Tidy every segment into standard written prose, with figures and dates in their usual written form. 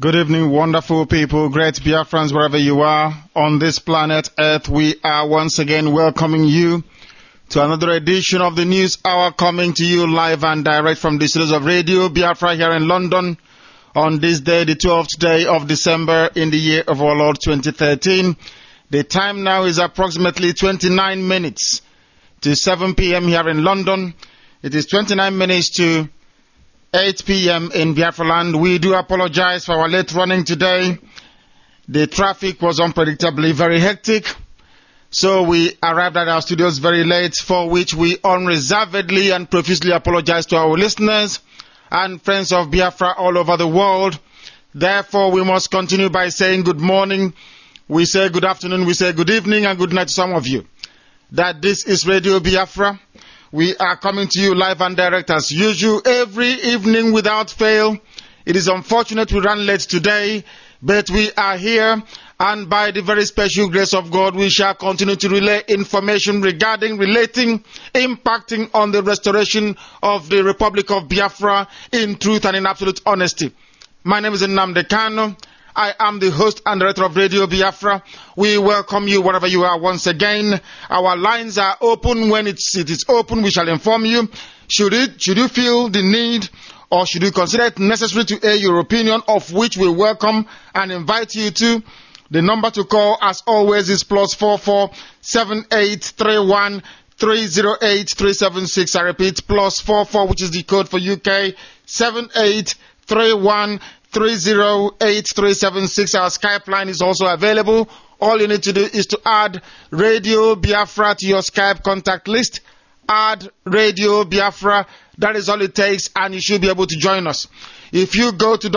Good evening, wonderful people, great Biafrans, wherever you are on this planet Earth. We are once again welcoming you to another edition of the News Hour, coming to you live and direct from the studios of Radio Biafra here in London on this day, the 12th day of December in the year of our Lord 2013. The time now is approximately 29 minutes to 7 p.m. here in London. It is 29 minutes to 8 p.m. in Biafra land. We do apologize for our late running today. The traffic was unpredictably very hectic, so we arrived at our studios very late, for which we unreservedly and profusely apologize to our listeners and friends of Biafra all over the world. Therefore, we must continue by saying good morning, we say good afternoon, we say good evening, and good night to some of you. That this is Radio Biafra. We are coming to you live and direct as usual every evening without fail. It is unfortunate we ran late today, but we are here, and by the very special grace of God, we shall continue to relay information relating, impacting on the restoration of the Republic of Biafra in truth and in absolute honesty. My name is Nnamdi Kanu. I am the host and director of Radio Biafra. We welcome you wherever you are once again. Our lines are open. When it is open, we shall inform you. Should you feel the need or should you consider it necessary to air your opinion, of which we welcome and invite you to, the number to call as always is +44 7831 308 376. I repeat, +44, which is the code for UK, 7831 308 376. Our Skype line is also available. All you need to do is to add Radio Biafra to your Skype contact list. Add Radio Biafra. That is all it takes, and you should be able to join us. If you go to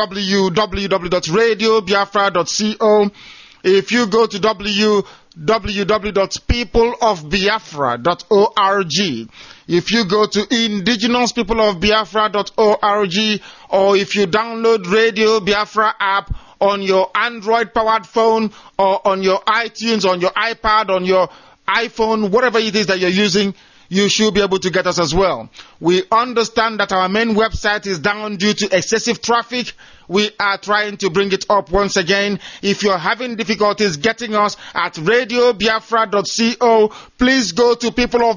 www.radiobiafra.co, if you go to www.peopleofbiafra.org, if you go to indigenouspeopleofbiafra.org, or if you download Radio Biafra app on your Android-powered phone, or on your iTunes, on your iPad, on your iPhone, whatever it is that you're using, you should be able to get us as well. We understand that our main website is down due to excessive traffic. We are trying to bring it up once again. If you're having difficulties getting us at radiobiafra.co, please go to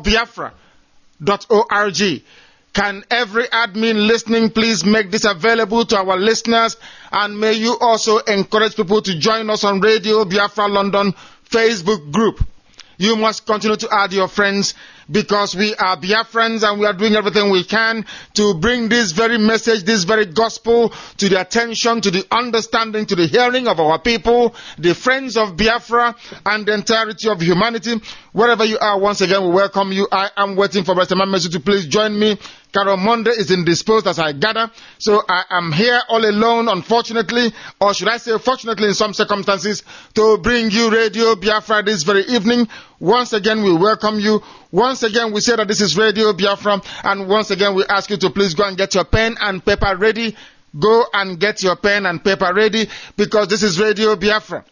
peopleofbiafra.org. Can every admin listening please make this available to our listeners? And may you also encourage people to join us on Radio Biafra London Facebook group. You must continue to add your friends, because we are Biafrans and we are doing everything we can to bring this very message, this very gospel to the attention, to the understanding, to the hearing of our people, the friends of Biafra and the entirety of humanity. Wherever you are, once again, we welcome you. I am waiting for Brother Mamesu to please join me. Carol Monday is indisposed, as I gather, so I am here all alone, unfortunately, or should I say fortunately in some circumstances, to bring you Radio Biafra this very evening. Once again, we welcome you. Once again, we say that this is Radio Biafra, and once again, we ask you to please go and get your pen and paper ready. Go and get your pen and paper ready, because this is Radio Biafra.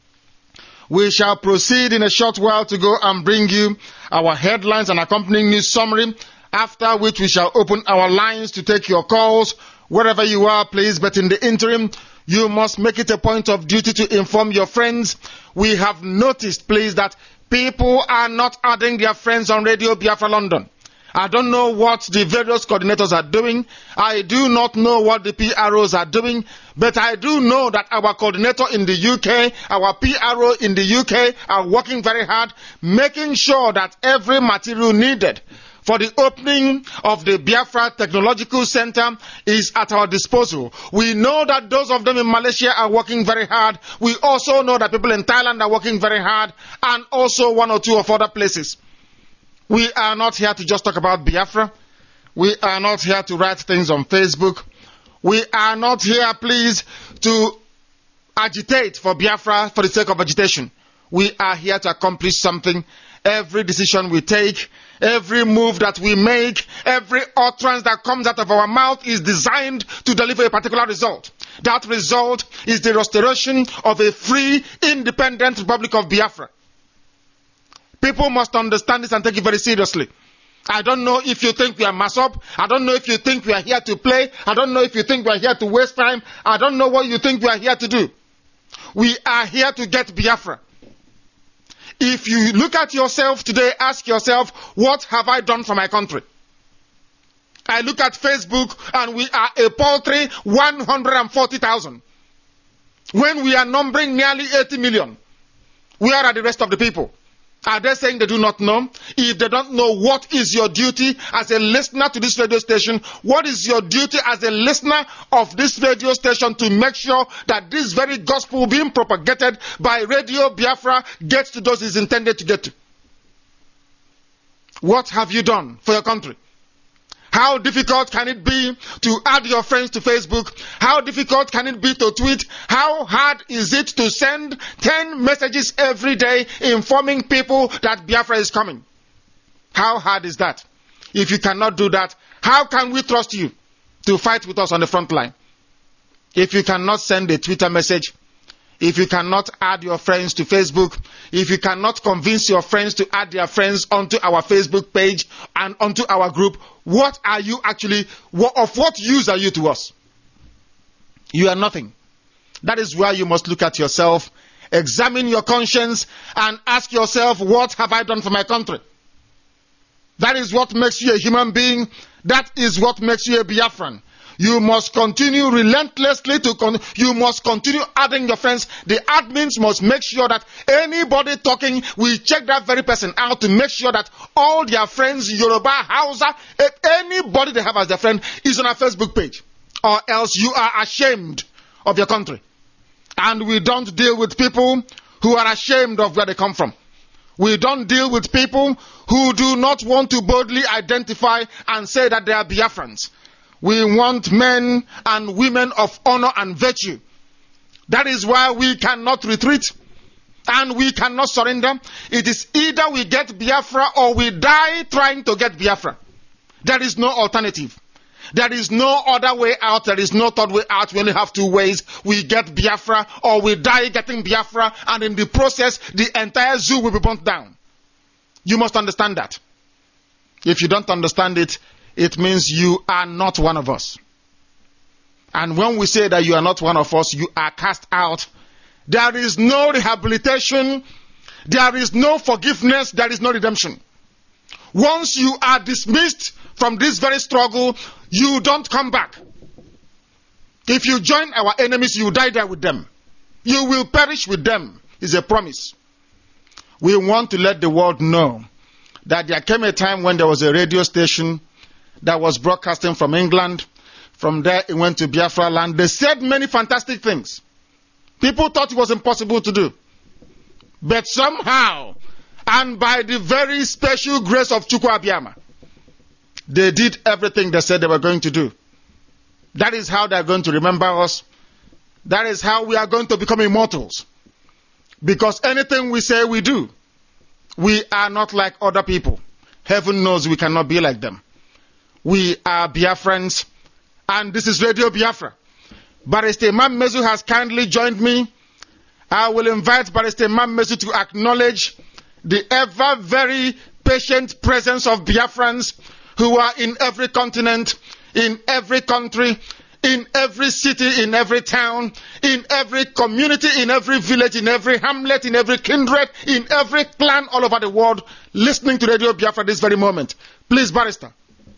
We shall proceed in a short while to go and bring you our headlines and accompanying news summary, after which we shall open our lines to take your calls wherever you are, please. But in the interim, you must make it a point of duty to inform your friends. We have noticed, please, that people are not adding their friends on Radio Biafra London. I don't know what the various coordinators are doing. I do not know what the PROs are doing. But I do know that our coordinator in the UK, our PRO in the UK are working very hard, making sure that every material needed for the opening of the Biafra Technological Center is at our disposal. We know that those of them in Malaysia are working very hard. We also know that people in Thailand are working very hard, and also one or two of other places. We are not here to just talk about Biafra. We are not here to write things on Facebook. We are not here, please, to agitate for Biafra for the sake of agitation. We are here to accomplish something. Every decision we take, every move that we make, every utterance that comes out of our mouth is designed to deliver a particular result. That result is the restoration of a free, independent Republic of Biafra. People must understand this and take it very seriously. I don't know if you think we are mass up. I don't know if you think we are here to play. I don't know if you think we are here to waste time. I don't know what you think we are here to do. We are here to get Biafra. If you look at yourself today, ask yourself, what have I done for my country? I look at Facebook and we are a paltry 140,000. When we are numbering nearly 80 million, where are the rest of the people? Are they saying they do not know? If they don't know, what is your duty as a listener to this radio station? What is your duty as a listener of this radio station to make sure that this very gospel being propagated by Radio Biafra gets to those it's intended to get to? What have you done for your country? How difficult can it be to add your friends to Facebook? How difficult can it be to tweet? How hard is it to send 10 messages every day informing people that Biafra is coming? How hard is that? If you cannot do that, how can we trust you to fight with us on the front line? If you cannot send a Twitter message, if you cannot add your friends to Facebook, if you cannot convince your friends to add their friends onto our Facebook page and onto our group, what are you actually, of what use are you to us? You are nothing. That is why you must look at yourself, examine your conscience, and ask yourself, what have I done for my country? That is what makes you a human being. That is what makes you a Biafran. You must continue relentlessly you must continue adding your friends. The admins must make sure that anybody talking, we check that very person out to make sure that all their friends, Yoruba, Hausa, anybody they have as their friend is on our Facebook page. Or else you are ashamed of your country. And we don't deal with people who are ashamed of where they come from. We don't deal with people who do not want to boldly identify and say that they are Biafrans. We want men and women of honor and virtue. That is why we cannot retreat and we cannot surrender. It is either we get Biafra or we die trying to get Biafra. There is no alternative. There is no other way out. There is no third way out. We only have two ways. We get Biafra or we die getting Biafra, and in the process, the entire zoo will be burnt down. You must understand that. If you don't understand it, it means you are not one of us. And when we say that you are not one of us, you are cast out. There is no rehabilitation. There is no forgiveness. There is no redemption. Once you are dismissed from this very struggle, you don't come back. If you join our enemies, you die there with them. You will perish with them, is a promise. We want to let the world know that there came a time when there was a radio station that was broadcasting from England. From there, it went to Biafra land. They said many fantastic things. People thought it was impossible to do. But somehow, and by the very special grace of Chukwu Abiyama, they did everything they said they were going to do. That is how they are going to remember us. That is how we are going to become immortals. Because anything we say, we do. We are not like other people. Heaven knows we cannot be like them. We are Biafrans, and this is Radio Biafra. Barrister Imam Mezu has kindly joined me. I will invite Barrister Imam Mezu to acknowledge the ever very patient presence of Biafrans who are in every continent, in every country, in every city, in every town, in every community, in every village, in every hamlet, in every kindred, in every clan all over the world, listening to Radio Biafra this very moment. Please, Barrister.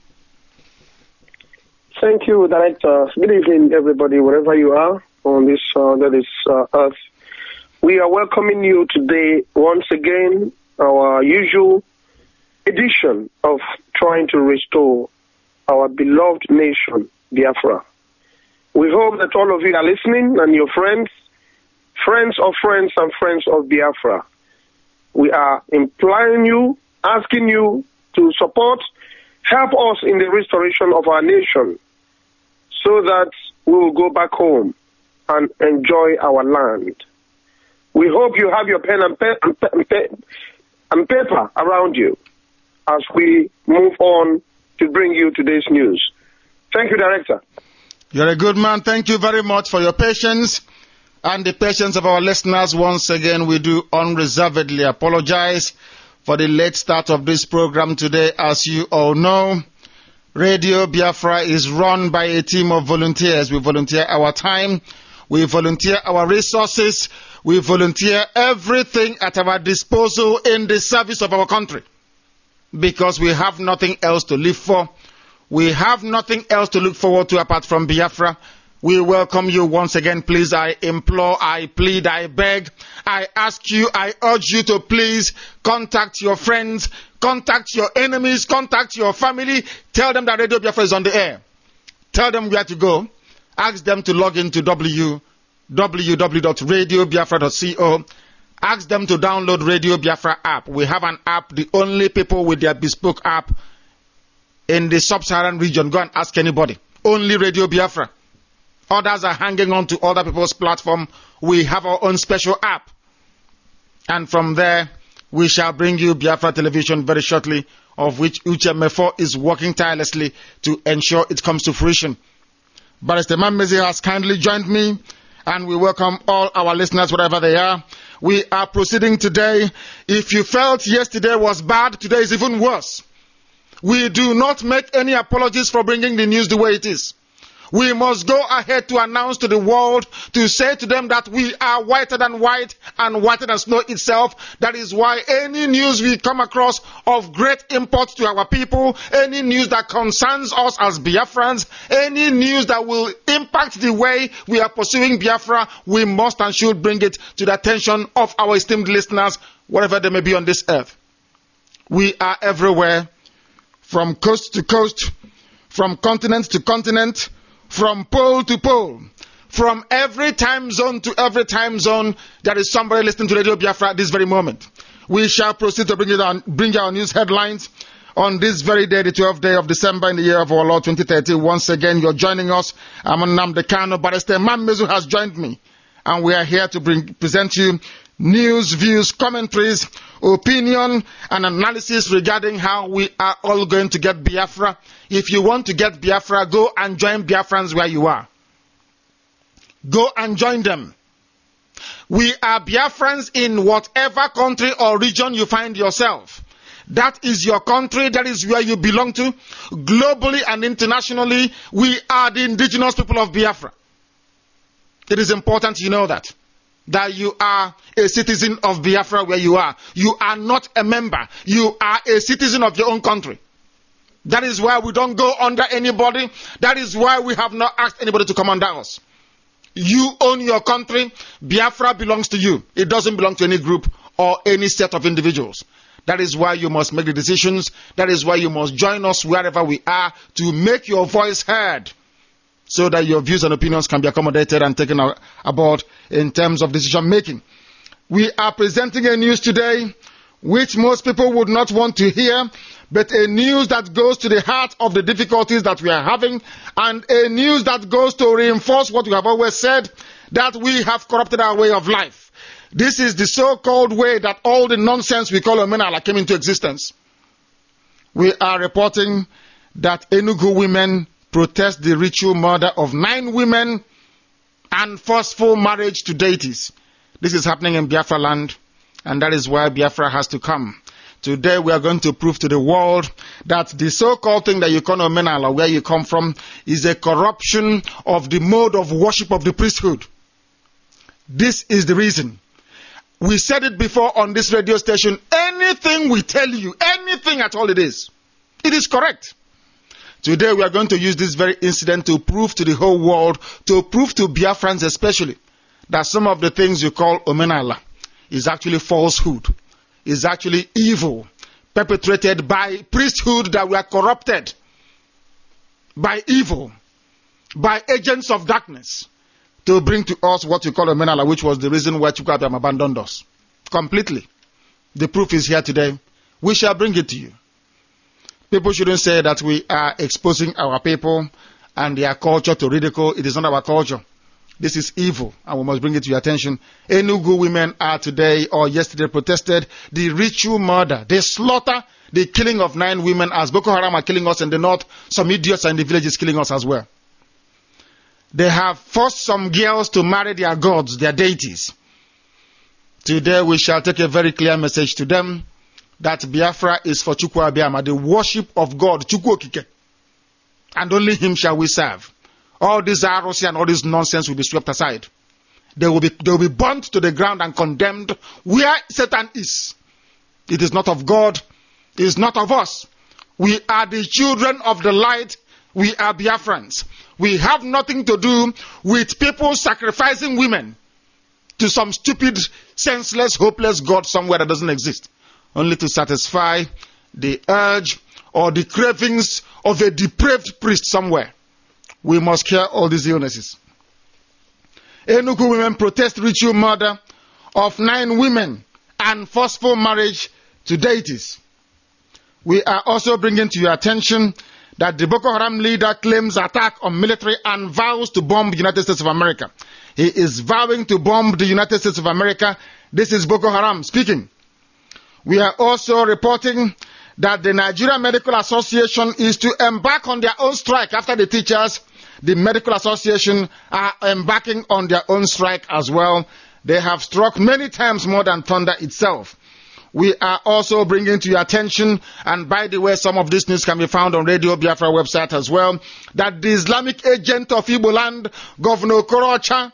Thank you, Director. Good evening, everybody, wherever you are on this earth. We are welcoming you today once again, our usual edition of trying to restore our beloved nation, Biafra. We hope that all of you are listening, and your friends, friends of friends and friends of Biafra. We are imploring you, asking you to support, help us in the restoration of our nation, so that we will go back home and enjoy our land. We hope you have your pen and paper around you as we move on to bring you today's news. Thank you, Director. You're a good man. Thank you very much for your patience and the patience of our listeners. Once again, we do unreservedly apologize for the late start of this program today. As you all know, Radio Biafra is run by a team of volunteers. We volunteer our time, we volunteer our resources, we volunteer everything at our disposal in the service of our country. Because we have nothing else to live for. We have nothing else to look forward to apart from Biafra. We welcome you once again. Please, I implore, I plead, I beg, I ask you, I urge you to please contact your friends, contact your enemies, contact your family. Tell them that Radio Biafra is on the air. Tell them where to go. Ask them to log into www.radiobiafra.co. Ask them to download Radio Biafra app. We have an app, the only people with their bespoke app in the sub-Saharan region. Go and ask anybody. Only Radio Biafra. Others are hanging on to other people's platform. We have our own special app. And from there, we shall bring you Biafra television very shortly, of which Uche Mefo is working tirelessly to ensure it comes to fruition. Barrister Mamezi has kindly joined me, and we welcome all our listeners wherever they are. We are proceeding today. If you felt yesterday was bad, today is even worse. We do not make any apologies for bringing the news the way it is. We must go ahead to announce to the world, to say to them that we are whiter than white and whiter than snow itself. That is why any news we come across of great import to our people, any news that concerns us as Biafrans, any news that will impact the way we are pursuing Biafra, we must and should bring it to the attention of our esteemed listeners, wherever they may be on this earth. We are everywhere, from coast to coast, from continent to continent, from pole to pole, from every time zone to every time zone. There is somebody listening to Radio Biafra at this very moment. We shall proceed to bring our news headlines on this very day, the 12th day of December in the year of our Lord 2030. Once again, you're joining us. I'm Nnamdi Kanu. Barrister Mamezi has joined me, and we are here to present you news, views, commentaries, opinion, and analysis regarding how we are all going to get Biafra. If you want to get Biafra, go and join Biafrans where you are. Go and join them. We are Biafrans in whatever country or region you find yourself. That is your country. That is where you belong to. Globally and internationally, we are the indigenous people of Biafra. It is important you know that you are a citizen of Biafra where you are. You are not a member. You are a citizen of your own country. That is why we don't go under anybody. That is why we have not asked anybody to come under us. You own your country. Biafra belongs to you. It doesn't belong to any group or any set of individuals. That is why you must make the decisions. That is why you must join us wherever we are to make your voice heard, so that your views and opinions can be accommodated and taken aboard in terms of decision making. We are presenting a news today which most people would not want to hear, but a news that goes to the heart of the difficulties that we are having, and a news that goes to reinforce what we have always said, that we have corrupted our way of life. This is the so-called way that all the nonsense we call Omenala came into existence. We are reporting that Enugu women protest the ritual murder of 9 women and forceful marriage to deities. This is happening in Biafra land, and that is why Biafra has to come. Today we are going to prove to the world that the so-called thing that you call Omenala, where you come from, is a corruption of the mode of worship of the priesthood. This is the reason. We said it before on this radio station. Anything we tell you, anything at all it is correct. Today we are going to use this very incident to prove to the whole world, to prove to Biafrans especially, that some of the things you call Omenala is actually falsehood, is actually evil, perpetrated by priesthood that were corrupted by evil, by agents of darkness, to bring to us what you call Omenala, which was the reason why Chukwuabiam abandoned us completely. The proof is here today. We shall bring it to you. People shouldn't say that we are exposing our people and their culture to ridicule. It is not our culture. This is evil, and we must bring it to your attention. Enugu women are today or yesterday protested the ritual murder, the slaughter, the killing of 9 women, as Boko Haram are killing us in the north. Some idiots are in the villages killing us as well. They have forced some girls to marry their gods, their deities. Today we shall take a very clear message to them that Biafra is for Chukwu Abiyama, the worship of God, Chukwu Okike. And only him shall we serve. All this arrosi and all this nonsense will be swept aside. They will be burnt to the ground and condemned where Satan is. It is not of God. It is not of us. We are the children of the light. We are Biafrans. We have nothing to do with people sacrificing women to some stupid, senseless, hopeless God somewhere that doesn't exist, only to satisfy the urge or the cravings of a depraved priest somewhere. We must cure all these illnesses. Enugu women protest ritual murder of 9 women and forceful marriage to deities. We are also bringing to your attention that the Boko Haram leader claims attack on military and vows to bomb the United States of America. He is vowing to bomb the United States of America. This is Boko Haram speaking. We are also reporting that the Nigeria Medical Association is to embark on their own strike after the teachers. The Medical Association are embarking on their own strike as well. They have struck many times more than thunder itself. We are also bringing to your attention, and by the way, some of this news can be found on Radio Biafra website as well, that the Islamic agent of Igbo land, Governor Okorocha,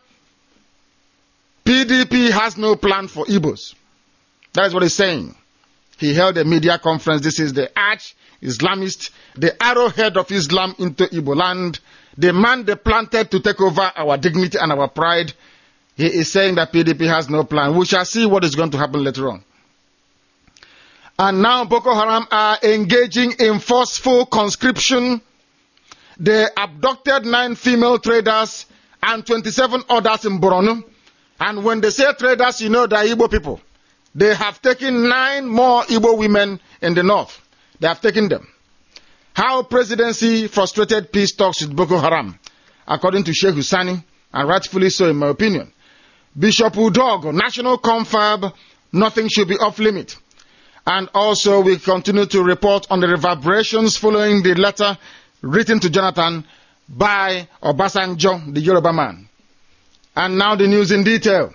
PDP has no plan for Igbos. That is what he's saying. He held a media conference. This is the arch-Islamist, the arrowhead of Islam into Igbo land, the man they planted to take over our dignity and our pride. He is saying that PDP has no plan. We shall see what is going to happen later on. And now Boko Haram are engaging in forceful conscription. They abducted 9 female traders and 27 others in Borno. And when they say traders, you know they are Igbo people. They have taken 9 more Igbo women in the north. They have taken them. How presidency frustrated peace talks with Boko Haram, according to Sheikh Husani, and rightfully so in my opinion. Bishop Udogo, national confab, nothing should be off limit. And also we continue to report on the reverberations following the letter written to Jonathan by Obasanjo, the Yoruba man. And now the news in detail.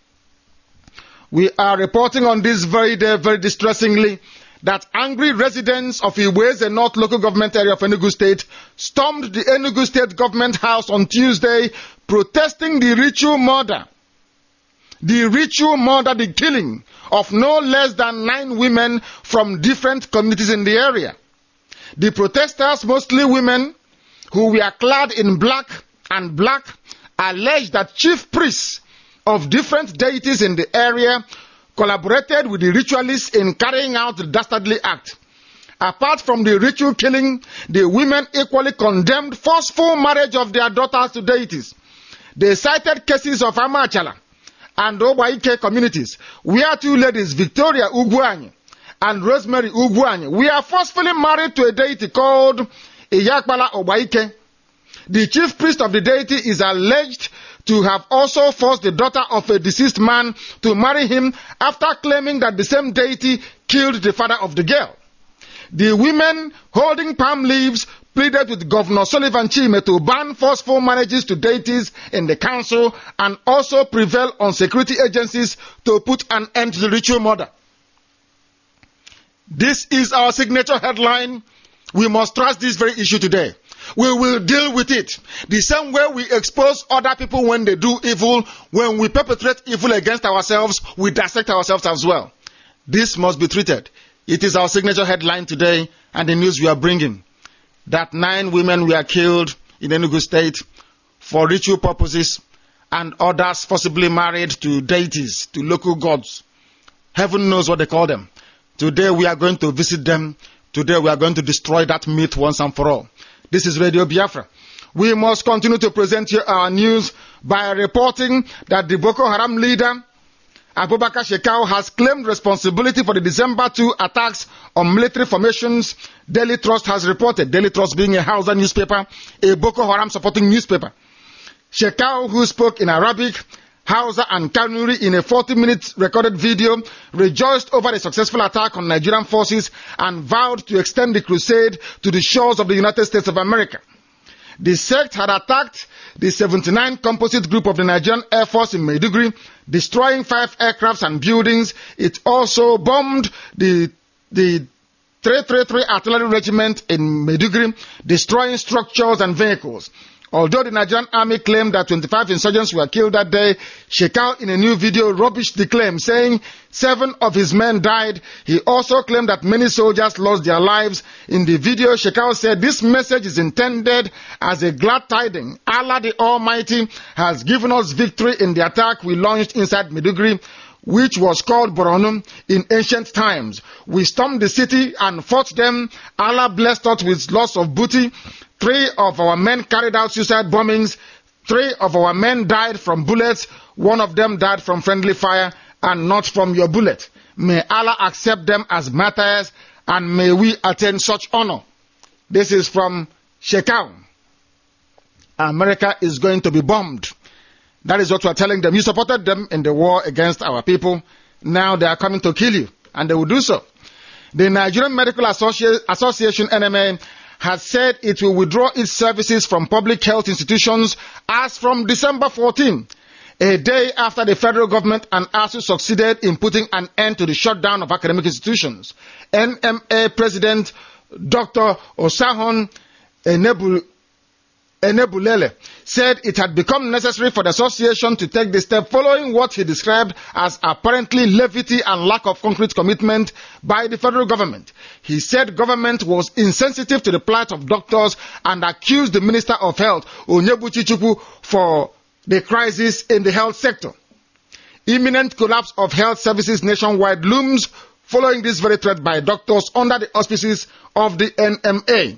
We are reporting on this very day, very distressingly, that angry residents of Iweze North local government area of Enugu State stormed the Enugu State government house on Tuesday, protesting the ritual murder. The killing of no less than 9 women from different communities in the area. The protesters, mostly women who were clad in black, alleged that chief priests of different deities in the area collaborated with the ritualists in carrying out the dastardly act. Apart from the ritual killing, the women equally condemned forceful marriage of their daughters to deities. They cited cases of Amachala and Obaike communities, where 2 ladies, Victoria Ugwuanyi and Rosemary Ugwuanyi, were forcefully married to a deity called Iyakbala Obaike. The chief priest of the deity is alleged to have also forced the daughter of a deceased man to marry him after claiming that the same deity killed the father of the girl. The women holding palm leaves pleaded with Governor Sullivan Chime to ban forceful marriages to deities in the council and also prevail on security agencies to put an end to the ritual murder. This is our signature headline. We must trust this very issue today. We will deal with it. The same way we expose other people when they do evil, when we perpetrate evil against ourselves, we dissect ourselves as well. This must be treated. It is our signature headline today and the news we are bringing. That 9 women were killed in Enugu State for ritual purposes and others forcibly married to deities, to local gods. Heaven knows what they call them. Today we are going to visit them. Today we are going to destroy that myth once and for all. This is Radio Biafra. We must continue to present you our news by reporting that the Boko Haram leader, Abubakar Shekau, has claimed responsibility for the December 2 attacks on military formations. Daily Trust has reported, Daily Trust being a Hausa newspaper, a Boko Haram supporting newspaper. Shekau, who spoke in Arabic, Hausa and Kanuri in a 40-minute recorded video, rejoiced over the successful attack on Nigerian forces and vowed to extend the crusade to the shores of the United States of America. The sect had attacked the 79 Composite Group of the Nigerian Air Force in Maiduguri, destroying 5 aircrafts and buildings. It also bombed the the 333 Artillery Regiment in Maiduguri, destroying structures and vehicles. Although the Nigerian army claimed that 25 insurgents were killed that day, Shekau in a new video rubbished the claim, saying 7 of his men died. He also claimed that many soldiers lost their lives. In the video, Shekau said this message is intended as a glad tiding. Allah the Almighty has given us victory in the attack we launched inside Maiduguri, which was called Borno in ancient times. We stormed the city and fought them. Allah blessed us with lots of booty. 3 of our men carried out suicide bombings. 3 of our men died from bullets. 1 of them died from friendly fire and not from your bullet. May Allah accept them as martyrs and may we attain such honor. This is from Shekau. America is going to be bombed. That is what we are telling them. You supported them in the war against our people. Now they are coming to kill you, and they will do so. The Nigerian Medical Association, NMA, has said it will withdraw its services from public health institutions as from December 14, a day after the federal government and ASU succeeded in putting an end to the shutdown of academic institutions. NMA President Dr. Osahon Enebulele said it had become necessary for the association to take this step following what he described as apparently levity and lack of concrete commitment by the federal government. He said government was insensitive to the plight of doctors and accused the Minister of Health, Onyebuchi Chukwu, for the crisis in the health sector. Imminent collapse of health services nationwide looms following this very threat by doctors under the auspices of the NMA.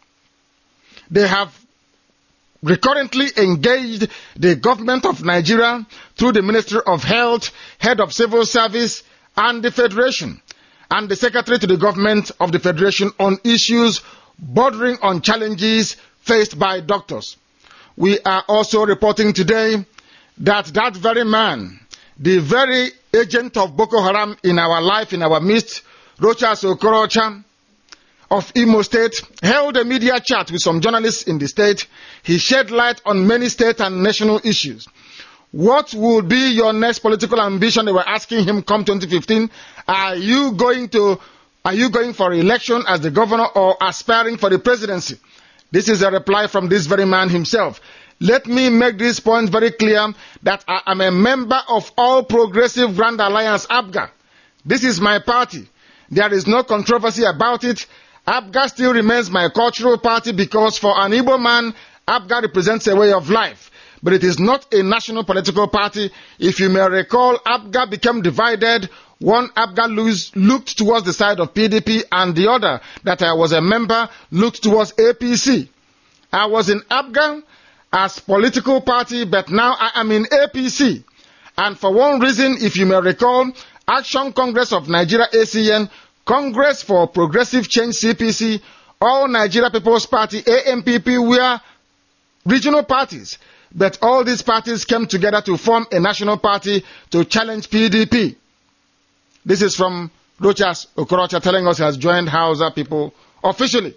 They have recurrently engaged the government of Nigeria through the Ministry of Health, Head of Civil Service, and the Federation, and the Secretary to the government of the Federation on issues bordering on challenges faced by doctors. We are also reporting today that that very man, the very agent of Boko Haram in our life, in our midst, Rochas Okorocha, of Imo State, held a media chat with some journalists in the state. He shed light on many state and national issues. What would be your next political ambition? They were asking him come 2015. Are you going for election as the governor or aspiring for the presidency? This is a reply from this very man himself. Let me make this point very clear that I am a member of All Progressive Grand Alliance, APGA. This is my party. There is no controversy about it. APGA still remains my cultural party because for an Igbo man, APGA represents a way of life. But it is not a national political party. If you may recall, APGA became divided. One APGA looked towards the side of PDP and the other, that I was a member, looked towards APC. I was in APGA as political party, but now I am in APC. And for one reason, if you may recall, Action Congress of Nigeria, ACN, Congress for Progressive Change, CPC, All Nigeria People's Party, AMPP, were regional parties. But all these parties came together to form a national party to challenge PDP. This is from Rochas Okorocha telling us he has joined Hausa people officially.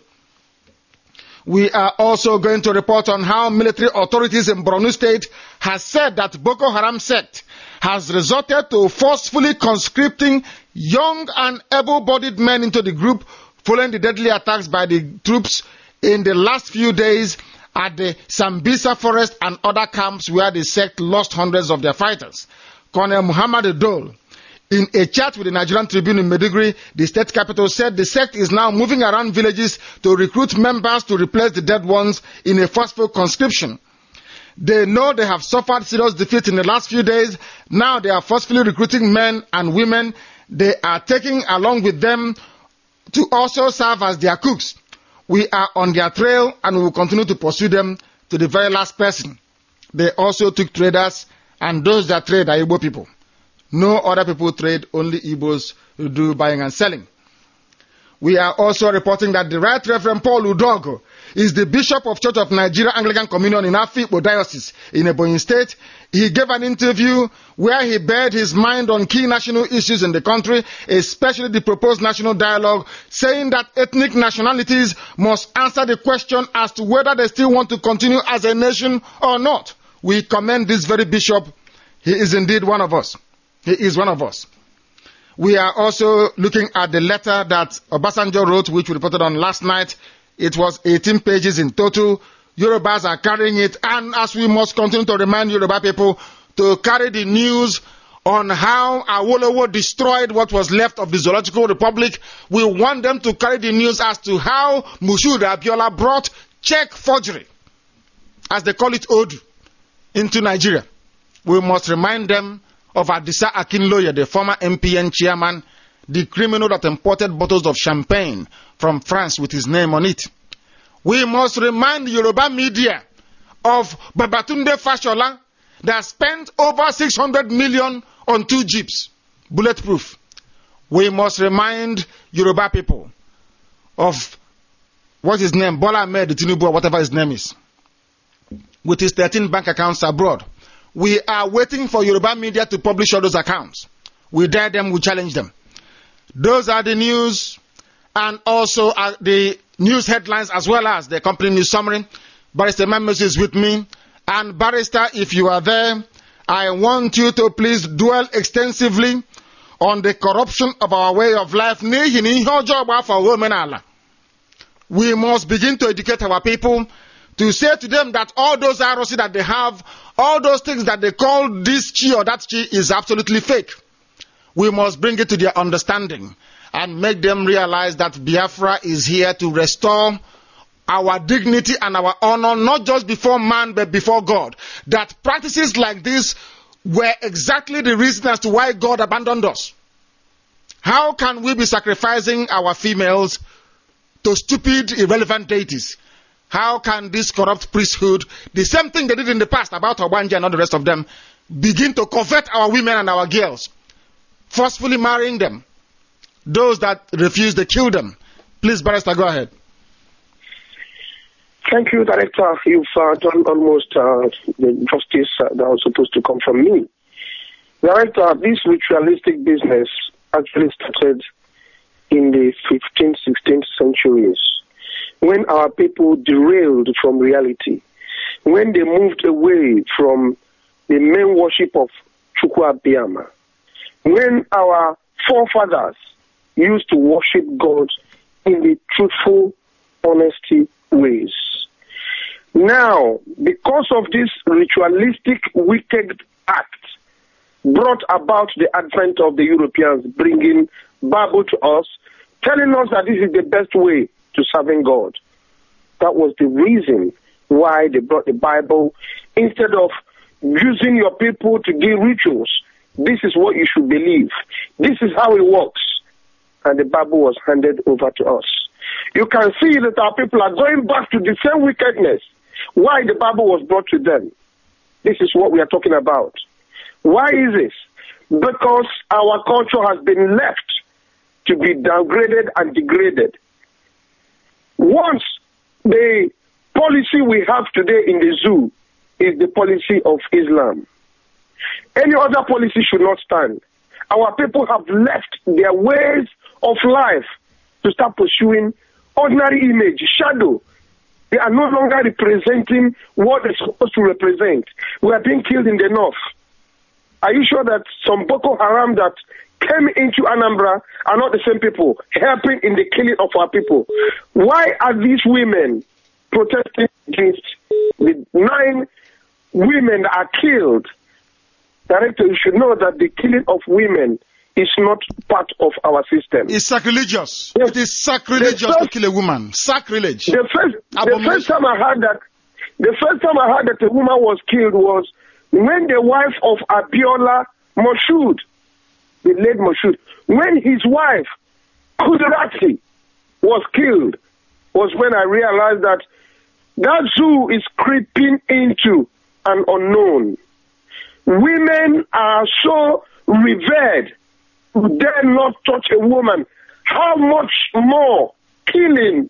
We are also going to report on how military authorities in Borno State has said that Boko Haram sect has resorted to forcefully conscripting young and able-bodied men into the group following the deadly attacks by the troops in the last few days at the Sambisa forest and other camps where the sect lost hundreds of their fighters. Colonel Muhammad Dole, in a chat with the Nigerian Tribune in Maiduguri, the state capital, said the sect is now moving around villages to recruit members to replace the dead ones in a forceful conscription. They know they have suffered serious defeat in the last few days. Now they are forcefully recruiting men and women. They are taking along with them to also serve as their cooks. We are on their trail and we will continue to pursue them to the very last person. They also took traders, and those that trade are Igbo people. No other people trade, only Igbos who do buying and selling. We are also reporting that the Right Reverend Paul Udogo is the Bishop of Church of Nigeria Anglican Communion in Afikpo Diocese in Ebonyi State. He gave an interview where he bared his mind on key national issues in the country, especially the proposed national dialogue, saying that ethnic nationalities must answer the question as to whether they still want to continue as a nation or not. We commend this very bishop. He is indeed one of us. He is one of us. We are also looking at the letter that Obasanjo wrote, which we reported on last night. It was 18 pages in total. Yorubas are carrying it, and as we must continue to remind Yoruba people to carry the news on how Awolowo destroyed what was left of the Zoological Republic, we want them to carry the news as to how Moshood Abiola brought check forgery, as they call it Odu, into Nigeria. We must remind them of Adisa Akinloye, the former MPN chairman, the criminal that imported bottles of champagne from France with his name on it. We must remind Yoruba media of Babatunde Fashola that spent over 600 million on 2 jeeps, bulletproof. We must remind Yoruba people of what's his name, Bola Ahmed Tinubu, or whatever his name is, with his 13 bank accounts abroad. We are waiting for Yoruba media to publish all those accounts. We dare them, we challenge them. Those are the news, and also the news headlines, as well as the company news summary. Barrister Mames is with me. And Barrister, if you are there, I want you to please dwell extensively on the corruption of our way of life. We must begin to educate our people, to say to them that all those ROC that they have, all those things that they call this chi or that chi is absolutely fake. We must bring it to their understanding and make them realize that Biafra is here to restore our dignity and our honor, not just before man, but before God. That practices like this were exactly the reason as to why God abandoned us. How can we be sacrificing our females to stupid, irrelevant deities? How can this corrupt priesthood, the same thing they did in the past about Obanja and all the rest of them, begin to covet our women and our girls, forcefully marrying them? Those that refuse, they kill them. Please, Barrister, go ahead. Thank you, Director. You've done almost the justice that was supposed to come from me. Director, this ritualistic business actually started in the 15th, 16th centuries, when our people derailed from reality, when they moved away from the main worship of Chukwu Abiyama, when our forefathers used to worship God in the truthful, honesty ways. Now, because of this ritualistic, wicked act, brought about the advent of the Europeans, bringing Bible to us, telling us that this is the best way to serving God. That was the reason why they brought the Bible. Instead of using your people to give rituals, this is what you should believe. This is how it works. And the Bible was handed over to us. You can see that our people are going back to the same wickedness. Why the Bible was brought to them. This is what we are talking about. Why is this? Because our culture has been left to be downgraded and degraded. Once the policy we have today in the zoo is the policy of Islam, any other policy should not stand. Our people have left their ways of life to start pursuing ordinary image, shadow. They are no longer representing what they're supposed to represent. We are being killed in the north. Are you sure that some Boko Haram that came into Anambra are not the same people helping in the killing of our people? Why are these women protesting against the 9 women that are killed? Director, you should know that the killing of women is not part of our system. It's sacrilegious. Yes. It is sacrilegious to kill a woman. Sacrilege. The first time I heard that a woman was killed was when the wife of Abiola Moshood, the late Moshood, when his wife Kudirati was killed, was when I realized that that zoo is creeping into an unknown. Women are so revered, who dare not touch a woman. How much more killing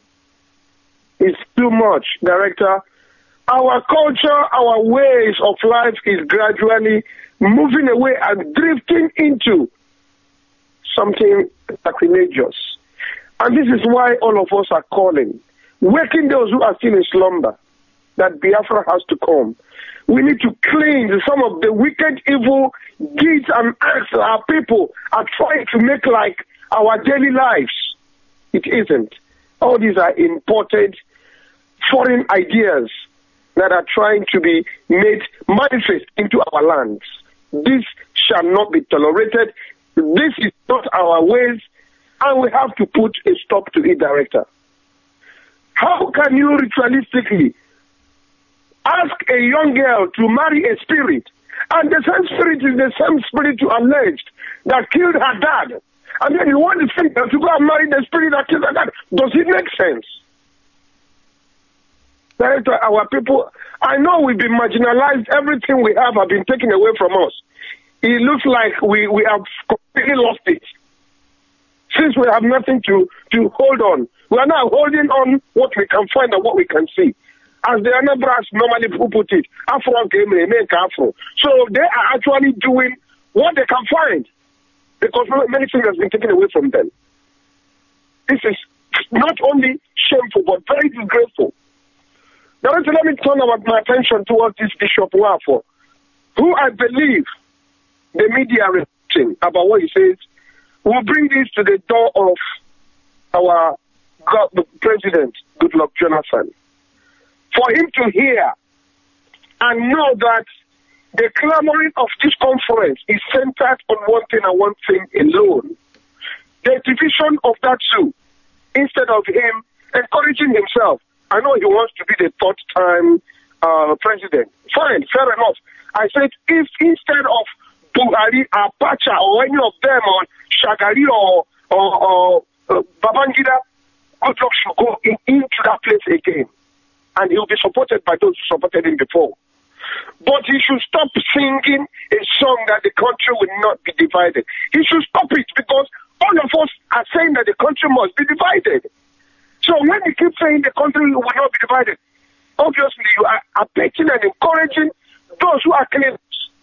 is too much, Director? Our culture, our ways of life is gradually moving away and drifting into something sacrilegious. And this is why all of us are calling, waking those who are still in slumber. that Biafra has to come. We need to cleanse some of the wicked, evil deeds and acts that our people are trying to make like our daily lives. It isn't. All these are imported foreign ideas that are trying to be made manifest into our lands. This shall not be tolerated. This is not our ways, and we have to put a stop to it, Director. How can you ritualistically ask a young girl to marry a spirit, and the same spirit is the same spirit you alleged that killed her dad, and then you want the same girl to go and marry the spirit that killed her dad? Does it make sense? Director, our people, I know we've been marginalized. Everything we have been taken away from us. It looks like we have completely lost it. Since we have nothing to hold on, we are now holding on what we can find and what we can see. As the Anambras normally put it, Afro game remain Afro. So they are actually doing what they can find because many things have been taken away from them. This is not only shameful but very disgraceful. Now let me turn my attention towards this Bishop Nwafo, who I believe the media are reporting about what he says will bring this to the door of our President, Goodluck Jonathan. For him to hear and know that the clamoring of this conference is centered on one thing and one thing alone. The division of that zoo, instead of him encouraging himself. I know he wants to be the third time president. Fine, fair enough. I said, if instead of Buhari, Abacha, or any of them, or Shagari, or Babangida, Goodluck should go into that place again. And he'll be supported by those who supported him before. But he should stop singing a song that the country will not be divided. He should stop it because all of us are saying that the country must be divided. So when you keep saying the country will not be divided, obviously you are abetting and encouraging those who are clean.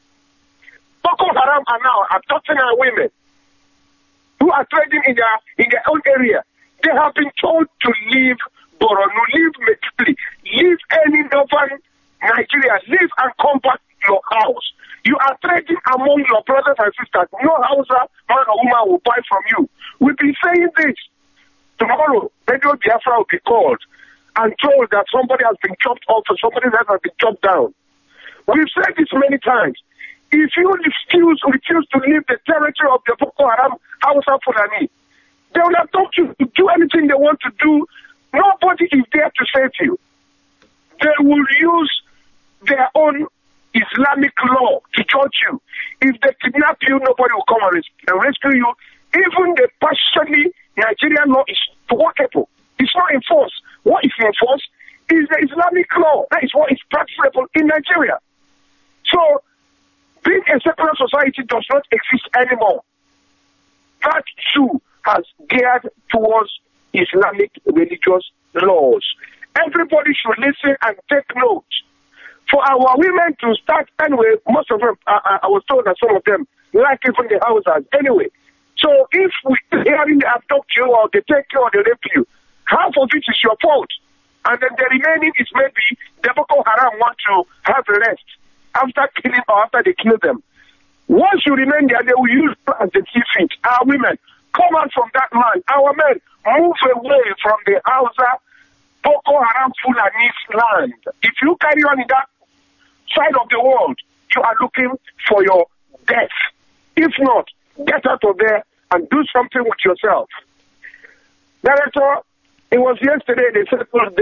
Boko Haram are now abducting our women who are trading in their own area. They have been told to leave Borno, leave Metuli, leave any northern Nigeria, leave and come back to your house. You are trading among your brothers and sisters. No Hausa man or woman will buy from you. We've been saying this. Tomorrow, Radio Biafra will be called and told that somebody has been chopped off or somebody else has been chopped down. We've said this many times. If you refuse to leave the territory of the Boko Haram Hausa Fulani, they will have told you to do anything they want to do. Nobody is there to save you. They will use their own Islamic law to judge you. If they kidnap you, nobody will come and rescue you. Even the partially Nigerian law is workable. It's not enforced. What is enforced is the Islamic law. That is what is practicable in Nigeria. So, being a secular society does not exist anymore. That too has geared towards Islamic religious laws. Everybody should listen and take note. For our women to start anyway, most of them, I was told that some of them like even the houses anyway. So if we're hearing they abduct you or they take you or they rape you, half of it is your fault. And then the remaining is maybe the Boko Haram want to have a rest after killing or after they kill them. Once you remain there, they will use you as the key feet. Our women, come out from that land. Our men, move away from the Hausa Boko Haram Fulani's land. If you carry on in that side of the world, you are looking for your death. If not, get out of there and do something with yourself. Director, it was yesterday they settled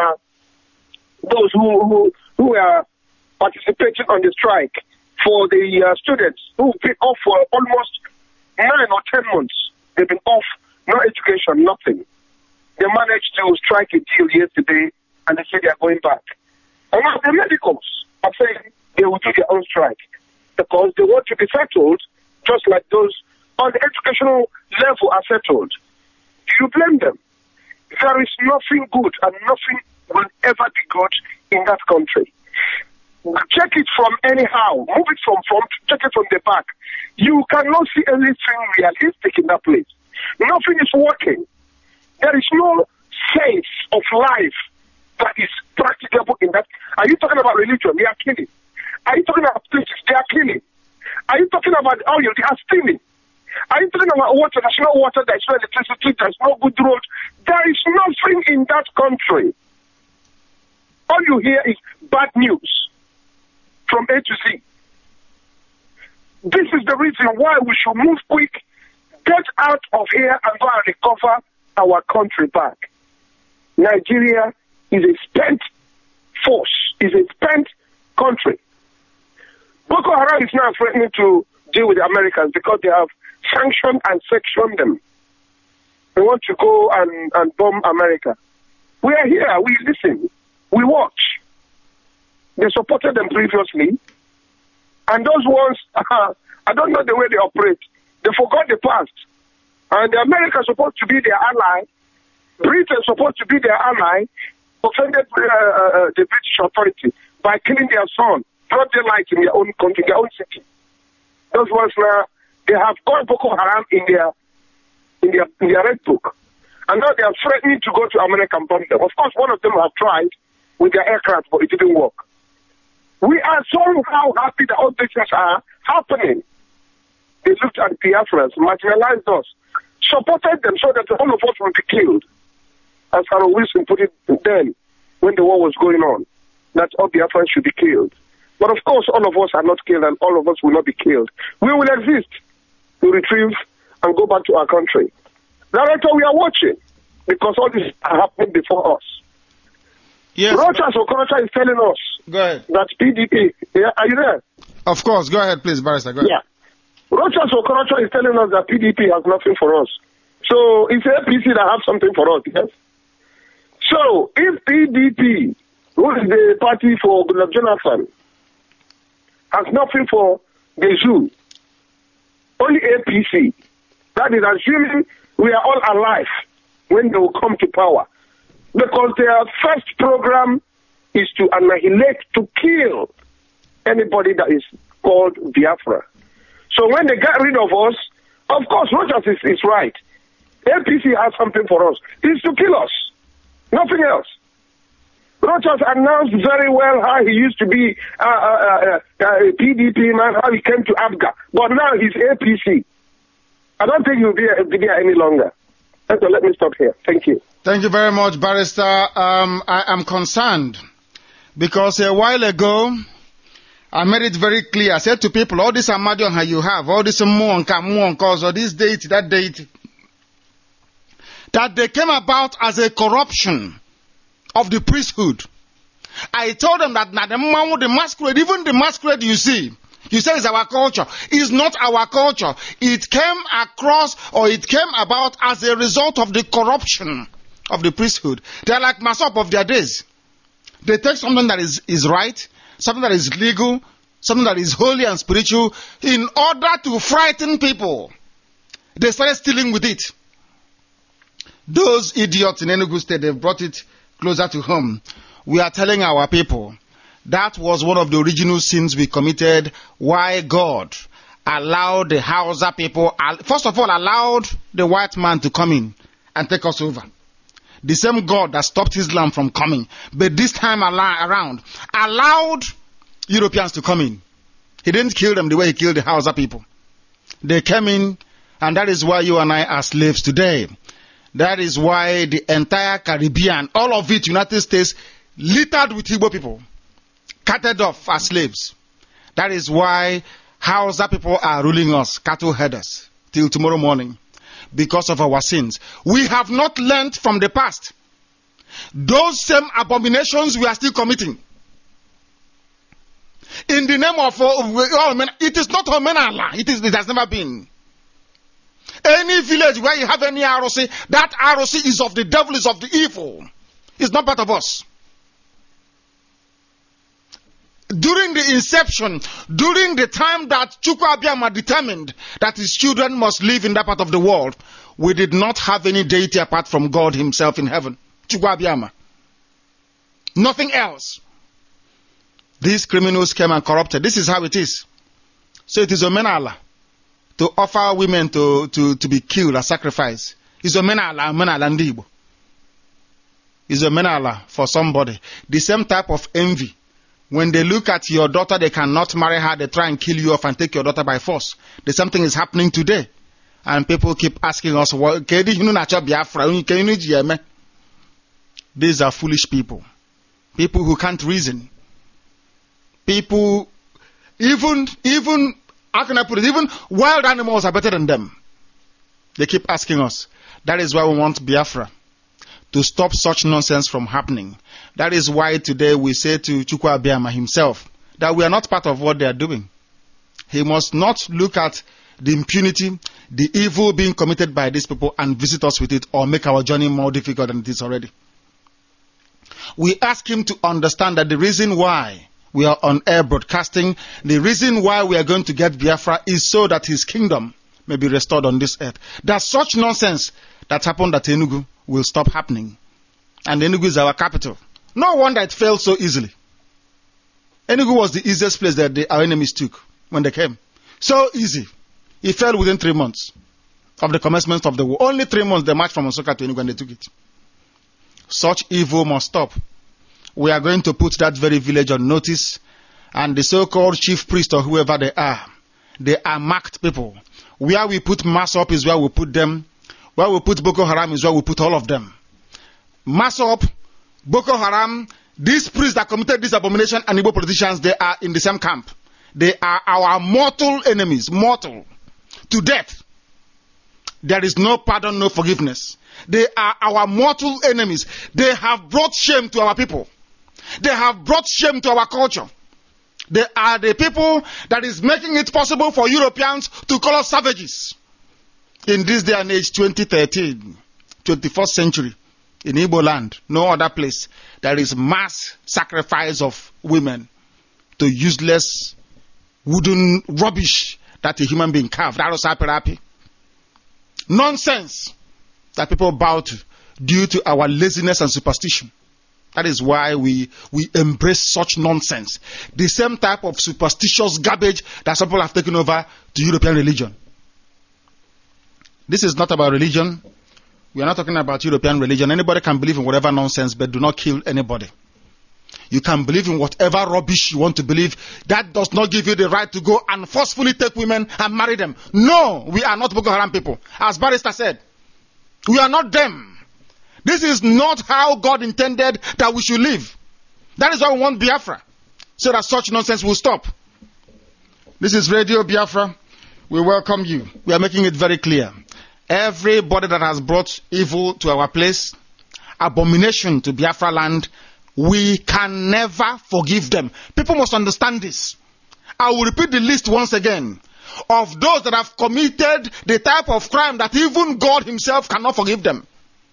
those who were participating on the strike for the students who've been off for almost 9 or 10 months. They've been off, no education, nothing. They managed to strike a deal yesterday and they say they are going back. And now the medicals are saying they will do their own strike because they want to be settled just like those on the educational level are settled. Do you blame them? There is nothing good and nothing will ever be good in that country. Check it from anyhow, move it from front, check it from the back. You cannot see anything realistic in that place. Nothing is working. There is no sense of life that is practicable in that? Are you talking about religion? They are killing. Are you talking about politics? They are killing. Are you talking about oil? They are stealing. Are you talking about water? There's no water, there's no electricity, there's no good road. There is nothing in that country. All you hear is bad news from A to Z. This is the reason why we should move quick, get out of here and go and recover our country back. Nigeria is a spent force, is a spent country. Boko Haram is now threatening to deal with the Americans because they have sanctioned and sectioned them. They want to go and bomb America. We are here, we listen, we watch. They supported them previously. And those ones, I don't know the way they operate. They forgot the past. And the America is supposed to be their ally. Britain is supposed to be their ally. Offended the British authority by killing their son, brought their light in their own country, their own city. Those ones now, they have got Boko Haram in their red book. And now they are threatening to go to America and bomb them. Of course, one of them have tried with their aircraft, but it didn't work. We are somehow happy that all these things are happening. They looked at Biafrans, marginalized us, supported them so that all of us will be killed. As Harold Wilson put it then, when the war was going on, that all Biafrans should be killed. But of course, all of us are not killed and all of us will not be killed. We will exist to retrieve and go back to our country. Director, we are watching because all this is happening before us. Yes. Rochas Okorocha is telling us that PDP, are you there? Of course, go ahead, please, Barrister. Go ahead. Yeah. Rochas Okorocha is telling us that PDP has nothing for us. So it's APC that has something for us, yes? So if PDP, who is the party for Goodluck Jonathan, has nothing for the zoo, only APC, that is assuming we are all alive when they will come to power. Because their first program is to annihilate, to kill anybody that is called Biafra. So when they get rid of us, of course, Rogers is right. APC has something for us. It's to kill us. Nothing else. Rogers announced very well how he used to be a PDP man, how he came to ABGA. But now he's APC. I don't think he'll be there any longer. So let me stop here. Thank you. Thank you very much, Barrister. I am concerned because a while ago, I made it very clear. I said to people, all this Amadioha you have, all this Muonka, or this date, that date, that they came about as a corruption of the priesthood. I told them that the masquerade, even the masquerade you say it's our culture. It's not our culture. It came across, or it came about as a result of the corruption of the priesthood. They are like Masop of their days. They take something that is right, something that is legal, something that is holy and spiritual, in order to frighten people. They started stealing with it. Those idiots in Enugu State, they brought it closer to home. We are telling our people that was one of the original sins we committed. Why God allowed the Hausa people, first of all, allowed the white man to come in and take us over. The same God that stopped Islam from coming, but this time around, allowed Europeans to come in. He didn't kill them the way he killed the Hausa people. They came in, and that is why you and I are slaves today. That is why the entire Caribbean, all of it, United States, littered with Igbo people, carted off as slaves. That is why Hausa people are ruling us, cattle herders, till tomorrow morning, because of our sins. We have not learned from the past. Those same abominations we are still committing. In the name of, it is not Omenala. It has never been. Any village where you have any ROC, that ROC is of the devil, is of the evil. It's not part of us. During the inception, during the time that Chukwu Abiyama determined that his children must live in that part of the world, we did not have any deity apart from God himself in heaven. Chukwu Abiyama. Nothing else. These criminals came and corrupted. This is how it is. So it is Omenala to offer women to be killed as sacrifice. It's Omenala Ndi Igbo. is a menala for somebody. The same type of envy. When they look at your daughter, they cannot marry her, they try and kill you off and take your daughter by force. The same thing is happening today. And people keep asking us, these are foolish people. People who can't reason. People, even, how can I put it? Even wild animals are better than them. They keep asking us. That is why we want Biafra, to stop such nonsense from happening. That is why today we say to Chukwu Abiyama himself that we are not part of what they are doing. He must not look at the impunity, the evil being committed by these people and visit us with it or make our journey more difficult than it is already. We ask him to understand that the reason why we are on air broadcasting, the reason why we are going to get Biafra is so that his kingdom may be restored on this earth. That such nonsense that happened at Enugu will stop happening. And Enugu is our capital. No wonder it failed so easily. Enugu was the easiest place that our enemies took when they came. So easy. It fell within 3 months of the commencement of the war. Only 3 months they marched from Nsukka to Enugu and they took it. Such evil must stop. We are going to put that very village on notice, and the so-called chief priest or whoever they are marked people. Where we put Masop is where we put them. Where we put Boko Haram is where we put all of them. Masop, Boko Haram, these priests that committed this abomination and Igbo politicians, they are in the same camp. They are our mortal enemies, mortal, to death. There is no pardon, no forgiveness. They are our mortal enemies. They have brought shame to our people. They have brought shame to our culture. They are the people that is making it possible for Europeans to call us savages. In this day and age, 2013, 21st century, in Igbo land, no other place, there is mass sacrifice of women to useless wooden rubbish that a human being carved. That was happy. Nonsense that people bow to due to our laziness and superstition. That is why we embrace such nonsense. The same type of superstitious garbage that some people have taken over to European religion. This is not about religion. We are not talking about European religion. Anybody can believe in whatever nonsense, but do not kill anybody. You can believe in whatever rubbish you want to believe. That does not give you the right to go and forcefully take women and marry them. No, we are not Boko Haram people. As Barrister said, we are not them. This is not how God intended that we should live. That is why we want Biafra, so that such nonsense will stop. This is Radio Biafra. We welcome you. We are making it very clear. Everybody that has brought evil to our place, abomination to Biafra land, we can never forgive them. People must understand this. I will repeat the list once again of those that have committed the type of crime that even God himself cannot forgive them.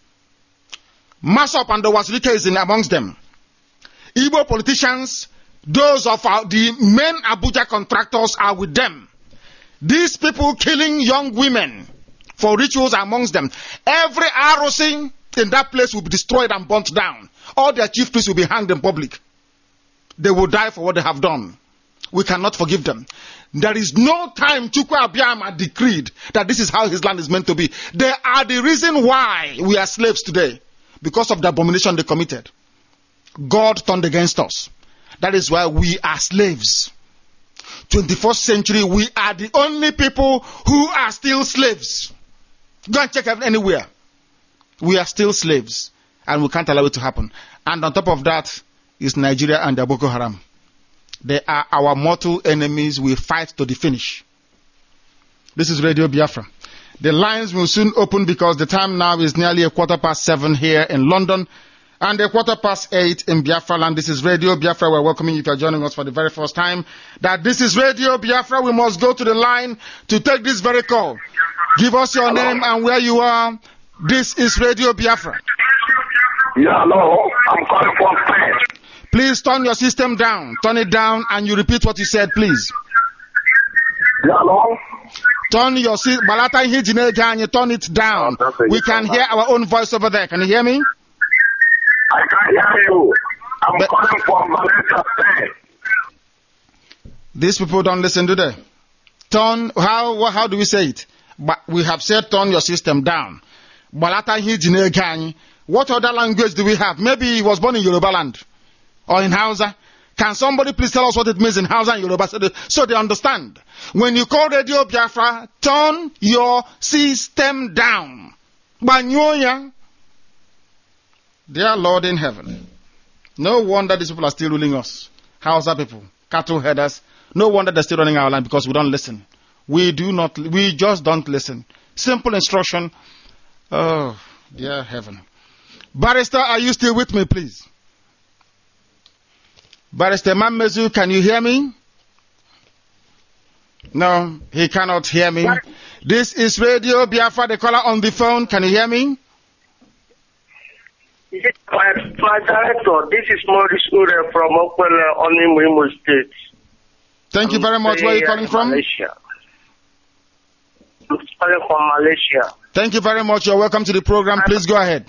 Masop and the Wazirike is in amongst them. Igbo politicians, those of the main Abuja contractors are with them. These people killing young women for rituals are amongst them. Every ROC in that place will be destroyed and burnt down. All their chief priests will be hanged in public. They will die for what they have done. We cannot forgive them. There is no time Chukwu Abiyama decreed that this is how his land is meant to be. They are the reason why we are slaves today. Because of the abomination they committed. God turned against us. That is why we are slaves. 21st century, we are the only people who are still slaves. Go and check anywhere. We are still slaves. And we can't allow it to happen. And on top of that is Nigeria and the Boko Haram. They are our mortal enemies. We fight to the finish. This is Radio Biafra. The lines will soon open because the time now is nearly 7:15 here in London and 8:15 in Biafra land. This is Radio Biafra. We're welcoming you if you're joining us for the very first time. That this is Radio Biafra. We must go to the line to take this very call. Give us your name and where you are. This is Radio Biafra. Yeah, hello. I'm calling from Spain. Please turn your system down. Turn it down and you repeat what you said, please. Yeah, hello. Turn your system. Turn it down. We can hear our own voice over there. Can you hear me? I can hear you. I'm calling from Valencia, Spain. These people don't listen, do they? Turn, how do we say it? But we have said turn your system down. What other language do we have? Maybe he was born in Yoruba land or in Hausa. Can somebody please tell us what it means in Hausa and Yoruba so they understand? When you call Radio Biafra, turn your system down. Banyoya. Dear Lord in heaven, no wonder these people are still ruling us. Hausa people, cattle headers. No wonder they're still running our land because we don't listen. We just don't listen. Simple instruction. Oh, dear heaven. Barrister, are you still with me, please? Barrister Mamezu, can you hear me? No, he cannot hear me. This is Radio Biafra, the caller on the phone. Can you hear me? My director, this is Maurice Ure from Okwele, Imo State. Thank you very much. Where are you calling from? Malaysia. I'm calling from Malaysia. Thank you very much. You're welcome to the program. Please go ahead.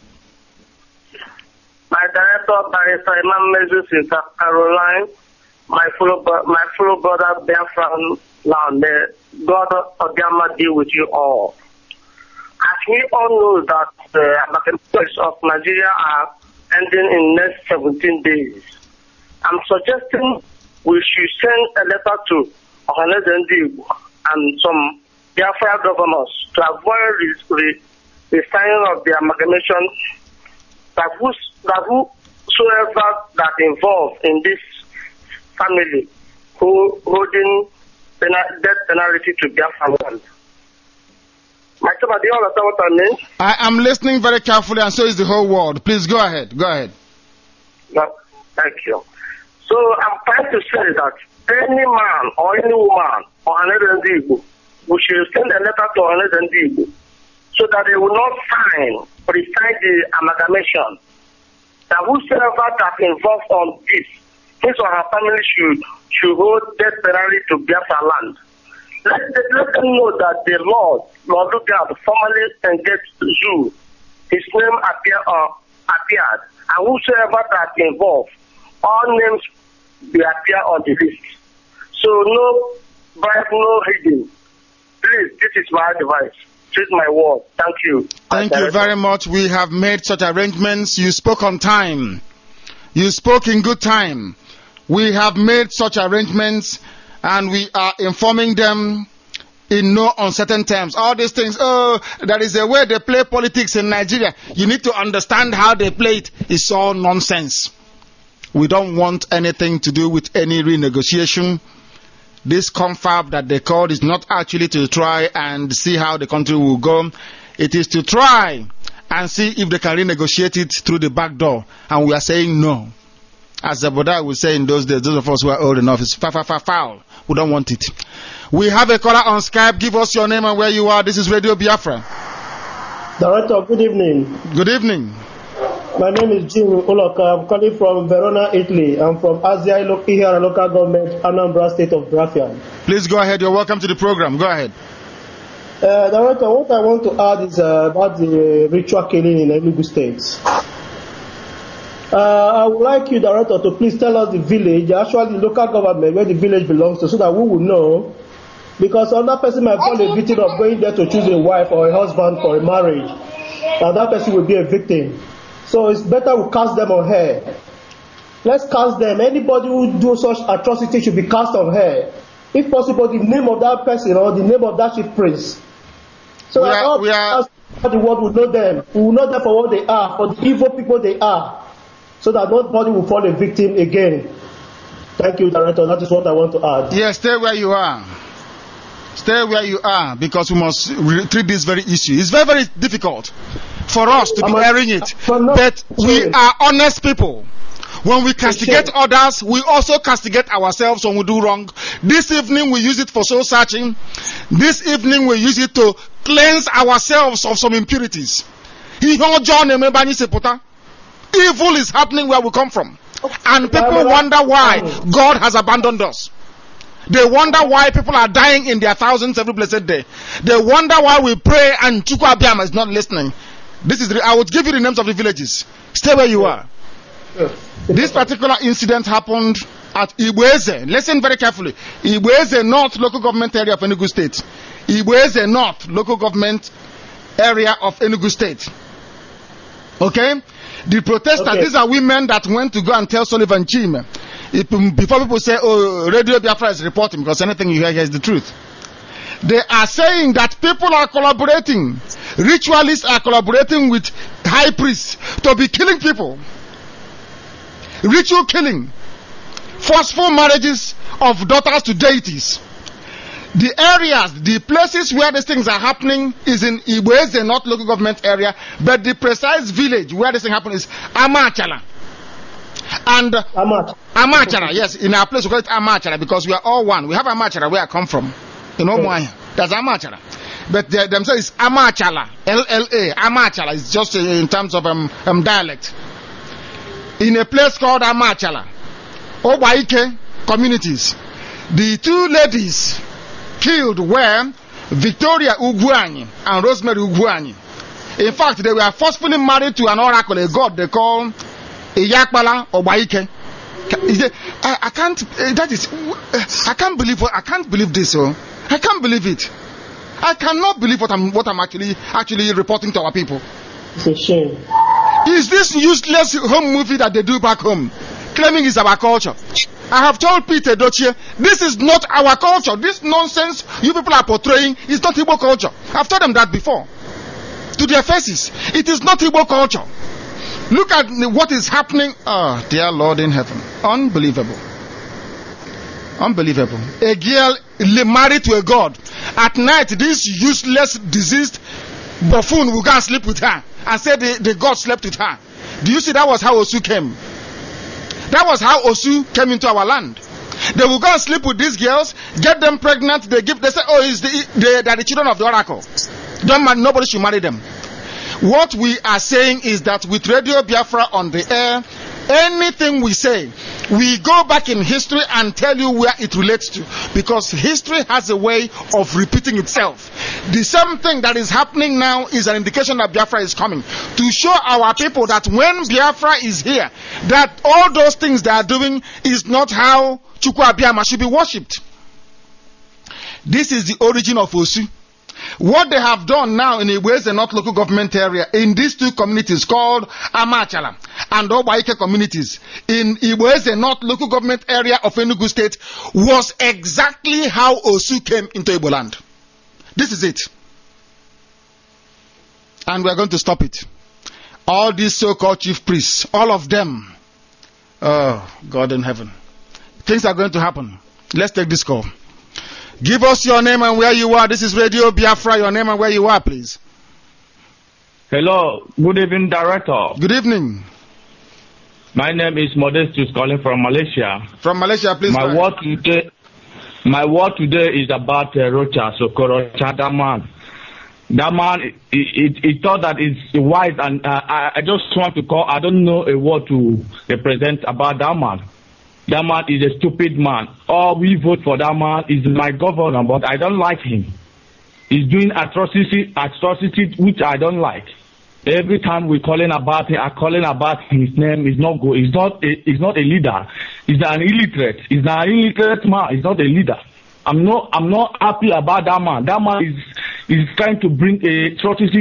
My director, Barrister Imam Mezus in South Carolina, my fellow brother, Biafran Land, God of Gamma deal with you all. As we all know that the elections of Nigeria are ending in next 17 days, I'm suggesting we should send a letter to Ohanezen Ndigbo and some Biafra governors to avoid the signing of the amalgamation that whosoever that involved in this family who holding death penalty to Biafra land. Do you understand what I mean? I am listening very carefully, and so is the whole world. Please go ahead. Go ahead. No, thank you. So I'm trying to say that any man or any woman or Ohanezen Ndigbo, we should send a letter to Ohanezen Ndigbo so that they will not sign or decide the amalgamation. That whosoever that involved on this, his or her family should hold death penalty to Biafra land. Let them know that the Lord Lugard, formerly engaged Zoo, his name appeared, and whosoever that involved, all names will appear on the list. So no bribe, no hidden. Please, this is my advice. This is my word. Thank you. Thank you very much. We have made such arrangements. You spoke on time. You spoke in good time. We have made such arrangements, and we are informing them in no uncertain terms. All these things, there is a way they play politics in Nigeria. You need to understand how they play it. It's all nonsense. We don't want anything to do with any renegotiation. This confab that they called is not actually to try and see how the country will go. It is to try and see if they can renegotiate it through the back door. And we are saying no. As the Buddha would say in those days, those of us who are old enough, it's foul. We don't want it. We have a caller on Skype. Give us your name and where you are. This is Radio Biafra. Director, good evening. Good evening. My name is Jim Oloka. I'm calling from Verona, Italy. I'm from Azia Ihara Local Government, Anambra State of Biafra. Please go ahead. You're welcome to the program. Go ahead. Director, what I want to add is about the ritual killing in Enugu State. I would like you, Director, to please tell us the village, actually the local government, where the village belongs to, so that we will know. Because another person might fall a victim of going there to choose a wife or a husband for a marriage, and that person will be a victim. So it's better we cast them on her. Let's cast them. Anybody who do such atrocity should be cast on her. If possible, the name of that person or the name of that chief prince. So that the world will know them. We will know them for what they are, for the evil people they are. So that nobody will fall a victim again. Thank you, Director. That is what I want to add. Yes, stay where you are. Stay where you are, because we must treat this very issue. It's very, very difficult for us to be airing it. But we are honest people. When we castigate others, we also castigate ourselves when we do wrong. This evening we use it for soul searching. This evening we use it to cleanse ourselves of some impurities. Evil is happening where we come from. And people wonder why God has abandoned us. They wonder why people are dying in their thousands every blessed day. They wonder why we pray and Chukwu Abiyama is not listening. I would give you the names of the villages. Stay where you are. This particular incident happened at Igboeze. Listen very carefully. Igboeze North local government area of Enugu State. Igboeze North local government area of Enugu State. Okay? The protesters, these are women that went to go and tell Sullivan Chime. Before people say, oh, Radio Biafra is reporting, because anything you hear here is the truth. They are saying that people are collaborating. Ritualists are collaborating with high priests to be killing people. Ritual killing. Forceful marriages of daughters to deities. The areas, the places where these things are happening is in Igboeze, not local government area, but the precise village where this thing happens is Amachala. And Amachala, yes, in our place we call it Amachala because we are all one. We have Amachala where I come from. You know, that's Amachala. But themselves is Amachala, LLA, Amachala. It's just in terms of dialect. In a place called Amachala, Obaike communities, the two ladies killed were Victoria Ugwuanyi and Rosemary Ugwuanyi. In fact, they were forcefully married to an oracle, a god they call Iyakbala Obaike. I can't believe this. Oh. I can't believe it. I cannot believe what I'm actually reporting to our people. It's a shame. Is this useless home movie that they do back home, claiming it's our culture? I have told Peter Dochie, this is not our culture. This nonsense you people are portraying is not Igbo culture. I've told them that before. To their faces. It is not Igbo culture. Look at what is happening. Oh, dear Lord in heaven. Unbelievable. Unbelievable. A girl married to a god. At night, this useless, diseased buffoon will go and sleep with her and say the god slept with her. Do you see that was how Osu came? That was how Osu came into our land. They will go and sleep with these girls, get them pregnant. They say, oh, they are the children of the oracle. Nobody should marry them. What we are saying is that with Radio Biafra on the air, anything we say, we go back in history and tell you where it relates to, because history has a way of repeating itself. The same thing that is happening now is an indication that Biafra is coming, to show our people that when Biafra is here, that all those things they are doing is not how Chukwu Abiyama should be worshipped. This is the origin of Osu. What they have done now in Igboeze North local government area, in these two communities called Amachala and Obaike communities, in Igboeze North local government area of Enugu State, was exactly how Osu came into Igbo land. This is it. And we are going to stop it. All these so-called chief priests, all of them, oh, God in heaven. Things are going to happen. Let's take this call. Give us your name and where you are. This is Radio Biafra. Your name and where you are, please. Hello. Good evening, Director. Good evening. My name is Modestus, calling from Malaysia. From Malaysia, please. My word today is about Rocha Sokorocha. That man, he thought that it's wise, and I just want to call. I don't know a word to represent about that man. That man is a stupid man. All we vote for that man is my governor, but I don't like him. He's doing atrocity which I don't like. Every time we're calling about him, his name is not good. He's not a leader. He's an illiterate. He's an illiterate man. He's not a leader. I'm not happy about that man. That man is trying to bring a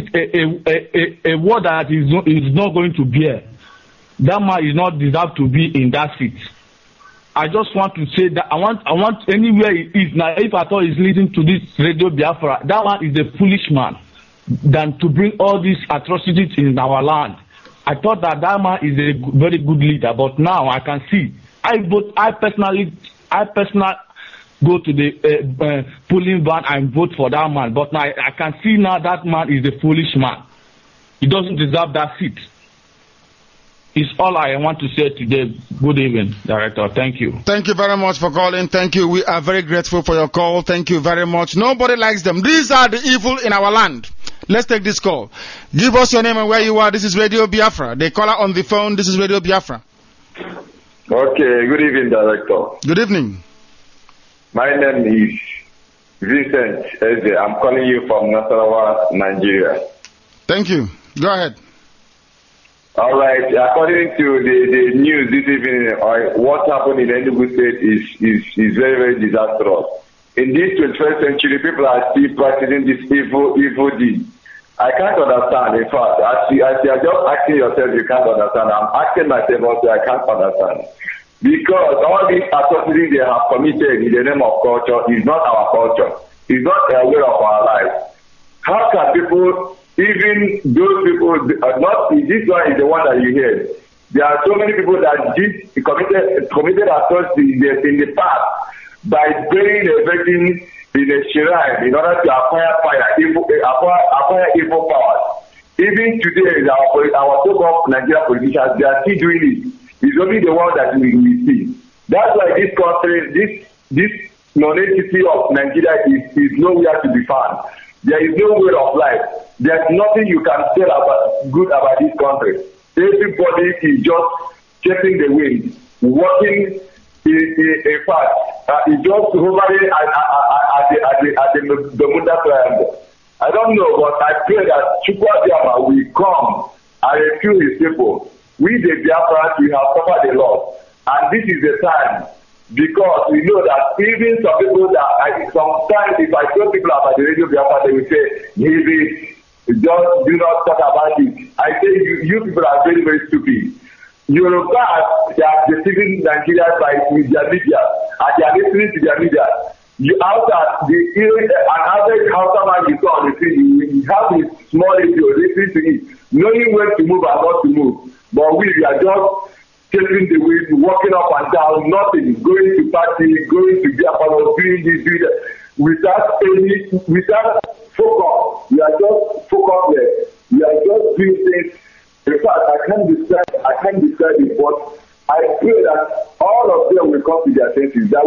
word that is not going to bear. That man is not deserved to be in that seat. I just want to say that I want anywhere he is now, if at all he's leading to this Radio Biafra, that man is a foolish man than to bring all these atrocities in our land. I thought that man is a very good leader, but now I can see. I personally go to the polling van and vote for that man, but now I can see now that man is a foolish man. He doesn't deserve that seat. It's all I want to say today. Good evening, Director. Thank you. Thank you very much for calling. Thank you. We are very grateful for your call. Thank you very much. Nobody likes them. These are the evil in our land. Let's take this call. Give us your name and where you are. This is Radio Biafra. The caller on the phone. This is Radio Biafra. Okay. Good evening, Director. Good evening. My name is Vincent Eze. I'm calling you from Nasarawa, Nigeria. Thank you. Go ahead. All right. According to the news this evening, what happened in Enugu State is very, very disastrous. In this 21st century, people are still practicing this evil deed. I can't understand. In fact, as you are just asking yourself, you can't understand. I'm asking myself also, I can't understand. Because all these atrocities they have committed in the name of culture is not our culture. It's not a way of our life. How can people, even those people, not this one is the one that you hear. There are so many people that committed atrocities in the past by burying a virgin in a shrine in order to acquire evil powers. Even today, our so-called Nigerian politicians, they are still doing it. It's only the one that we see. That's why this country, this non-entity of Nigeria is nowhere to be found. There is no way of life. There's nothing you can say good about this country. Everybody is just chasing the wind, walking in fact, is just hovering at the Bermuda Triangle. I don't know, but I pray that Chukwu Abiyama will come and rescue his people. We, the Biafrans, we have suffered a lot. And this is the time, because we know that even some people sometimes if I tell people about the Radio Biafra, they will say, maybe just do not talk about it. I say, you people are very, very stupid. Yorubas, they are deceiving Nigerians by their media, and they are listening to their media. You an average Hausa man you saw on the street, you have this small radio, listening to it, knowing when to move and not to move. But we are just chasing the wind, walking up and down, nothing, going to party, going to the apartment, doing this, doing that, without focus. We are just focused. We are just doing things. In fact, I can't describe it, but I pray that all of them will come to their senses. That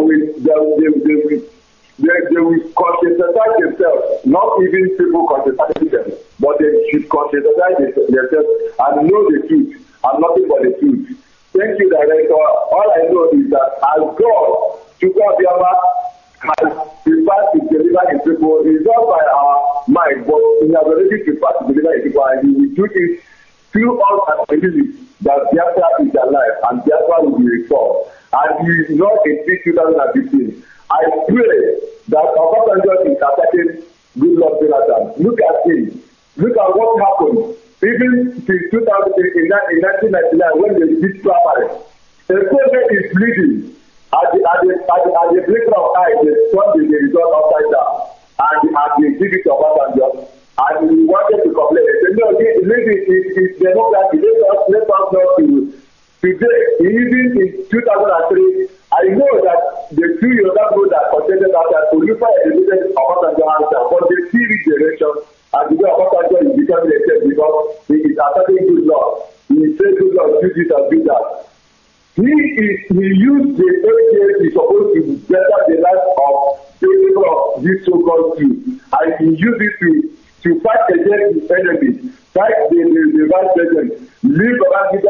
they will conscientize themselves, not even people conscientizing them, but they should conscientize themselves and know the truth and nothing but the truth. Thank you, Director. All I know is that as God, Chukwu Abiyama has prepared to deliver his people, it's not by our mind, but he has already prepared to deliver his people, and he will do it through us and believe that Biafra is alive and Biafra will be restored. And he is not in 2015. I pray that Obasanjo is attacking Goodluck Jonathan. Look at him. Look at what happened. Even since 1999 when they did primary, the president is bleeding. At the blink of eye, they turn the result upside down. And they give it to Obasanjo. And we wanted to complain. They said, no, it's democracy. Let us not do today. Even in 2003, I know that the two Yoruba people that contested after Olufa elevated Obasanjo answer, but they still reach the election, and the way Obasanjo is becoming a state because he is attacking Goodluck. He says Goodluck do this and do that. He used the 8 years he's supposed to better the life of people of this so-called Jew, and he used it to fight against his enemies, fight the vice president, leave Babangida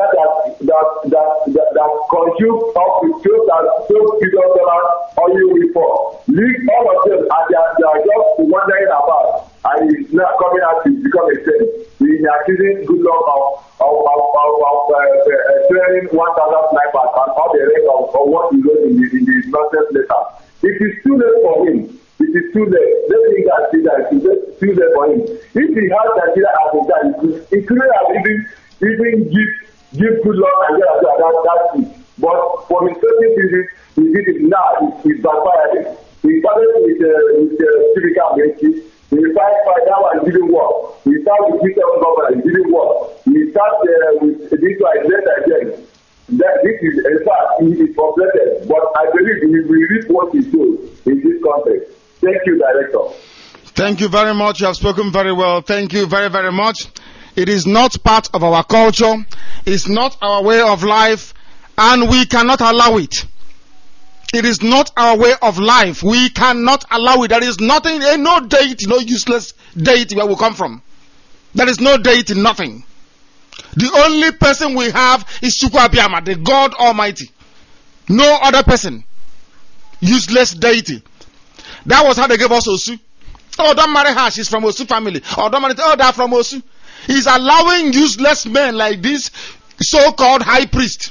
that consumes up to $12 billion oil report, leave all of them, and they are just wondering about, and he's now coming out to become a saint. He is accusing Goodluck of training 1,000 snipers and all the rest of what he wrote in the nonsense letter. It is too late for him. It is too late. Let me see that it is too late for him. If he has Nigeria as a guy, he could have even give Goodluck and that's it. But for his certain reasons, he did it now. He's backfired. He started with civic ability. He fight that one didn't work. He started with G7 government, it didn't work. He started with this one, left again. This is, in fact, he is completed. But I believe he will reap what he sows in this context. Thank you, Director. Thank you very much. You have spoken very well. Thank you very, very much. It is not part of our culture. It's not our way of life. And we cannot allow it. It is not our way of life. We cannot allow it. There is nothing, no deity, no useless deity where we come from. There is no deity, nothing. The only person we have is Chukwu Abiyama, the God Almighty. No other person. Useless deity. That was how they gave us Osu. Oh, don't marry her, she's from Osu family. Oh, don't marry, oh, they're from Osu. He's allowing useless men like this so-called high priest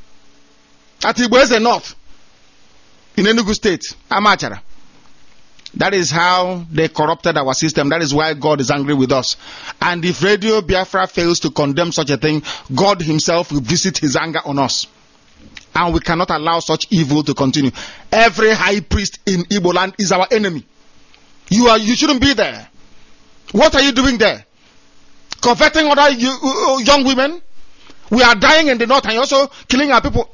at Igboeze North in Enugu State, Amachara. That is how they corrupted our system. That is why God is angry with us. And if Radio Biafra fails to condemn such a thing, God himself will visit his anger on us. And we cannot allow such evil to continue. Every high priest in Igbo land is our enemy. You shouldn't be there. What are you doing there? Converting other young women? We are dying in the north and you're also killing our people.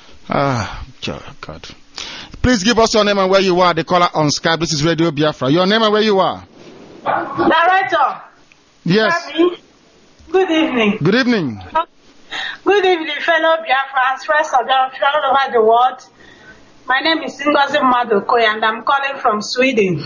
God. Please give us your name and where you are. The caller on Skype. This is Radio Biafra. Your name and where you are. Director. Yes. Good evening. Good evening. Good evening, fellow Biafrans, friends of Biafra all over the world. My name is Ngozi Madokoy and I'm calling from Sweden.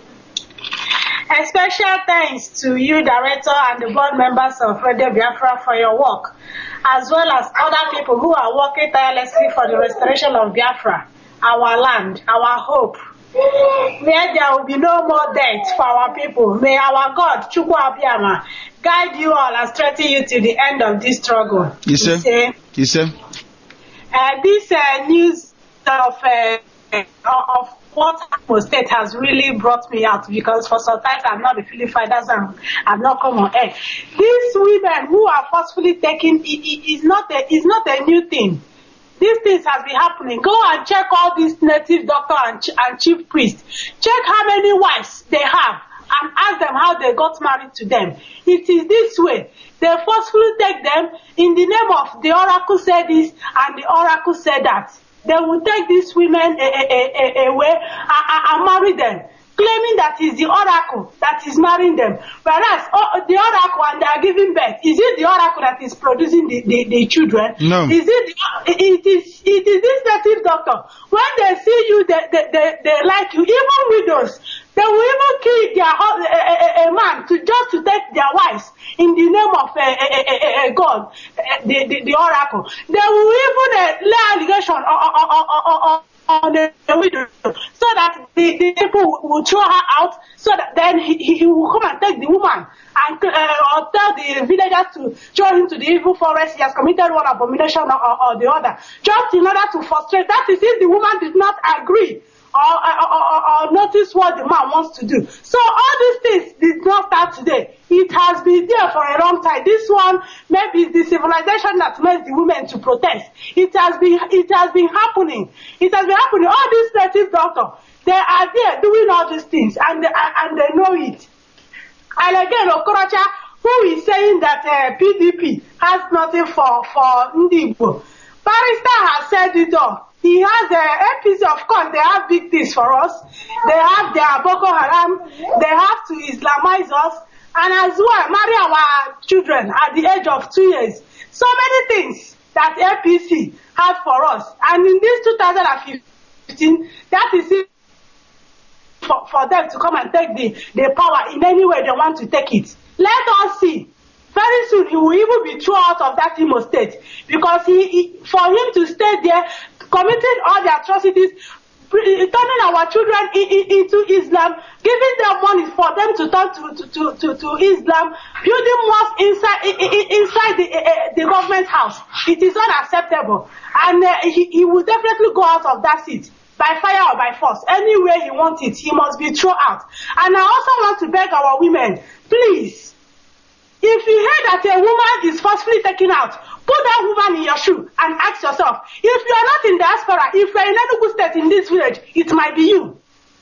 A special thanks to you, Director, and the board members of Radio Biafra for your work, as well as other people who are working tirelessly for the restoration of Biafra, our land, our hope, where there will be no more death for our people. May our God, Chukwu Abiyama, guide you all and strengthen you to the end of this struggle. Yes, sir. Yes, sir. This news of what Imo State has really brought me out, because for some time I'm not feeling fine. That's why I'm not come on air. These women who are forcefully taken is not a new thing. These things has been happening. Go and check all these native doctor and chief priests. Check how many wives they have and ask them how they got married to them. It is this way. They forcefully take them in the name of the oracle said this and the oracle said that. They will take these women away and marry them, claiming that is the oracle that is marrying them. Whereas the oracle and they are giving birth, is it the oracle that is producing the children? No. It is this native doctor. When they see you, they like you. Even widows, they will even kill a man to take their wives in the name of God, the oracle. They will even lay allegation on the widow, so that the people will throw her out, so that then he will come and take the woman and or tell the villagers to throw him to the evil forest. He has committed one abomination or the other, just in order to frustrate. That is if the woman did not agree or notice what the man wants to do. So all these things did not start today. It has been there for a long time. This one maybe is the civilization that made the women to protest. It has been happening. It has been happening. All these native doctors, they are there doing all these things and they know it. And again, Okorocha, who is saying that PDP has nothing for Ndigbo. Barrister has said it all. He has APC, of course, they have big things for us. They have their Boko Haram. They have to Islamize us. And as well, marry our children at the age of 2 years. So many things that APC had for us. And in this 2015, that is it for them to come and take the power in any way they want to take it. Let us see. Very soon he will even be thrown out of that Imo State, because for him to stay there, committing all the atrocities, turning our children into Islam, giving them money for them to turn to Islam, building mosques inside the government house. It is unacceptable, and he will definitely go out of that seat by fire or by force. Anywhere he wants it, he must be thrown out. And I also want to beg our women, please. If you hear that a woman is forcefully taken out, put that woman in your shoe and ask yourself, if you are not in diaspora, if you are in Enugu State in this village, it might be you.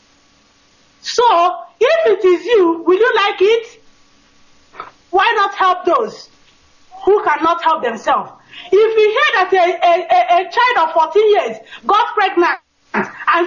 So, if it is you, will you like it? Why not help those who cannot help themselves? If you hear that a child of 14 years got pregnant and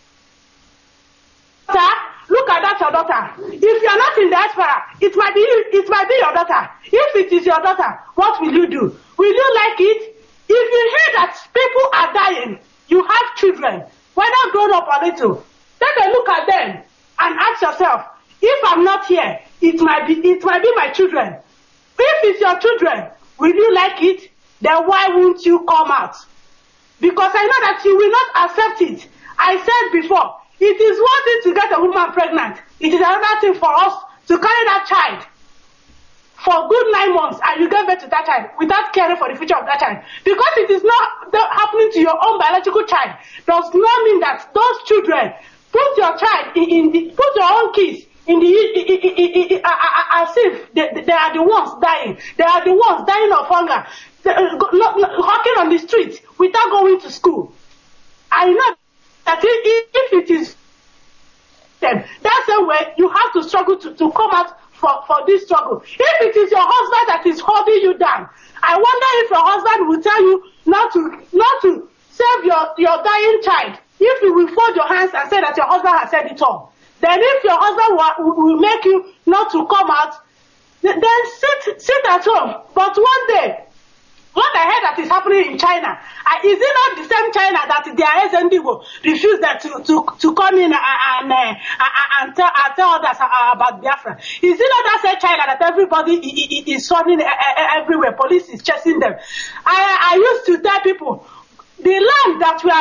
look at that, your daughter. If you are not in diaspora, it might be your daughter. If it is your daughter, what will you do? Will you like it? If you hear that people are dying, you have children, whether grown up or little, take a look at them and ask yourself, if I'm not here, it might be my children. If it's your children, will you like it? Then why won't you come out? Because I know that you will not accept it. I said before, it is one thing to get a woman pregnant. It is another thing for us to carry that child for good 9 months and you give birth to that child without caring for the future of that child. Because it is not happening to your own biological child does not mean that those children put your child put your own kids in the as if they are the ones dying. They are the ones dying of hunger, walking on the street without going to school. I know that if it is them, that's the way you have to struggle to come out for this struggle. If it is your husband that is holding you down, I wonder if your husband will tell you not to save your dying child. If you will fold your hands and say that your husband has said it all. Then if your husband will make you not to come out, then sit at home. But one day, what I heard that is happening in China, is it not the same China that their SND refused that to come in and tell others about Biafra? Is it not that same China that everybody is running everywhere, police is chasing them? I used to tell people, the land that we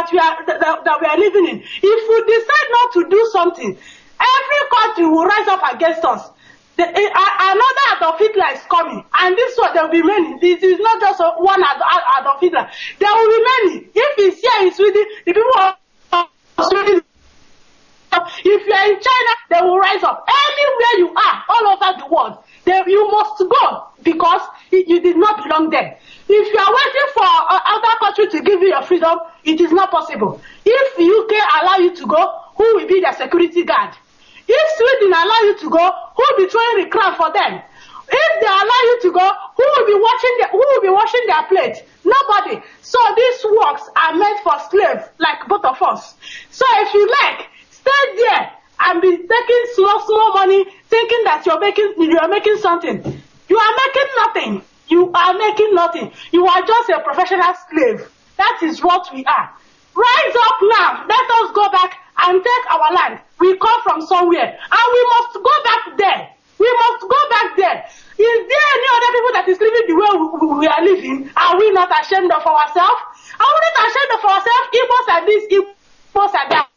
are living in, if we decide not to do something, every country will rise up against us. Another Adolf Hitler is coming, and this one there will be many. This is not just one Adolf Hitler. There will be many. If it's here in Sweden, the people of Sweden. If you are in China, they will rise up. Anywhere you are, all over the world, you must go because you did not belong there. If you are waiting for other country to give you your freedom, it is not possible. If UK allow you to go, who will be the security guard? If Sweden allow you to go, who will be throwing the crown for them? If they allow you to go, who will be washing their plate? Nobody. So these works are meant for slaves, like both of us. So if you like, stay there and be taking small money, thinking that you are making something. You are making nothing. You are making nothing. You are just a professional slave. That is what we are. Rise up now. Let us go back and take our land. We come from somewhere, and we must go back there. We must go back there. Is there any other people that is living the way we are living? Are we not ashamed of ourselves? Are we not ashamed of ourselves? Igbos are this, Igbos are that.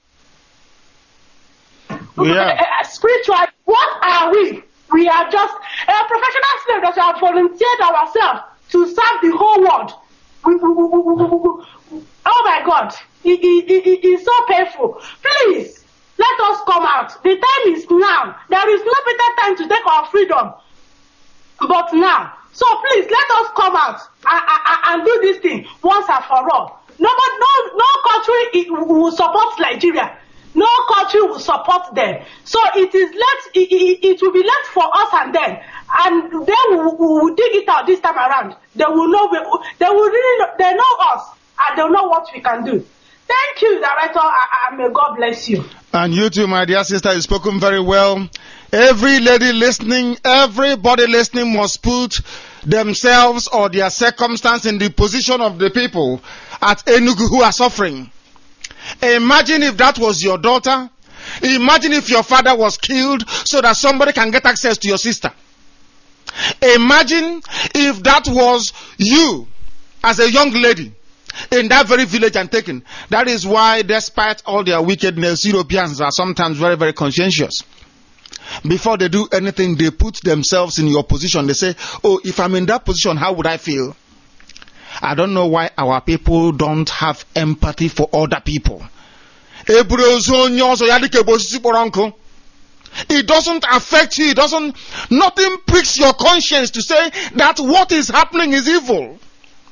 Yeah. Spiritual, what are we? We are just professional slaves that have volunteered ourselves to serve the whole world. Oh my God, it is so painful. Please, let us come out. The time is now. There is no better time to take our freedom but now. So please, let us come out and do this thing once and for all. No country will support Nigeria. No country will support them. So it will be left for us and them. And then we will dig it out this time around. They will know, they know us and they know what we can do. Thank you, Director, and may God bless you. And you too, my dear sister, you've spoken very well. Every lady listening, everybody listening must put themselves or their circumstance in the position of the people at Enugu who are suffering. Imagine if that was your daughter. Imagine if your father was killed so that somebody can get access to your sister. Imagine if that was you as a young lady in that very village and taken. That is why, despite all their wickedness, Europeans are sometimes very, very conscientious. Before they do anything, they put themselves in your position. They say, oh, if I'm in that position, how would I feel? I don't know why our people don't have empathy for other people. It doesn't affect you. Nothing pricks your conscience to say that what is happening is evil.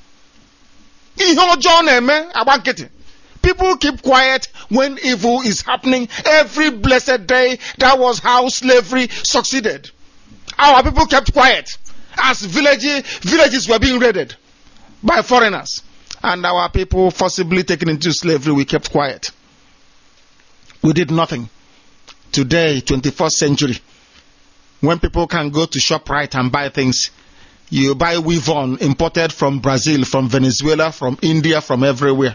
People keep quiet when evil is happening. Every blessed day, that was how slavery succeeded. Our people kept quiet as villages were being raided by foreigners, and our people forcibly taken into slavery. We kept quiet. We did nothing. Today, 21st century, when people can go to ShopRite and buy things, you buy weave on imported from Brazil, from Venezuela, from India, from everywhere.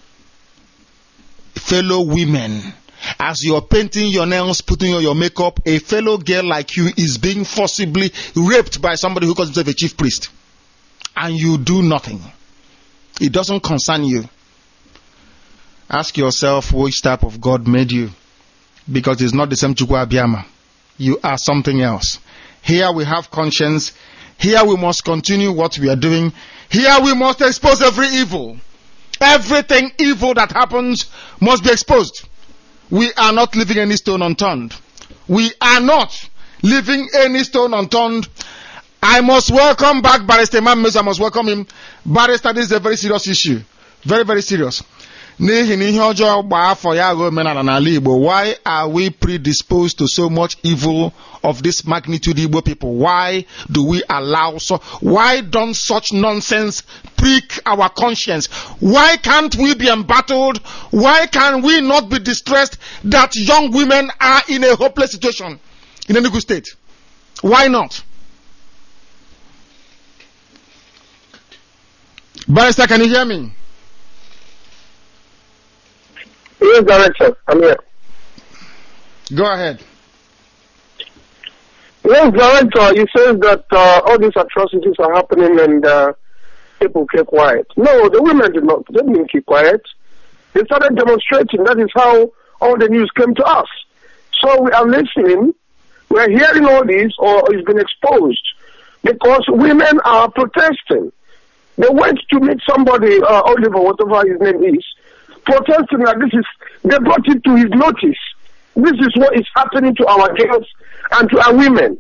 Fellow women, as you're painting your nails, putting on your makeup, a fellow girl like you is being forcibly raped by somebody who calls himself a chief priest. And you do nothing. It doesn't concern you. Ask yourself which type of God made you. Because it's not the same Chukwu Abiyama. You are something else. Here we have conscience. Here we must continue what we are doing. Here we must expose every evil. Everything evil that happens must be exposed. We are not leaving any stone unturned. We are not leaving any stone unturned. I must welcome back Barrister Mmezu. I must welcome him. Barrister, this is a very serious issue. Very, very serious. Why are we predisposed to so much evil of this magnitude, Igbo people? Why do we allow so? Why don't such nonsense prick our conscience? Why can't we be embattled? Why can we not be distressed that young women are in a hopeless situation in Enugu State? Why not? Barrister, can you hear me? Yes, Director, I'm here. Go ahead. Yes, Director, you said that all these atrocities are happening and people keep quiet. No, the women didn't keep quiet. They started demonstrating. That is how all the news came to us. So we are listening. We are hearing all this, or it's been exposed, because women are protesting. They went to meet somebody, Oliver, whatever his name is, protesting that they brought it to his notice. This is what is happening to our girls and to our women.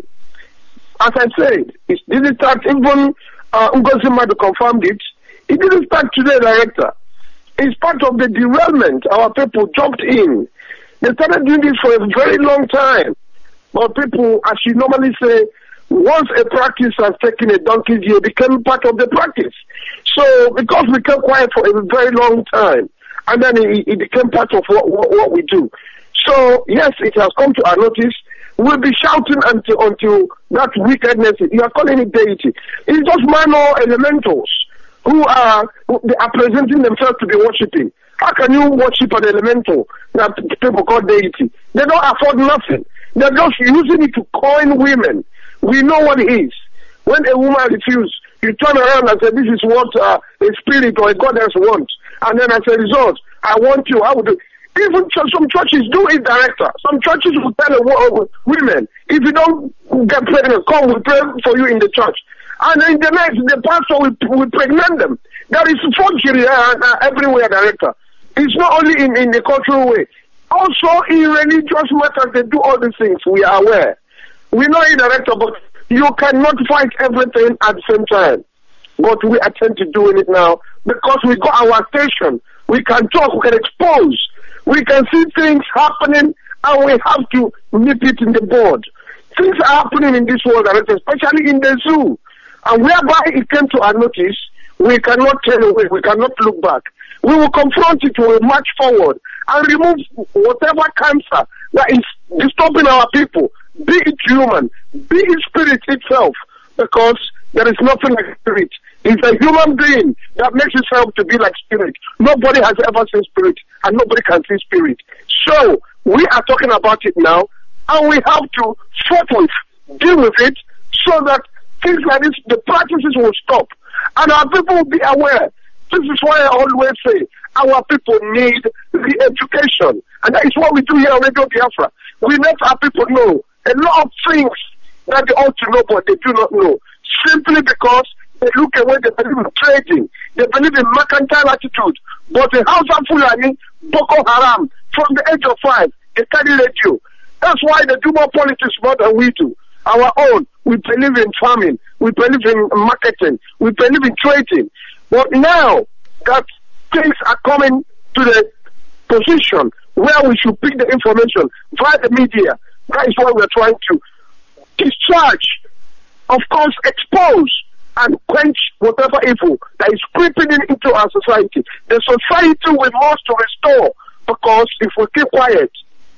As I said, it didn't start, even Ngozi Madu confirmed it. It didn't start today, Director. It's part of the derailment. Our people jumped in. They started doing this for a very long time. But people, as you normally say, once a practice has taken a donkey's year, it became part of the practice. So, because we kept quiet for a very long time, and then it became part of what we do. So, yes, it has come to our notice. We'll be shouting until that wickedness, you are calling it deity. It's just minor elementals they are presenting themselves to be worshipping. How can you worship an elemental that people call deity? They don't afford nothing. They're just using it to coin women. We know what it is. When a woman refuses, you turn around and say, this is what a spirit or a goddess wants. And then as a result, I want you, I would do. Even some churches do it, Director. Some churches will tell women, if you don't get pregnant, come, we'll pray for you in the church. And in the next, the pastor will pregnant them. There is forgery everywhere, Director. It's not only in the cultural way. Also, in religious matters, they do all these things. We are aware. We know it, Director, but you cannot fight everything at the same time. But we attend to doing it now because we got our station. We can talk, we can expose. We can see things happening and we have to nip it in the bud. Things are happening in this world, especially in the zoo. And whereby it came to our notice, we cannot turn away, we cannot look back. We will confront it, we will march forward and remove whatever cancer that is disturbing our people, be it human, be it spirit itself, because there is nothing like spirit. It's a human being that makes itself to be like spirit. Nobody has ever seen spirit, and nobody can see spirit. So, we are talking about it now, and we have to forthwith deal with it so that things like this, the practices will stop, and our people will be aware. This is why I always say, our people need the education, and that is what we do here on Radio Biafra. We let our people know a lot of things that they ought to know, but they do not know, simply because they look away, they believe in trading, they believe in mercantile attitude. But the Hausa Fulani, Boko Haram, from the age of 5, they carry radio. That's why they do more politics more than we do. Our own, we believe in farming, we believe in marketing, we believe in trading. But now that things are coming to the position where we should pick the information via the media, that is what we're trying to discharge, of course, expose and quench whatever evil that is creeping into our society. The society we must restore, because if we keep quiet,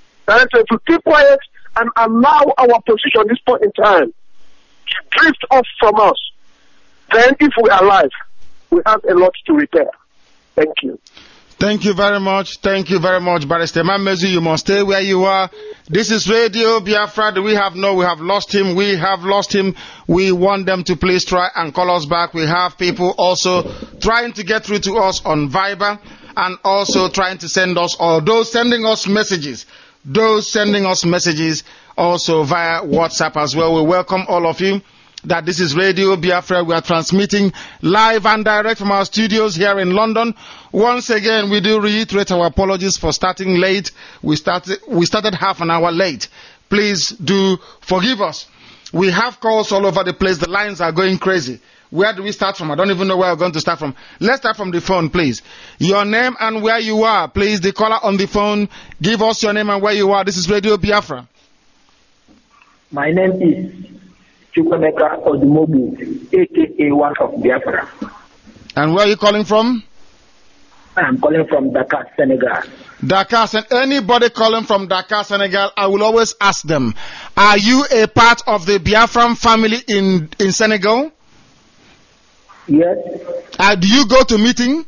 if we keep quiet and allow our position at this point in time to drift off from us, then if we are alive, we have a lot to repair. Thank you. Thank you very much. Thank you very much, Barrister Mmezu. You must stay where you are. This is Radio Biafra. We have lost him. We have lost him. We want them to please try and call us back. We have people also trying to get through to us on Viber and also trying to send us, or those sending us messages also via WhatsApp as well. We welcome all of you. that this is Radio Biafra. We are transmitting live and direct from our studios here in London. Once again, we do reiterate our apologies for starting late. We started half an hour late. Please do forgive us. We have calls all over the place. The lines are going crazy. Where do we start from? I don't even know where we're going to start from. Let's start from the phone, please. Your name and where you are. Please, the caller on the phone, give us your name and where you are. This is Radio Biafra. My name is Chukwemeka Odumobu, aka One of Biafra. And where are you calling from? I'm calling from Dakar, Senegal. Dakar, anybody calling from Dakar, Senegal, I will always ask them, are you a part of the Biafran family in Senegal? Yes. Do you go to meeting?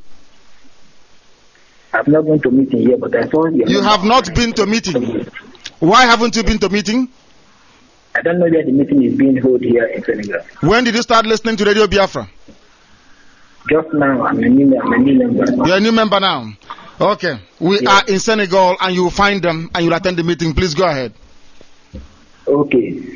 I've not been to meeting yet, but I saw you. You have not been to meeting? Why haven't you been to meeting? I don't know where the meeting is being held here in Senegal. When did you start listening to Radio Biafra? Just now. I'm a new member. You're a new member now? Okay. We are in Senegal and you will find them and you'll attend the meeting. Please go ahead. Okay.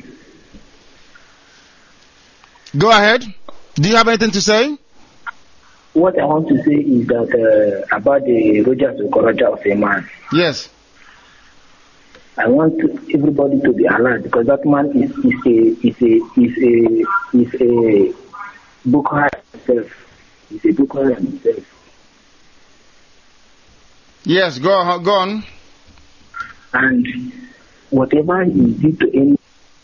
Go ahead. Do you have anything to say? What I want to say is that about the Rogers Okorocha of a man. Yes. I want everybody to be alert because that man is a Boko Haram himself. He's a Boko Haram himself. Yes, go on. And whatever he did to any.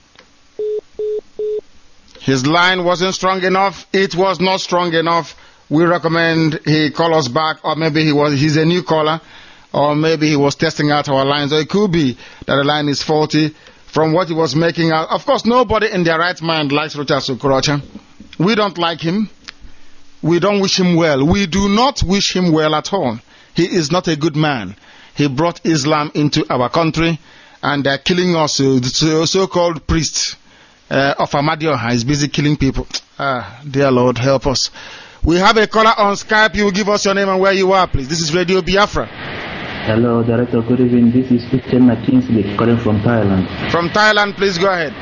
His line wasn't strong enough. It was not strong enough. We recommend he call us back, or maybe he's a new caller, or maybe he was testing out our lines, or it could be that the line is faulty from what he was making out. Of course, nobody in their right mind likes Rochas Okorocha. We don't like him. We don't wish him well. We do not wish him well at all. He is not a good man. He brought Islam into our country, and they're killing us. The so-called priest of Amadioha is busy killing people. Dear Lord, help us. We have a caller on Skype. You will give us your name and where you are, please. This is Radio Biafra. Hello, Director. Good evening. This is Uchenna Kingsley calling from Thailand. From Thailand, please go ahead.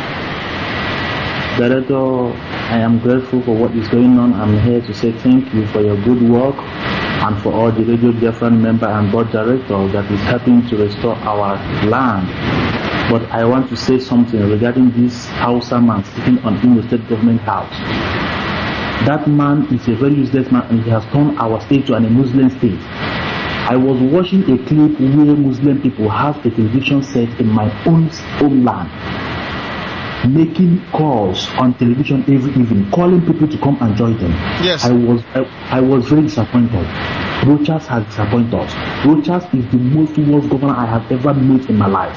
Director, I am grateful for what is going on. I'm here to say thank you for your good work and for all the Radio Biafra member and board director that is helping to restore our land. But I want to say something regarding this Hausa man sitting on Imo State Government House. That man is a very useless man and he has turned our state to a Muslim state. I was watching a clip where Muslim people have a television set in my own homeland, making calls on television every evening, calling people to come and join them. Yes. I was very disappointed. Rochas has disappointed us. Rochas is the most worst governor I have ever met in my life.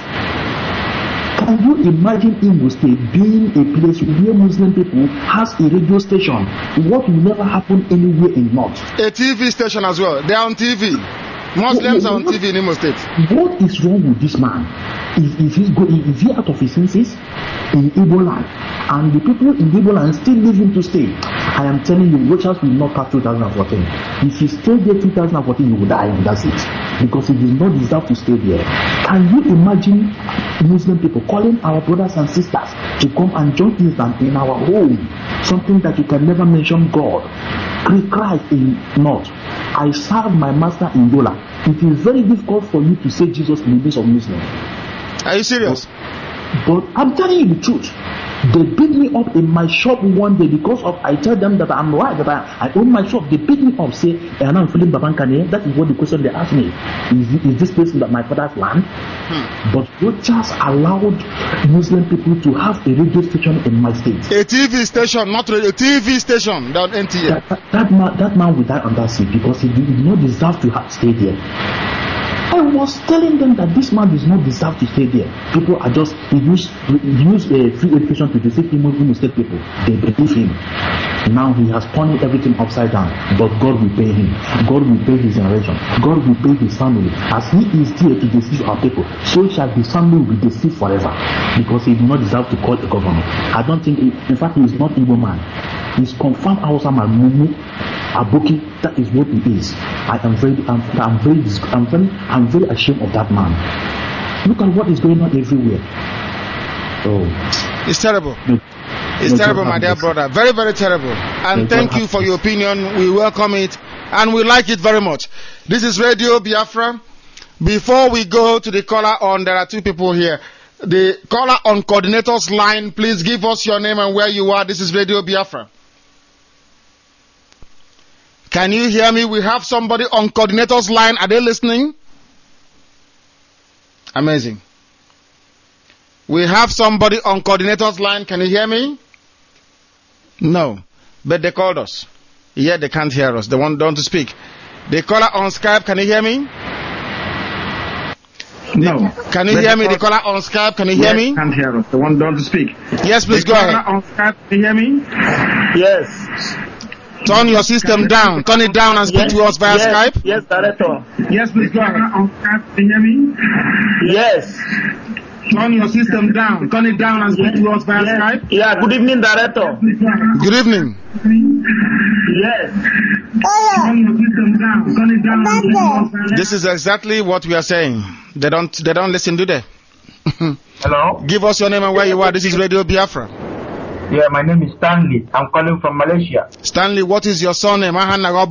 Can you imagine Imo State being a place where Muslim people has a radio station? What will never happen anywhere in North? A TV station as well. They are on TV. Muslims are on TV in Imo State. What is wrong with this man? Is he out of his senses in Igbo land? And the people in Igbo land still leave him to stay. I am telling you, Rochas will not pass 2014. If he stayed there 2014, he will die and that's it. Because he does not deserve to stay there. Can you imagine Muslim people calling our brothers and sisters to come and join Islam in our home? Something that you can never mention God. Christ in North. I serve my master in Yola. It is very difficult for you to say Jesus in the midst of Muslims. Are you serious? But I'm telling you the truth. They beat me up in my shop one day because of I tell them that I'm right, that I own my shop. They beat me up, say, and I'm feeling Babankane. That is what the question they asked me. Is this place my father's land? But Rochas allowed Muslim people to have a radio station in my state. A TV station, not radio, a TV station, not NTA. That man will die on that seat because he did not deserve to stay there. I was telling them that this man does not deserve to stay there. People are just use free education to deceive Imo State people. They believe him. Now he has turned everything upside down. But God will pay him. God will pay his generation. God will pay his family. As he is there to deceive our people, so shall his family be deceived forever. Because he does not deserve to call a government. I don't think, in fact, he is not Igbo man. He's confirmed Hausa man, Mumu, Aboki. That is what he is. I'm very ashamed of that man. Look at what is going on everywhere. It's terrible. It's terrible, my dear brother. Very, very terrible. And thank you for your opinion. We welcome it and we like it very much. This is Radio Biafra. Before we go to the caller on, there are two people here. The caller on coordinator's line, please give us your name and where you are. This is Radio Biafra. Can you hear me? We have somebody on coordinator's line. Are they listening? Amazing. We have somebody on coordinator's line. Can you hear me? No. But they called us. Yeah, they can't hear us. They want to speak. The caller on Skype, can you hear me? No. Can you hear me? The caller on Skype, can you hear me? Can't hear us. They want to speak. Yes, please go ahead. On Skype, can you hear me? Yes. Turn your system down. Turn it down and speak to us via Skype. Yes, Director. Yes, please go ahead. On Skype, can you hear me? Yes. Turn your system down. Turn it down and speak to us via Skype. Yeah, good evening, Director. Good evening. Yes. Turn your system down. Turn it down and speak to us via This is exactly what we are saying. They don't listen, do they? Hello? Give us your name and where you are. This is Radio Biafra. Yeah, my name is Stanley. I'm calling from Malaysia. Stanley, what is your surname? I'm now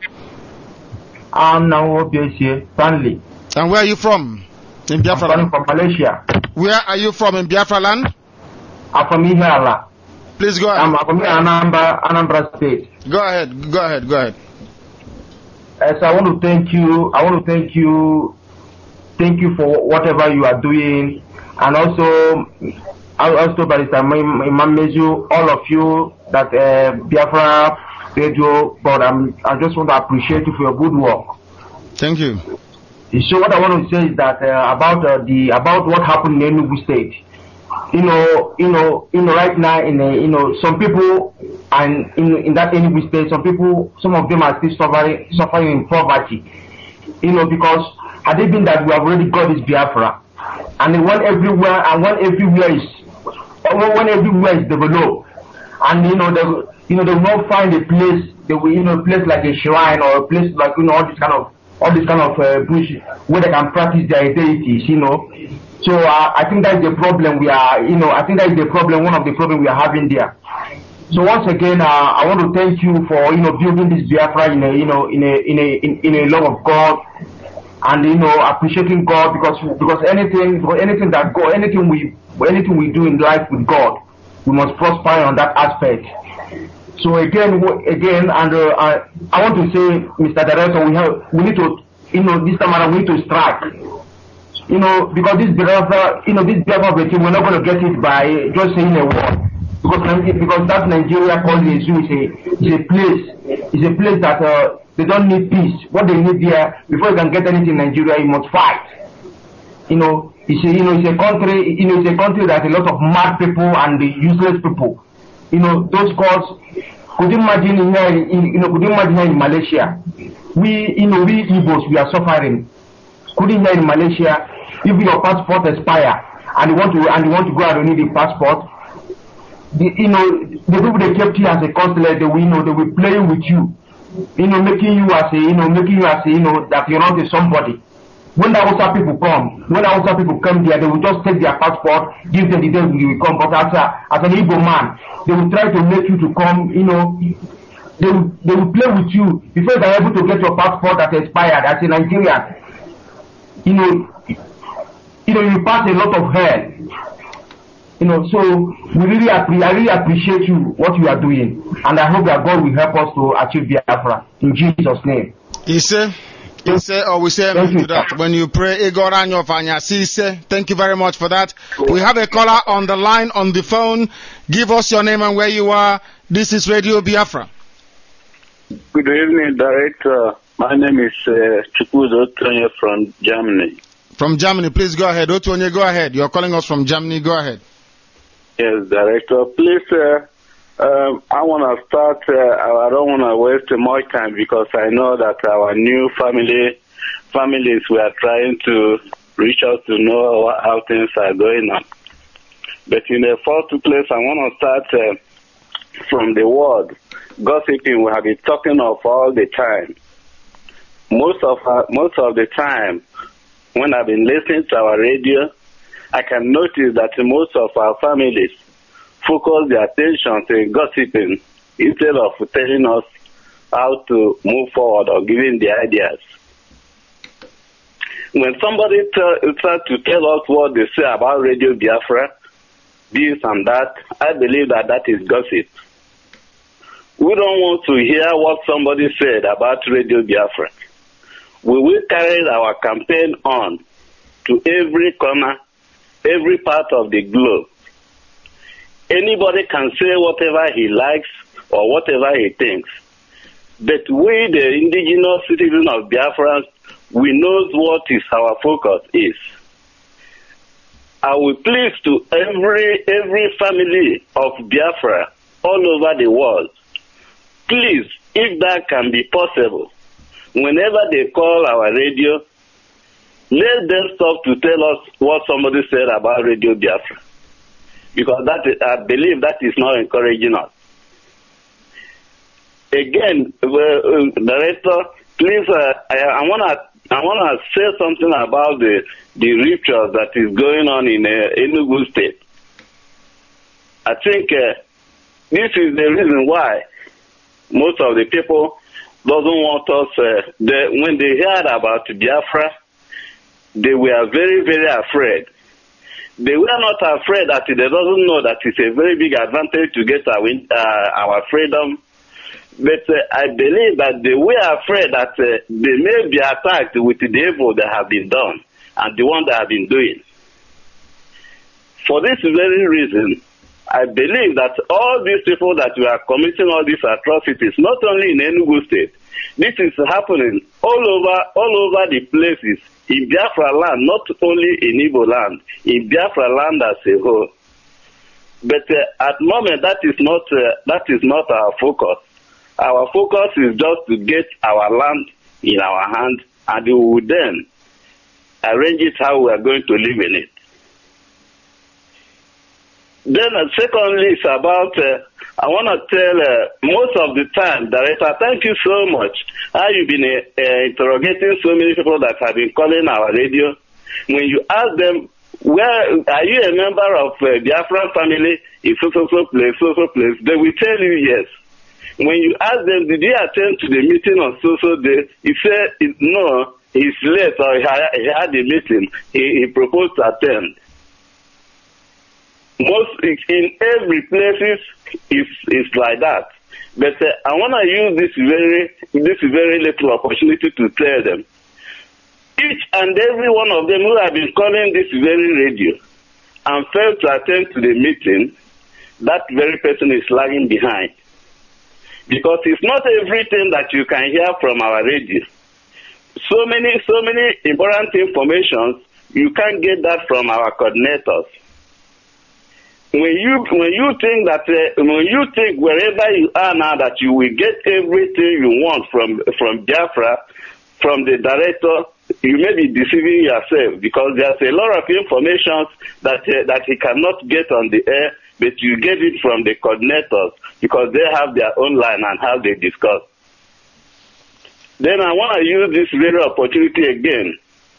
Stanley. And where are you from? In Biafra I'm calling from Malaysia. Where are you from in Biafra land? I'm from Ihiala. Please go ahead. I'm from Anambra State. Go ahead. So I want to thank you. Thank you for whatever you are doing, and also Barrister Imam Meju, all of you that Biafra Radio. But I just want to appreciate you for your good work. Thank you. So what I want to say is that about what happened in Enugu State. Right now, some people, and in that Enugu State, some of them are still suffering in poverty. Because had it been that we have already got this Biafra, and when everywhere is developed, and they will not find a place, place like a shrine or a place like all this kind of bush where they can practice their deities, So I think that is the problem one of the problems we are having there. So once again, I want to thank you for building this Biafra in a love of God, and appreciating God, because anything we do in life with God, we must prosper on that aspect. So again, and I want to say, Mr. Director, we need to, this time around we need to strike. Because this Biafra team, we're not going to get it by just saying a word. Because that Nigeria called the zoo is a place that they don't need peace. What they need there, before you can get anything in Nigeria, you must fight. It's a country that has a lot of mad people and useless people. Those gods. Could you imagine here in Malaysia? We Igbos, we are suffering. Could you imagine in Malaysia, if your passport expire and you want to go out and need a passport, the people they kept you as a consulate, they will play with you, making you as that you're not a somebody. When the Hausa people come there, they will just take their passport, give them the day you will come. But as an Igbo man, they will try to make you to come, they will play with you before they are able to get your passport that expired as a Nigerian. You pass a lot of hell. So I really appreciate you, what you are doing. And I hope that God will help us to achieve Biafra. In Jesus' name. You say, or we say amen to that. When you pray, thank you very much for that. We have a caller on the line on the phone. Give us your name and where you are. This is Radio Biafra. Good evening, Director. My name is Chukwuzo Otonye from Germany. From Germany, please go ahead. Otonye, go ahead. You're calling us from Germany. Go ahead. Yes, Director. Please, I want to start. I don't want to waste much time because I know that our new families, we are trying to reach out to know how things are going on. But in the first place, I want to start from the word gossiping. We have been talking of all the time. Most of the time, when I've been listening to our radio, I can notice that most of our families focus their attention to gossiping instead of telling us how to move forward or giving the ideas. When somebody tries to tell us what they say about Radio Biafra, this and that, I believe that is gossip. We don't want to hear what somebody said about Radio Biafra. We will carry our campaign on to every corner, every part of the globe. Anybody can say whatever he likes or whatever he thinks. But we, the indigenous citizens of Biafra, we know what is our focus is. I will please to every family of Biafra all over the world, please, if that can be possible, whenever they call our radio, let them stop to tell us what somebody said about Radio Biafra. Because I believe that is not encouraging us. Again, Director, please, I want to say something about the rituals that is going on in Enugu State. I think this is the reason why most of the people doesn't want us. When they heard about Biafra, they were very, very afraid. They were not afraid that they doesn't know that it's a very big advantage to get our freedom. But I believe that they were afraid that they may be attacked with the evil that have been done and the one that have been doing. For this very reason, I believe that all these people that were committing all these atrocities, not only in Enugu State, this is happening all over the places in Biafra land, not only in Igbo land, in Biafra land as a whole. But at the moment, that is not our focus. Our focus is just to get our land in our hand, and we will then arrange it how we are going to live in it. Then secondly, it's about, I want to tell most of the time, Director, thank you so much. How you've been interrogating so many people that have been calling our radio. When you ask them, where are you a member of Biafran family in so place, they will tell you yes. When you ask them, did you attend to the meeting on so day? He said, no, he's late or he had a meeting. He proposed to attend. Most in every places is like that. But I want to use this very little opportunity to tell them. Each and every one of them who have been calling this very radio and failed to attend to the meeting, that very person is lagging behind. Because it's not everything that you can hear from our radio. So many important information, you can't get that from our coordinators. When you think wherever you are now that you will get everything you want from Biafra, from the director, you may be deceiving yourself, because there's a lot of information that he cannot get on the air, but you get it from the coordinators because they have their own line and how they discuss. Then I want to use this very opportunity again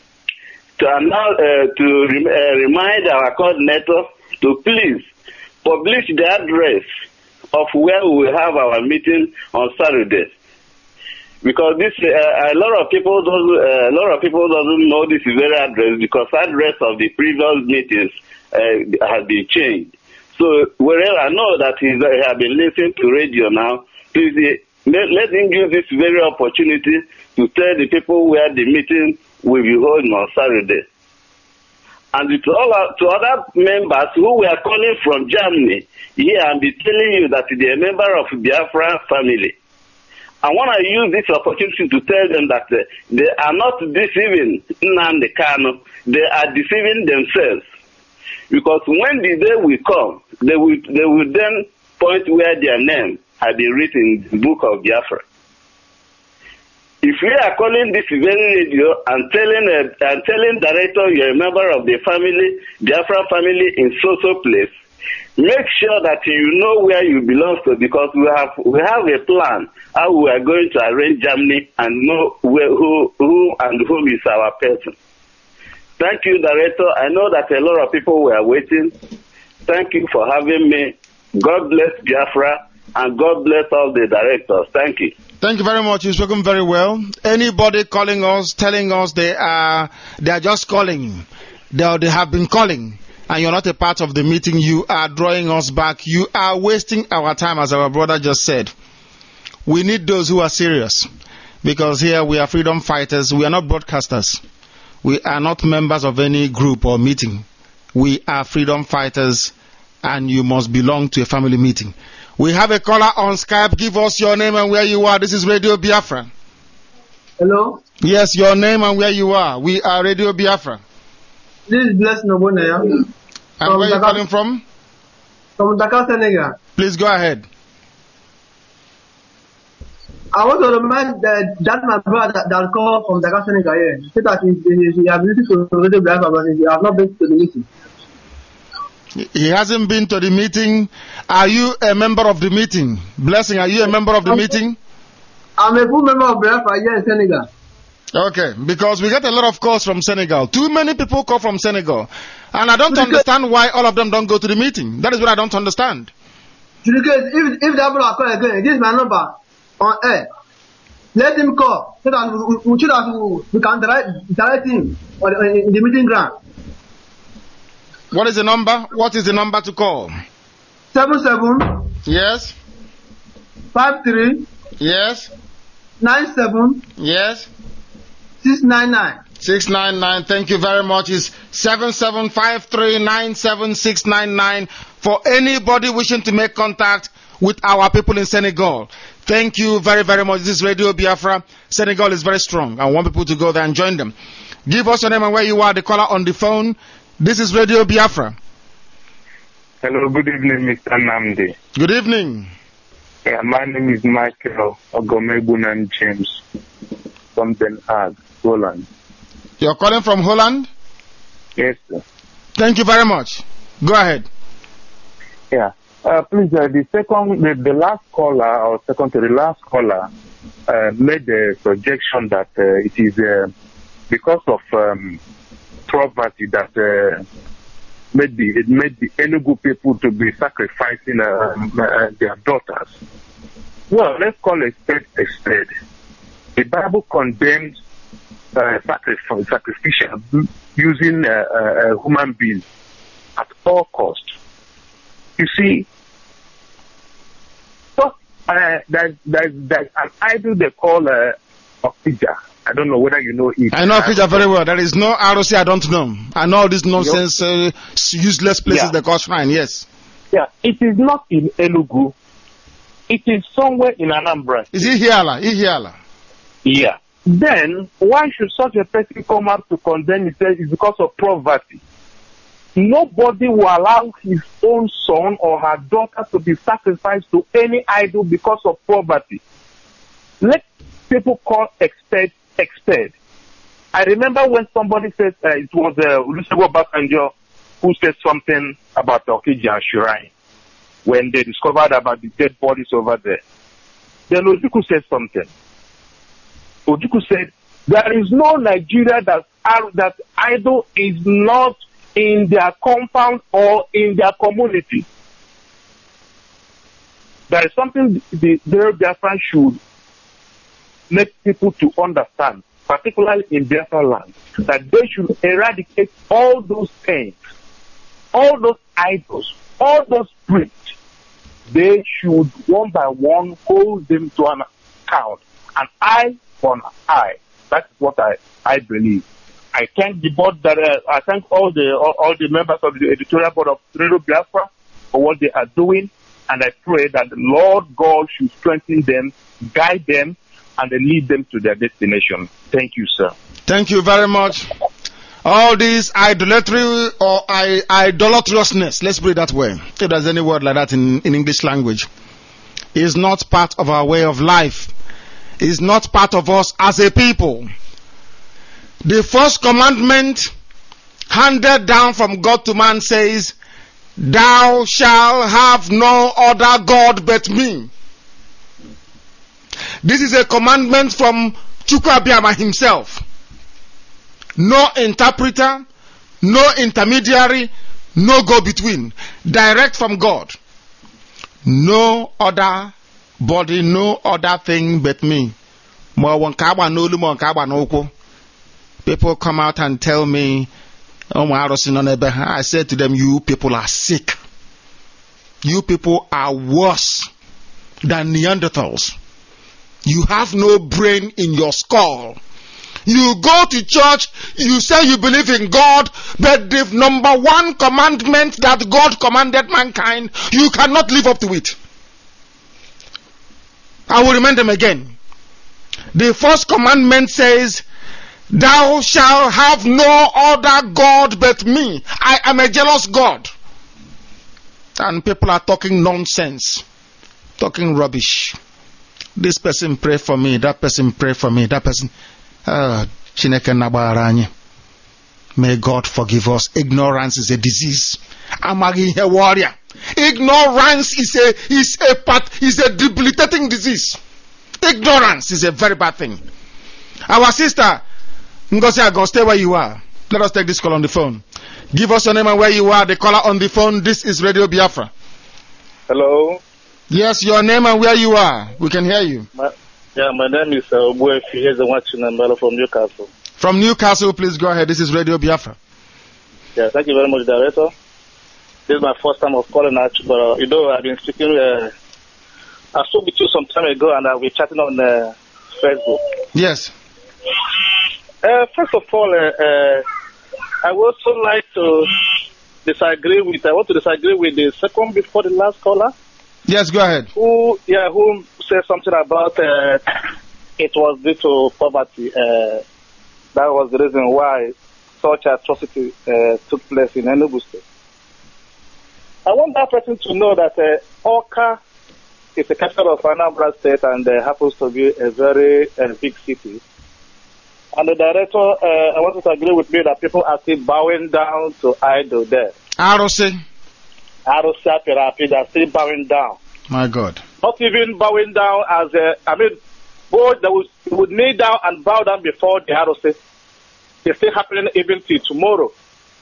to remind our coordinator to please publish the address of where we will have our meeting on Saturday. Because this a lot of people doesn't know this very address, because address of the previous meetings has been changed. So wherever I know that he has been listening to radio now, please let him use this very opportunity to tell the people where the meeting will be holding on Saturday. And to other members who were calling from Germany, here I'll be telling you that they are a member of Biafra family. I want to use this opportunity to tell them that they are not deceiving Nnamdi Kanu. They are deceiving themselves. Because when the day will come, they will then point where their name has been written in the book of Biafra. If we are calling this very radio and telling director you're a member of the family, Biafra family in so place, make sure that you know where you belong to, because we have a plan how we are going to arrange Germany and know who and whom is our person. Thank you, Director. I know that a lot of people were waiting. Thank you for having me. God bless Biafra, and God bless all the directors. Thank you. Thank you very much. You've spoken very well. Anybody calling us, telling us they are just calling, they have been calling, and you're not a part of the meeting, you are drawing us back. You are wasting our time, as our brother just said. We need those who are serious, because here we are freedom fighters. We are not broadcasters. We are not members of any group or meeting. We are freedom fighters, and you must belong to a family meeting. We have a caller on Skype. Give us your name and where you are. This is Radio Biafra. Hello? Yes, your name and where you are. We are Radio Biafra. This is Blessing Obonaya. And where are you calling from? From Dakar, Senegal. Please go ahead. I want to remind that my brother that called from Dakar, Senegal here. He said that he has listened to Radio Biafra, but he has not been to the meeting. He hasn't been to the meeting. Are you a member of the meeting? Blessing, are you a member of the meeting? I'm a full member of Biafra here in Senegal. Okay, because we get a lot of calls from Senegal. Too many people call from Senegal. And I don't understand why all of them don't go to the meeting. That is what I don't understand. If the people are calling again, this is my number on air. Let him call so that we can direct him in the meeting ground. What is the number? What is the number to call? 77. Yes. 53. Yes. 97. Yes. 699. 699. Thank you very much. It's 7753976699 for anybody wishing to make contact with our people in Senegal. Thank you very, very much. This is Radio Biafra. Senegal is very strong. I want people to go there and join them. Give us your name and where you are. The caller on the phone. This is Radio Biafra. Hello, good evening, Mr. Namdi. Good evening. Yeah, my name is Michael Ogomebunan James from Den Haag, Holland. You're calling from Holland? Yes, sir. Thank you very much. Go ahead. Yeah. Please, the last caller, or second to the last caller, made the projection that it is because of poverty that made the Enugu people to be sacrificing their daughters. Well, let's call a spade a spade. The Bible condemns sacrificial using a human being at all cost. You see, so, there's an idol they call Okija. I don't know whether you know it. I know Okija very well. There is no ROC I don't know. I know this nonsense, useless places they call shrine, yes. Yeah, it is not in Enugu. It is somewhere in Anambra. Is it Ihiala? Yeah. Then, why should such a person come up to condemn himself? It's because of poverty. Nobody will allow his own son or her daughter to be sacrificed to any idol because of poverty. Let people call expert. I remember when somebody said it was Olusegun Obasanjo who said something about the Okija Shrine when they discovered about the dead bodies over there. Then Ojukwu said something. Ojukwu said, there is no Nigeria that idol is not in their compound or in their community. There is something the Biafra should make people to understand, particularly in Biafra land, that they should eradicate all those things, all those idols, all those priests. They should one by one hold them to an account, an eye for an eye. That's what I believe. I thank the board I thank all the members of the editorial board of Radio Biafra for what they are doing, and I pray that the Lord God should strengthen them, guide them, and lead them to their destination. Thank you, sir. Thank you very much. All this idolatry or idolatrousness, let's put it that way, if there's any word like that in English language, is not part of our way of life. Is not part of us as a people. The first commandment handed down from God to man says, thou shalt have no other God but me. This is a commandment from Chukwu Abiyama himself. No interpreter, no intermediary, no go-between. Direct from God. No other body, no other thing but me. People come out and tell me, I said to them, you people are sick. You people are worse than Neanderthals. You have no brain in your skull. You go to church, you say you believe in God, but the number one commandment that God commanded mankind, you cannot live up to it. I will remind them again. The first commandment says, thou shalt have no other God but me. I am a jealous God. And people are talking nonsense, talking rubbish. This person pray for me, that person pray for me, that person. May God forgive us. Ignorance is a disease. Warrior. Ignorance is a debilitating disease. Ignorance is a very bad thing. Our sister Ngozi Agon, stay where you are. Let us take this call on the phone. Give us your name and where you are. The caller on the phone. This is Radio Biafra. Hello. Yes, your name and where you are. We can hear you. My name is Obuefi. Here's the watching number from Newcastle. From Newcastle, please go ahead. This is Radio Biafra. Yeah, thank you very much, Director. This is my first time of calling out, but I've been speaking. I spoke with you some time ago, and we're chatting on Facebook. Yes. First of all, I would also like to disagree with the second before the last caller. Yes, go ahead. Who said something about it was due to poverty. That was the reason why such atrocity took place in Enugu State. I want that person to know that Awka is the capital of Anambra State and happens to be a very big city. And the Director, I want to agree with me that people are still bowing down to idol there. Arose, they are still bowing down. My God. Not even bowing down as both they would kneel down and bow down before the Arose. It's still happening even till tomorrow.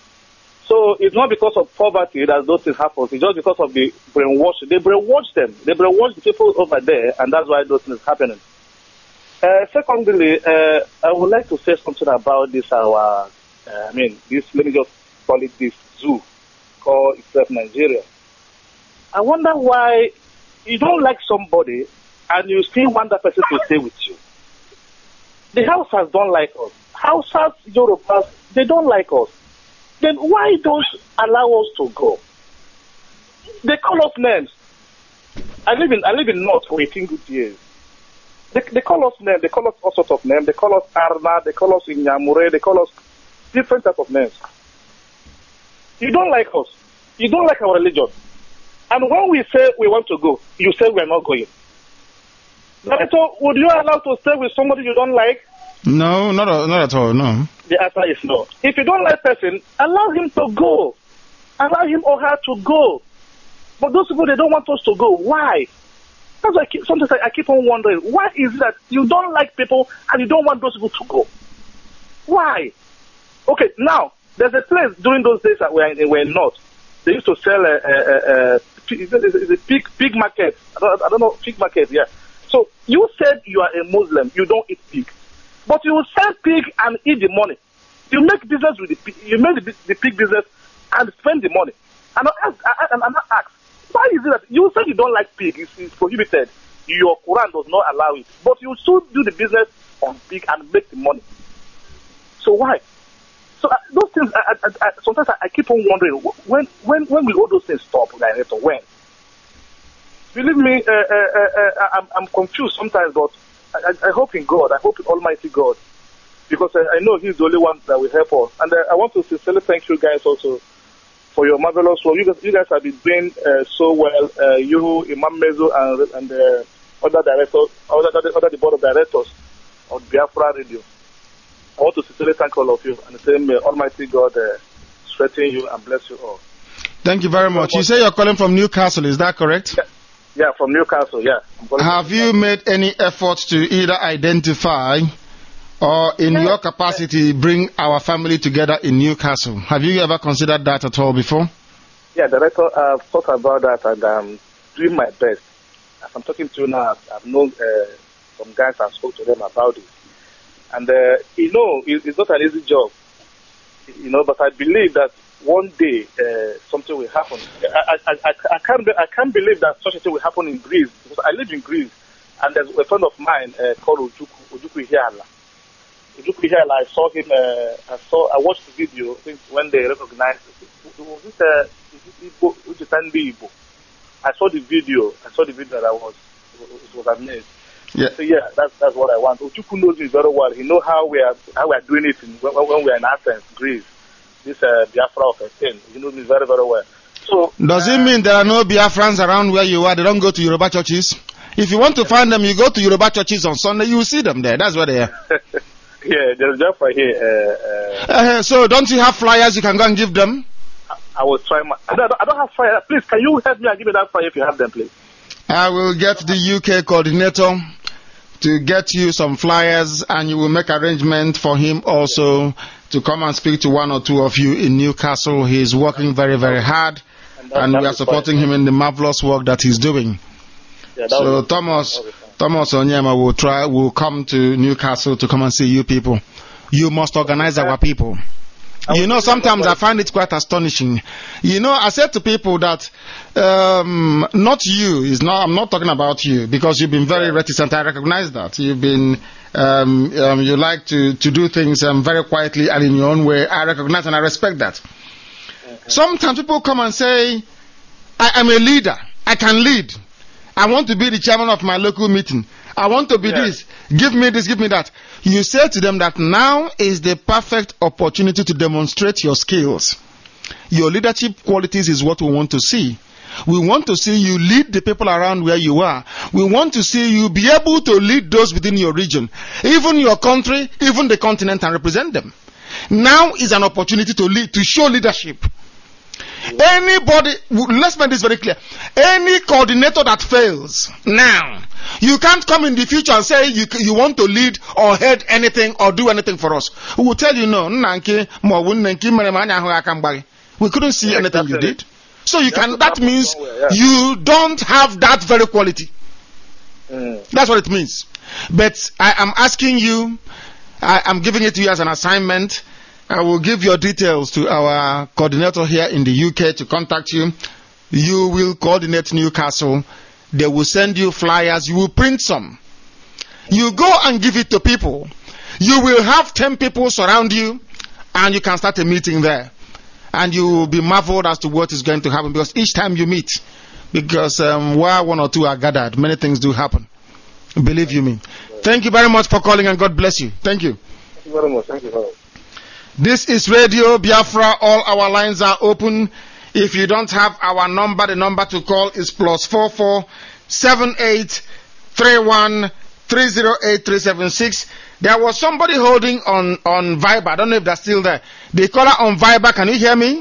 So it's not because of poverty that those things happen. It's just because of the brainwash. They brainwash them. They brainwash the people over there, and that's why those things are happening. Secondly, I would like to say something about this. Let me just call it this zoo, called itself Nigeria. I wonder why you don't like somebody and you still want that person to stay with you. The Hausas don't like us. Hausas, Yorubas, they don't like us. Then why don't allow us to go? They call us names. I live in North for 18 good years. They call us names. They call us all sorts of names. They call us Arna. They call us Inyamure. They call us different types of names. You don't like us. You don't like our religion. And when we say we want to go, you say we're not going. Director, would you allow to stay with somebody you don't like? No, not at all, no. The answer is no. If you don't like person, allow him to go. Allow him or her to go. But those people, they don't want us to go. Why? That's why sometimes I keep on wondering, why is it that you don't like people and you don't want those people to go? Why? Okay, now, there's a place during those days that we're in North. They used to sell a pig market. I don't know, pig market, yeah. So you said you are a Muslim, you don't eat pig. But you sell pig and eat the money. You make business with the pig, you make the pig business and spend the money. And I'm not asked, why is it that you said you don't like pig, it's prohibited. Your Quran does not allow it. But you still do the business on pig and make the money. So why? So those things, sometimes I keep on wondering, when will all those things stop, Director? When? Believe me, I'm confused sometimes, but I hope in God. I hope in Almighty God, because I know He's the only one that will help us. And I want to sincerely thank you guys also for your marvelous work. You guys have been doing so well. You, Imam Mezo, and other directors, other the board of directors of Biafra Radio. I want to sincerely thank all of you and say, may Almighty God strengthen you and bless you all. Thank you very much. You say you're calling from Newcastle, is that correct? Yeah, from Newcastle, yeah. Have you made any efforts to either identify or in your capacity bring our family together in Newcastle? Have you ever considered that at all before? Yeah, Director, I've thought about that, and doing my best. As I'm talking to you now, I've known some guys. I spoke to them about it, and it's not an easy job, But I believe that one day something will happen. I can't believe that such a thing will happen in Greece, because I live in Greece, and there's a friend of mine called Ojukwu Ihiala. Ojukwu Ihiala, I saw him. I watched the video. I think when they recognized it. Igbo. I saw the video. That it was amazing. Yeah. So that's what I want. Ojukwu knows me very well. He knows how we are doing it when we are in Athens, Greece. This Biafra of a thing. He knows me very, very well. So does it mean there are no Biafrans around where you are? They don't go to Yoruba churches? If you want to find them, you go to Yoruba churches on Sunday. You will see them there. That's where they are. Yeah, there's Biafra here. So don't you have flyers you can go and give them? I will try I don't have flyers. Please, can you help me and give me that flyer if you have them, please? I will get the UK coordinator to get you some flyers, and you will make arrangement for him also to come and speak to one or two of you in Newcastle. He is working very, very hard, and we are supporting him in the marvelous work that he's doing. Yeah, so Thomas Onyema will come to Newcastle to come and see you people. You must organize our people. Sometimes I find it quite astonishing. I said to people that not you I'm not talking about you, because you've been very reticent. I recognize that you've been you like to do things very quietly and in your own way. I recognize and I respect that. Sometimes people come and say, I am a leader. I can lead. I want to be the chairman of my local meeting. I want to be this. Give me this, give me that. You say to them that now is the perfect opportunity to demonstrate your skills. Your leadership qualities is what we want to see. We want to see you lead the people around where you are. We want to see you be able to lead those within your region, even your country, even the continent, and represent them. Now is an opportunity to lead, to show leadership. Anybody, let's make this very clear. Any coordinator that fails now, you can't come in the future and say you want to lead or head anything or do anything for us. We will tell you no. We couldn't see anything you did. So you can. That means you don't have that very quality. That's what it means. But I am asking you. I am giving it to you as an assignment. I will give your details to our coordinator here in the UK to contact you. You will coordinate Newcastle. They will send you flyers. You will print some. You go and give it to people. You will have 10 people surround you, and you can start a meeting there. And you will be marveled as to what is going to happen, because each time you meet, because where one or two are gathered, many things do happen. Believe you me. Thank you very much for calling, and God bless you. Thank you. Thank you very much. Thank you very much. This is Radio Biafra. All our lines are open. If you don't have our number, the number to call is +44 78 31 308 376. There was somebody holding on Viber. I don't know if they're still there. The caller on Viber, can you hear me?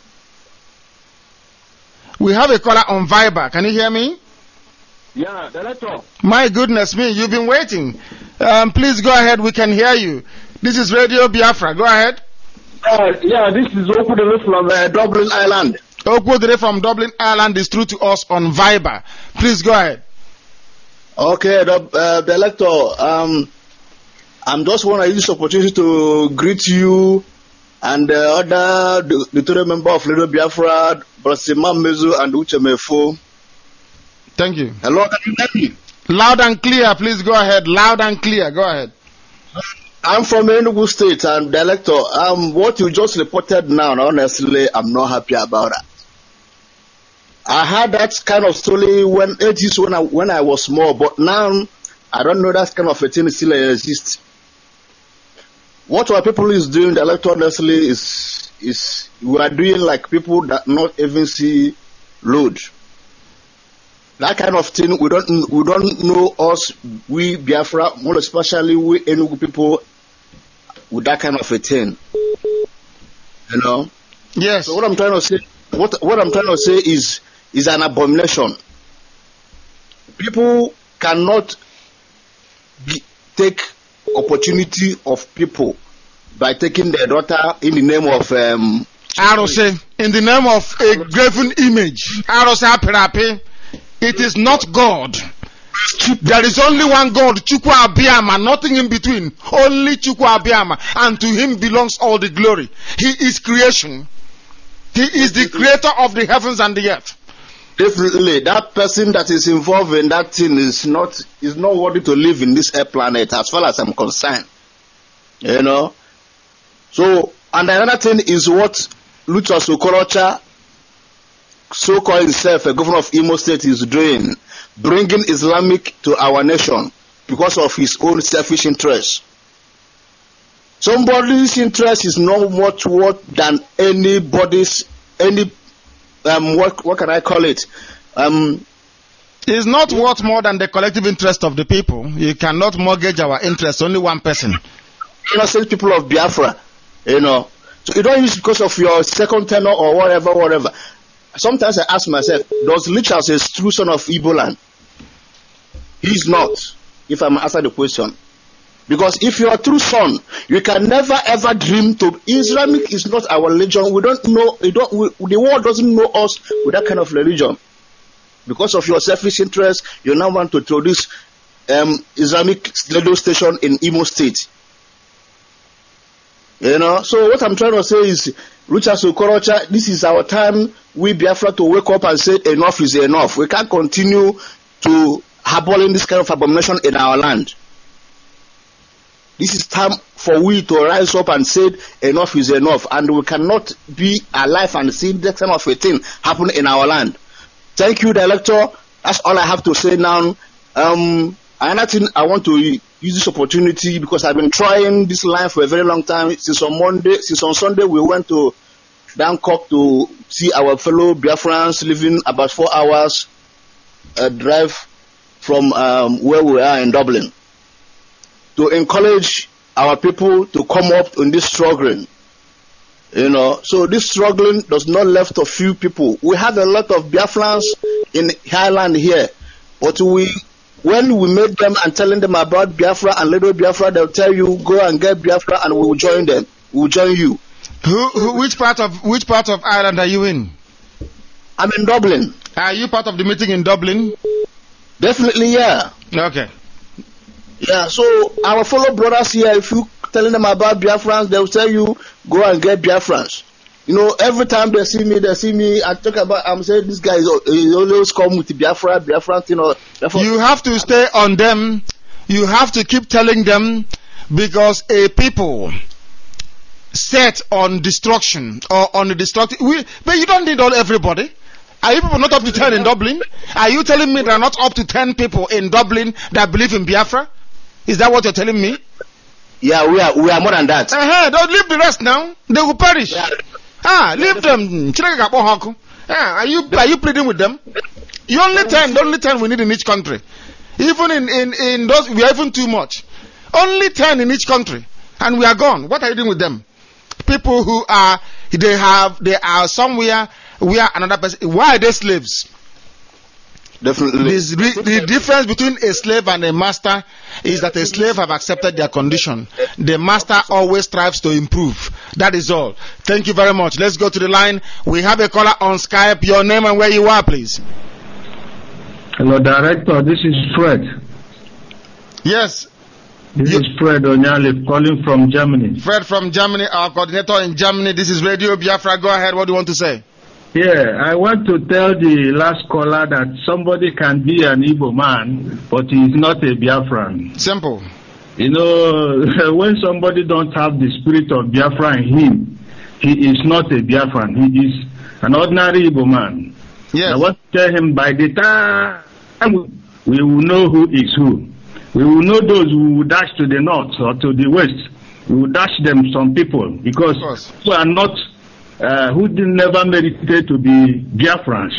We have a caller on Viber. Can you hear me? Yeah, Director. My goodness me, you've been waiting. Please go ahead. We can hear you. This is Radio Biafra. Go ahead. This is Okwudere from Dublin, Ireland. Okwudere from Dublin, Ireland is through to us on Viber. Please go ahead. Okay, Director. I'm just want to use this opportunity to greet you and the other three members of Radio Biafra, Brasima Mezu and Uche Mefo. Thank you. Hello, can you hear me? Loud and clear, please go ahead. Loud and clear, go ahead. I'm from Enugu State, and Director, what you just reported now, honestly, I'm not happy about that. I had that kind of story when I was small, but now I don't know that kind of a thing still exists. What our people is doing, Director, honestly, is we are doing like people that not even see load. That kind of thing, we don't know us, we Biafra, more especially we Enugu people, with that kind of a thing. You know? Yes. So what I'm trying to say, what I'm trying to say is an abomination. People cannot take opportunity of people by taking their daughter in the name of Arose, in the name of a graven image. Arose happy. It is not God. There is only one God, Chukwu Abiyama, nothing in between. Only Chukwu Abiyama, and to him belongs all the glory. He is creation. He is the creator of the heavens and the earth. Definitely, that person that is involved in that thing is not worthy to live in this earth planet, as far as I'm concerned. You know. So, and another thing is what Lucius Okorocha, so-called himself a governor of Imo State, is doing, bringing Islamic to our nation because of his own selfish interest. Somebody's interest is not much worth than anybody's, what can I call it? It's not worth more than the collective interest of the people. You cannot mortgage our interest, only one person. Innocent people of Biafra, you know. So you don't use it because of your second tenor or whatever. Sometimes I ask myself, does Lichas a true son of Igbo land? He's not, if I'm answer the question. Because if you're a true son, you can never ever dream to. Islamic is not our religion. We don't know. The world doesn't know us with that kind of religion. Because of your selfish interest, you now want to introduce Islamic radio station in Imo State. You know. So what I'm trying to say is, Lucius Okorocha, this is our time. We Biafra to wake up and say enough is enough. We can't continue to harboring this kind of abomination in our land. This is time for we to rise up and say enough is enough, and we cannot be alive and see that kind of a thing happen in our land. Thank you, Director. That's all I have to say now. Another thing I want to use this opportunity, because I've been trying this line for a very long time. Since on Sunday we went to Bangkok to see our fellow Biafrans living about 4 hours drive from where we are in Dublin, to encourage our people to come up in this struggling. You know, so this struggling does not left a few people. We have a lot of Biafrans in Highland here, but when we meet them and telling them about Biafra and little Biafra, they'll tell you, go and get Biafra and we will join them. We will join you. Which part of Ireland are you in? I'm in Dublin. Are you part of the meeting in Dublin? Definitely, yeah. Okay. Yeah, so our fellow brothers here, if you telling them about Biafrans, they'll tell you, go and get Biafrans. You know, every time they see me, I talk about, I'm saying this guy is always come with the Biafra, you know. You have to stay on them. You have to keep telling them, because a people set on destruction or on the destructive, but you don't need everybody. Are you people not up to 10 in Dublin? Are you telling me there are not up to 10 people in Dublin that believe in Biafra? Is that what you're telling me? Yeah, we are more than that. Don't leave the rest now. They will perish. Yeah. Leave them. Are you pleading with them? You only 10 we need in each country. Even in those, we are even too much. Only 10 in each country, and we are gone. What are you doing with them? People who are, they are somewhere where another person. Why are they slaves? Definitely. The difference between a slave and a master is that a slave have accepted their condition. The master always strives to improve. That is all. Thank you very much. Let's go to the line. We have a caller on Skype. Your name and where you are, please. Hello, Director. This is Fred. Yes. This is Fred Onyali calling from Germany. Fred from Germany, our coordinator in Germany. This is Radio Biafra. Go ahead. What do you want to say? Yeah, I want to tell the last caller that somebody can be an Igbo man, but he is not a Biafran. Simple. You know, when somebody don't have the spirit of Biafra in him, he is not a Biafran. He is an ordinary Igbo man. Yes. I want to tell him, by the time we will know who is who. We will know those who will dash to the north or to the west. We will dash them some people, because we are not who did never meditate to be Biafrans.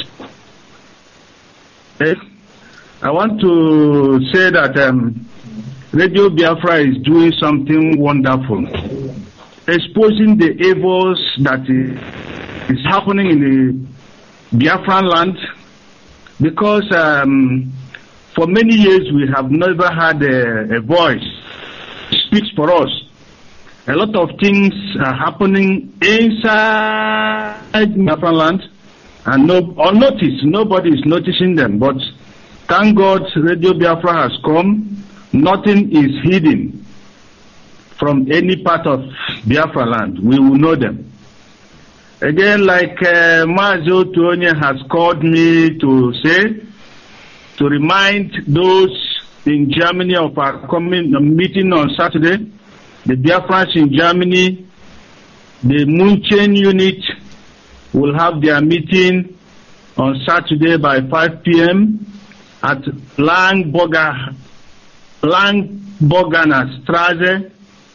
I want to say that Radio Biafra is doing something wonderful, exposing the evils that is happening in the Biafran land, because for many years we have never had a voice speaks for us. A lot of things are happening inside Biafran land, and unnoticed. Nobody is noticing them. But thank God Radio Biafra has come. Nothing is hidden from any part of Biafra land. We will know them. Again, like Mazo Tuonye has called me to say, to remind those in Germany of our coming meeting on Saturday, the Biafrans in Germany, the Munchen unit will have their meeting on Saturday by 5 p.m. at Langborger Langborganer Straße,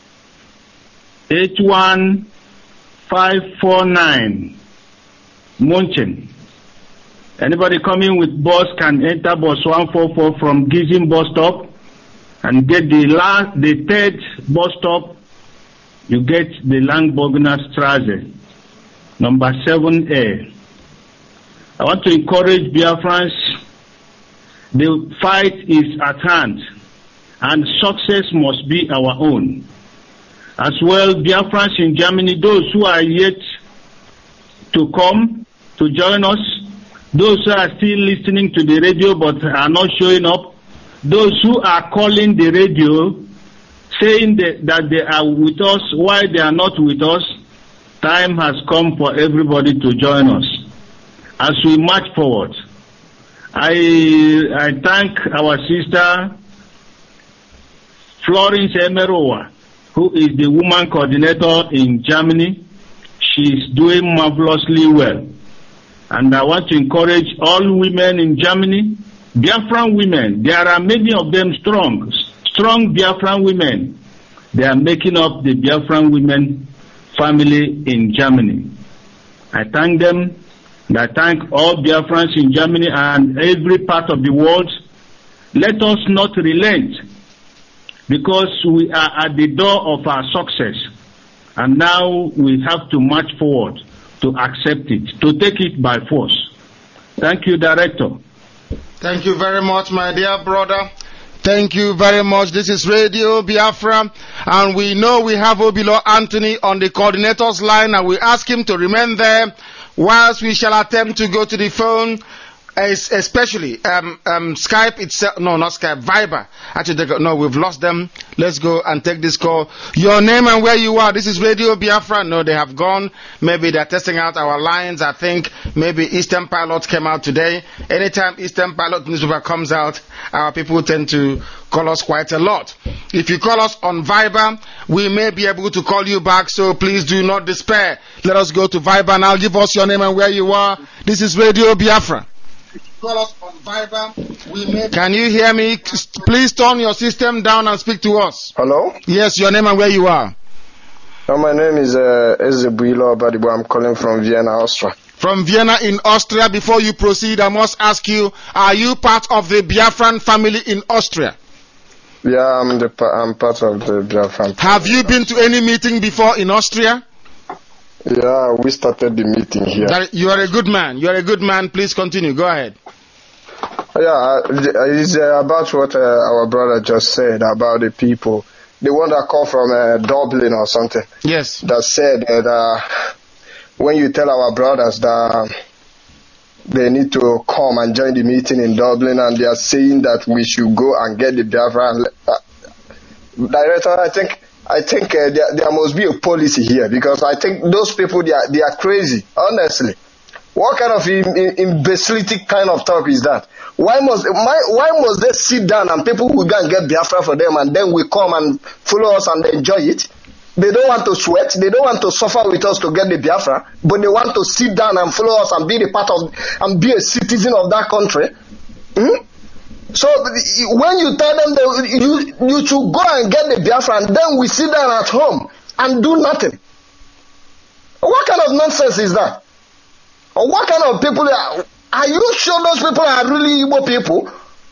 81549, Munchen. Anybody coming with bus can enter bus 144 from Gizim bus stop and get the third bus stop. You get the Langborganer Straße, number 7A. I want to encourage Biafrans. The fight is at hand, and success must be our own. As well, Biafrans in Germany, those who are yet to come to join us, those who are still listening to the radio but are not showing up, those who are calling the radio saying that they are with us while they are not with us, time has come for everybody to join us as we march forward. I thank our sister Florence Emerowa, who is the woman coordinator in Germany. She is doing marvelously well. And I want to encourage all women in Germany, Biafran women. There are many of them strong Biafran women. They are making up the Biafran women family in Germany. I thank them. And I thank all Biafrans in Germany and every part of the world. Let us not relent, because we are at the door of our success. And now we have to march forward to accept it, to take it by force. Thank you, Director. Thank you very much, my dear brother. Thank you very much. This is Radio Biafra, and we know we have Obilo Anthony on the coordinator's line, and we ask him to remain there whilst we shall attempt to go to the phone, especially Skype itself. No, not Skype, Viber. Actually, no, we've lost them. Let's go and take this call. Your name and where you are. This is Radio Biafra. No, they have gone. Maybe they're testing out our lines. I think maybe Eastern Pilot came out today. Anytime Eastern Pilot newspaper comes out, our people tend to call us quite a lot. If you call us on Viber, we may be able to call you back, so please do not despair. Let us go to Viber now. Give us your name and where you are. This is Radio Biafra. Call us on Viber. Can you hear me? Please turn your system down and speak to us. Hello? Yes, your name and where you are. My name is Ezebuilo Abadibo. I'm calling from Vienna, Austria. From Vienna in Austria. Before you proceed, I must ask you, are you part of the Biafran family in Austria? Yeah, I'm part of the Biafran family. Have you been to any meeting before in Austria? Yeah, we started the meeting here. You are a good man. You are a good man. Please continue. Go ahead. Yeah, it's about what our brother just said about the people. The one that called from Dublin or something. Yes. That said that when you tell our brothers that they need to come and join the meeting in Dublin, and they are saying that we should go and get the Biafra. Director, I think there must be a policy here, because I think those people, they are crazy, honestly. What kind of imbecilic kind of talk is that? Why must they sit down and people will go and get Biafra for them, and then we come and follow us and enjoy it? They don't want to sweat, they don't want to suffer with us to get the Biafra, but they want to sit down and follow us and be the part of, and be a citizen of that country. So when you tell them that you should go and get the Biafra, and then we sit down at home and do nothing. What kind of nonsense is that? Or what kind of people are you sure those people are really Igbo people?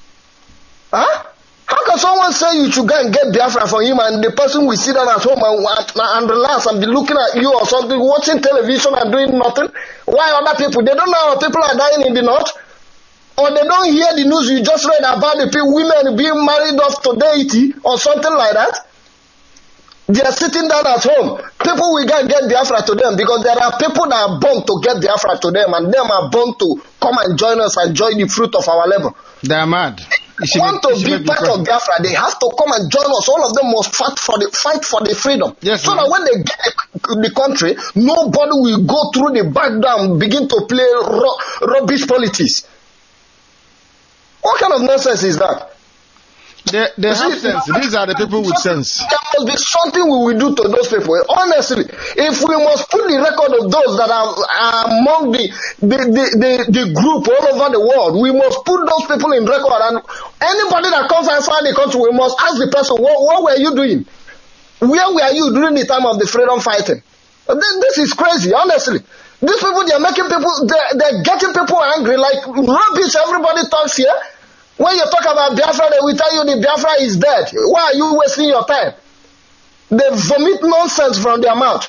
Huh? How can someone say you should go and get Biafra for him, and the person will sit down at home and relax and be looking at you or something, watching television and doing nothing? Why other people? They don't know how people are dying in the north? Or they don't hear the news you just read about the people, women being married off to deity or something like that? They are sitting down at home. People will get Biafra to them because there are people that are born to get Biafra to them, and them are born to come and join us and enjoy the fruit of our labor. They are mad. If they want to be part of Biafra, they have to come and join us. All of them must fight for the freedom. Yes, so that when they get the country, nobody will go through the back door and begin to play rubbish politics. What kind of nonsense is that? They have sense. These are the people with sense. There must be something we will do to those people. Honestly, if we must put the record of those that are among the group all over the world, we must put those people in record. And anybody that comes outside the country, we must ask the person, what were you doing? Where were you during the time of the freedom fighting? This is crazy, honestly. These people, they're making people, they're getting people angry like rubbish. Everybody talks here. When you talk about Biafra, they will tell you the Biafra is dead. Why are you wasting your time? They vomit nonsense from their mouth.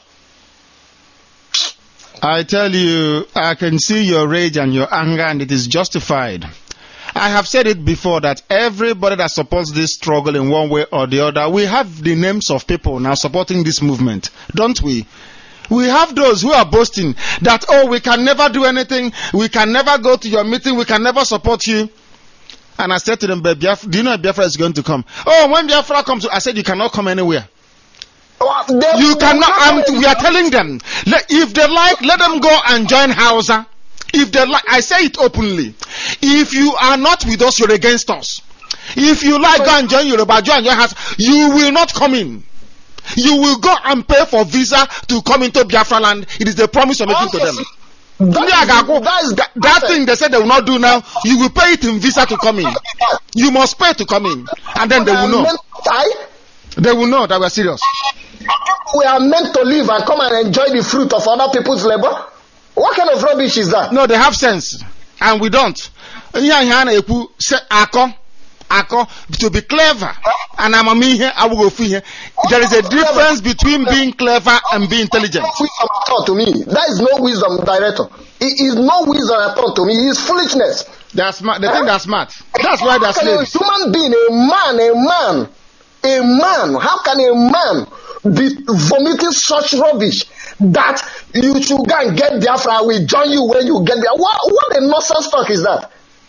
I tell you, I can see your rage and your anger, and it is justified. I have said it before that everybody that supports this struggle in one way or the other, we have the names of people now supporting this movement, don't we? We have those who are boasting that, oh, we can never do anything, we can never go to your meeting, we can never support you. And I said to them, but Biafra, do you know Biafra is going to come? Oh, when Biafra comes, I said, you cannot come anywhere. You cannot, we are telling them, if they like, let them go and join Hausa. If they like, I say it openly. If you are not with us, you're against us. If you like, go and join Yoruba, join your house, you will not come in. You will go and pay for visa to come into Biafra land. It is the promise you're making to them. That thing they said they will not do now, you will pay it in visa to come in. You must pay to come in. And then they will know. They will know that we are serious. We are meant to live and come and enjoy the fruit of other people's labor. What kind of rubbish is that? No, they have sense. And we don't. To be clever. And I'm a here, I will go free here. There is a difference between being clever and being intelligent. To me, that is no wisdom, director. It is no wisdom at all to me. It is foolishness. That's smart. They think that's smart. That's why they're slaves. A human being, a man. How can a man be vomiting such rubbish that you should go and get Biafra? I will join you when you get there. What a nonsense talk is that?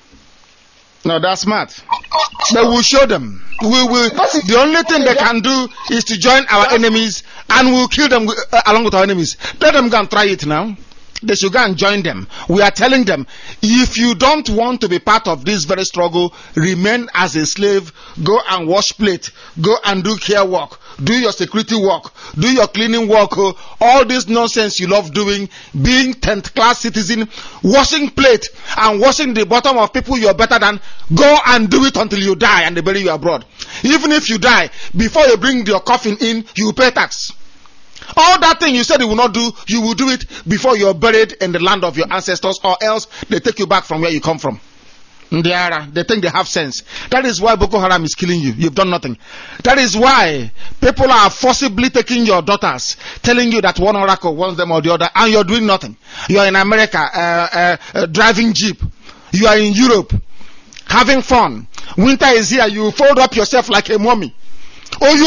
No, that's smart. But we'll show them. The only thing they can do is to join our enemies, and we'll kill them along with our enemies. Let them go and try it now. They should go and join them. We are telling them, if you don't want to be part of this very struggle, remain as a slave, go and wash plate, go and do care work, do your security work, do your cleaning work, all this nonsense you love doing, being 10th class citizen, washing plate and washing the bottom of people you're better than, go and do it until you die and they bury you abroad. Even if you die, before you bring your coffin in, you pay tax. All that thing you said you will not do, you will do it before you're buried in the land of your ancestors, or else they take you back from where you come from. They think they have sense. That is why Boko Haram is killing you. You've done nothing. That is why people are forcibly taking your daughters, telling you that one oracle wants them or the other, and you're doing nothing. You are in America, driving Jeep. You are in Europe, having fun. Winter is here, you fold up yourself like a mummy. You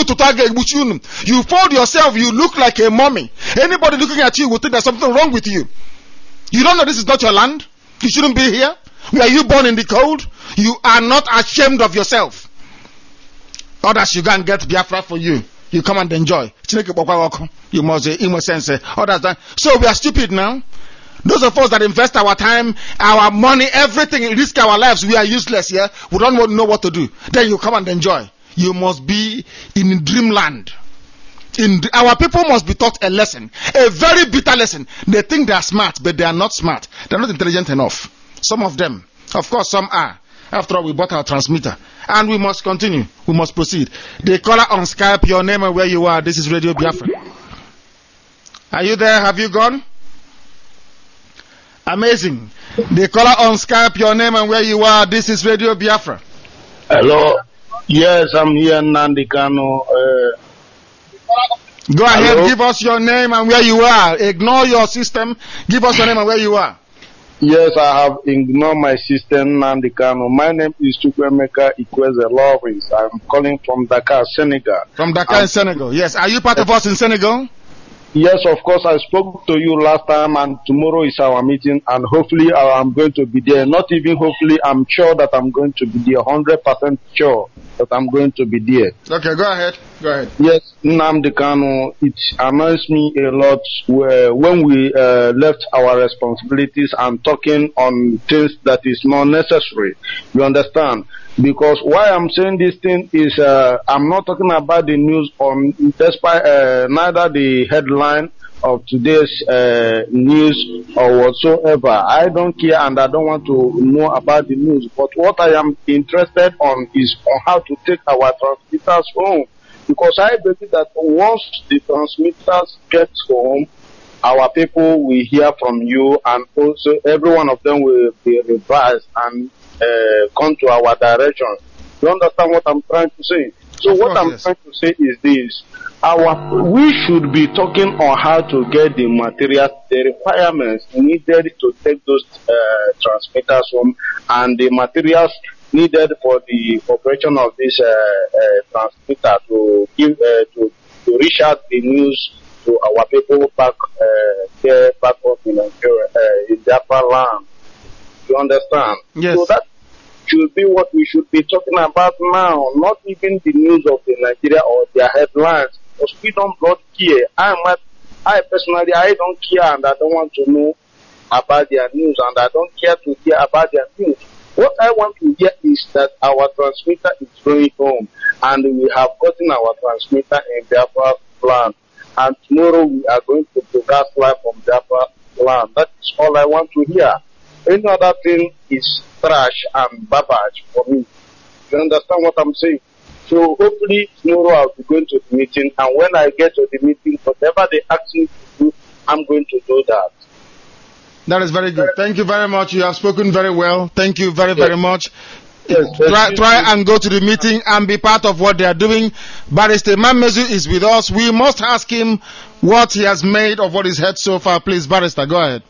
fold yourself, you look like a mummy. Anybody looking at you will think there's something wrong with you. You don't know this is not your land? You shouldn't be here? Were you born in the cold? You are not ashamed of yourself. Others you go and get Biafra for you. You come and enjoy. You must sense. So we are stupid now. Those of us that invest our time, our money, everything, risk our lives, we are useless here. We don't know what to do. Then you come and enjoy. You must be in dreamland. Our people must be taught a lesson, a very bitter lesson. They think they are smart, but they are not smart. They are not intelligent enough. Some of them, of course, some are. After all, we bought our transmitter, and we must continue. We must proceed. The caller on Skype, your name and where you are. This is Radio Biafra. Are you there? Have you gone? Amazing. The caller on Skype, your name and where you are. This is Radio Biafra. Hello. Yes, I'm here in Nandikano. Go ahead, give us your name and where you are. Ignore your system. Give us your name and where you are. Yes, I have ignored my sister Nnamdi Kanu. My name is Chukwemeka Ikweze Lawrence. I'm calling from Dakar, Senegal. From Dakar in Senegal, yes. Are you part of us in Senegal? Yes, of course. I spoke to you last time, and tomorrow is our meeting, and hopefully I'm going to be there. Not even hopefully, I'm sure that I'm going to be there, 100% sure that I'm going to be there. Okay, go ahead. Go ahead. Yes, Nnamdi Kanu, it annoys me a lot when we left our responsibilities and talking on things that is not necessary. You understand? Because why I'm saying this thing is I'm not talking about the news on despite neither the headline of today's news or whatsoever. I don't care and I don't want to know about the news. But what I am interested on is on how to take our transmitters home. Because I believe that once the transmitters get home, our people will hear from you, and also every one of them will be revised and come to our direction. You understand what I'm trying to say? So what I'm trying to say is this. We should be talking on how to get the materials, the requirements needed to take those transmitters home, and the materials needed for the operation of this transmitter to give to reach out the news to our people back there, back up in Nigeria, in their land. You understand? Yes. So that should be what we should be talking about now, not even the news of the Nigeria or their headlines. Because we don't care. I personally, I don't care, and I don't want to know about their news, and I don't care to hear about their news. What I want to hear is that our transmitter is going home, and we have gotten our transmitter in Biafra land, and tomorrow we are going to broadcast live from Biafra land. That is all I want to hear. Any other thing is trash and garbage for me. You understand what I'm saying? So hopefully tomorrow I'll be going to the meeting, and when I get to the meeting, whatever they ask me to do, I'm going to do that. That is very good. Thank you very much. You have spoken very well. Thank you very, very much. Yes, try and go to the meeting and be part of what they are doing. Barrister Mamezu is with us. We must ask him what he has made of what he's heard so far. Please, Barrister, go ahead.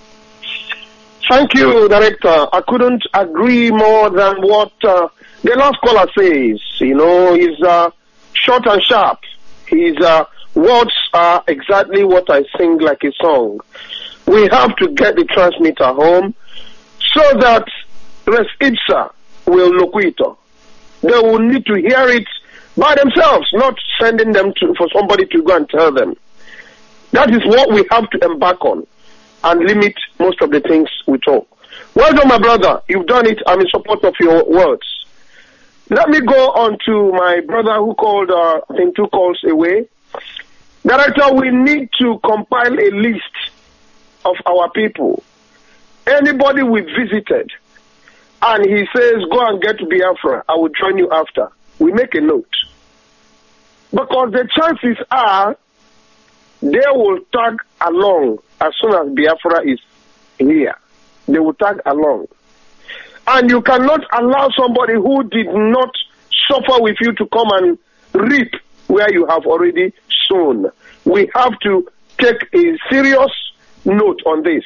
Thank you, Director. I couldn't agree more than what the last caller says. You know, he's short and sharp. His words are exactly what I sing like a song. We have to get the transmitter home so that res ipsa will loquito. They will need to hear it by themselves, not sending them for somebody to go and tell them. That is what we have to embark on and limit most of the things we talk. Well done, my brother. You've done it. I'm in support of your words. Let me go on to my brother who called, I think 2 calls away. Director, we need to compile a list of our people. Anybody we visited and he says, go and get Biafra, I will join you after. We make a note. Because the chances are they will tag along as soon as Biafra is here. They will tag along. And you cannot allow somebody who did not suffer with you to come and reap where you have already sown. We have to take a serious note on this.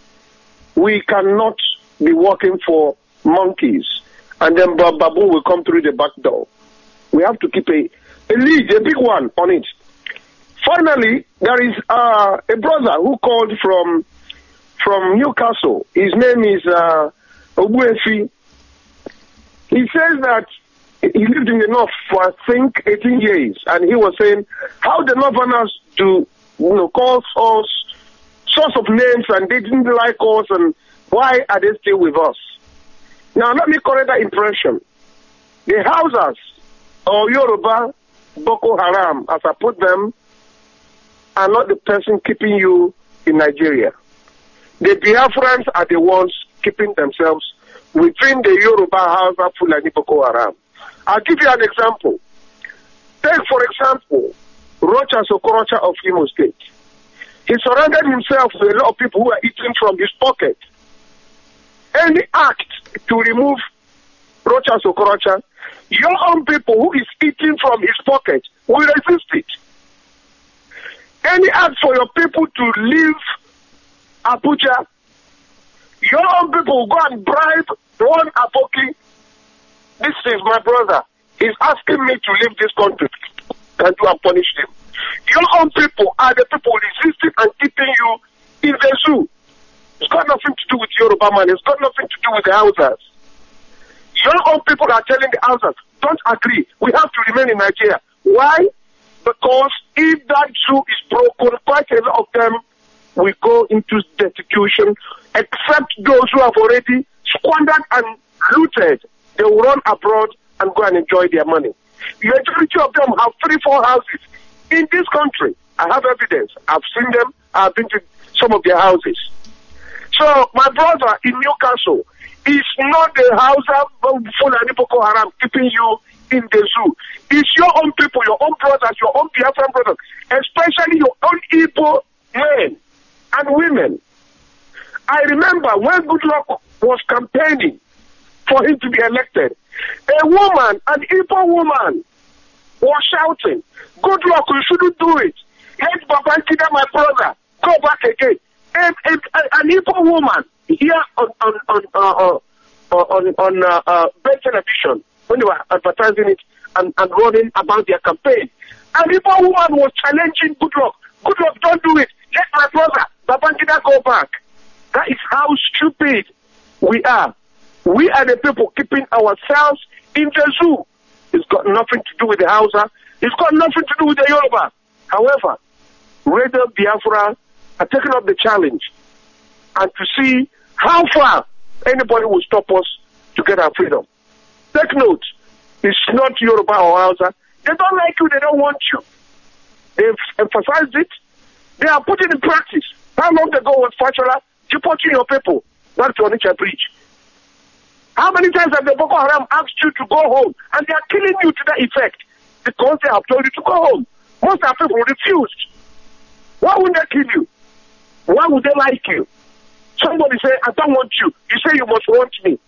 We cannot be working for monkeys and then baboon will come through the back door. We have to keep a lead, a big one on it. Finally, there is a brother who called from Newcastle. His name is Obuefi. He says that he lived in the north for I think 18 years, and he was saying how the northerners do, call us sorts of names, and they didn't like us, and why are they still with us? Now let me correct that impression. The Hausas or Yoruba Boko Haram, as I put them, are not the person keeping you in Nigeria. The Biafrans are the ones keeping themselves within the Yoruba Hausa Fulani Boko Haram. I'll give you an example. Take, for example, Rocha Sokorocha of Imo State. He surrounded himself with a lot of people who are eating from his pocket. Any act to remove Rocha Sokorocha, your own people who is eating from his pocket will resist it. Any act for your people to leave Abuja Your own people go and bribe one Aboki. This is my brother. He's asking me to leave this country and to punish him. Your own people are the people resisting and keeping you in the zoo. It's got nothing to do with Yoruba man. It's got nothing to do with the Hausas. Your own people are telling the Hausas, don't agree. We have to remain in Nigeria. Why? Because if that zoo is broken, quite a lot of them will go into destitution, except those who have already squandered and looted. They will run abroad and go and enjoy their money. The majority of them have 3-4 houses in this country. I have evidence. I've seen them. I've been to some of their houses. So my brother in Newcastle is not the Hausa Fulani Boko Haram keeping you in the zoo. It's your own people, your own brothers, your own Biafran brothers, especially your own Igbo men and women. I remember when Goodluck was campaigning for him to be elected, a woman, an Igbo woman, was shouting, Goodluck, you shouldn't do it. Let Babangida, my brother, go back again. An Igbo woman here on Bell Television, when they were advertising it and running about their campaign, an Igbo woman was challenging Goodluck. Goodluck, don't do it. Let my brother Babangida go back. That is how stupid we are. We are the people keeping ourselves in the zoo. It's got nothing to do with the Hausa. It's got nothing to do with the Yoruba. However, Radio Biafra are taking up the challenge and to see how far anybody will stop us to get our freedom. Take note, it's not Yoruba or Hausa. They don't like you, they don't want you. They've emphasized it. They are putting in practice. How long ago was Fashola deporting your people back to Onitsha Bridge? How many times have the Boko Haram asked you to go home and they are killing you to that effect because they have told you to go home? Most of the people refused. Why would they kill you? Why would they like you? Somebody say, I don't want you. You say you must want me.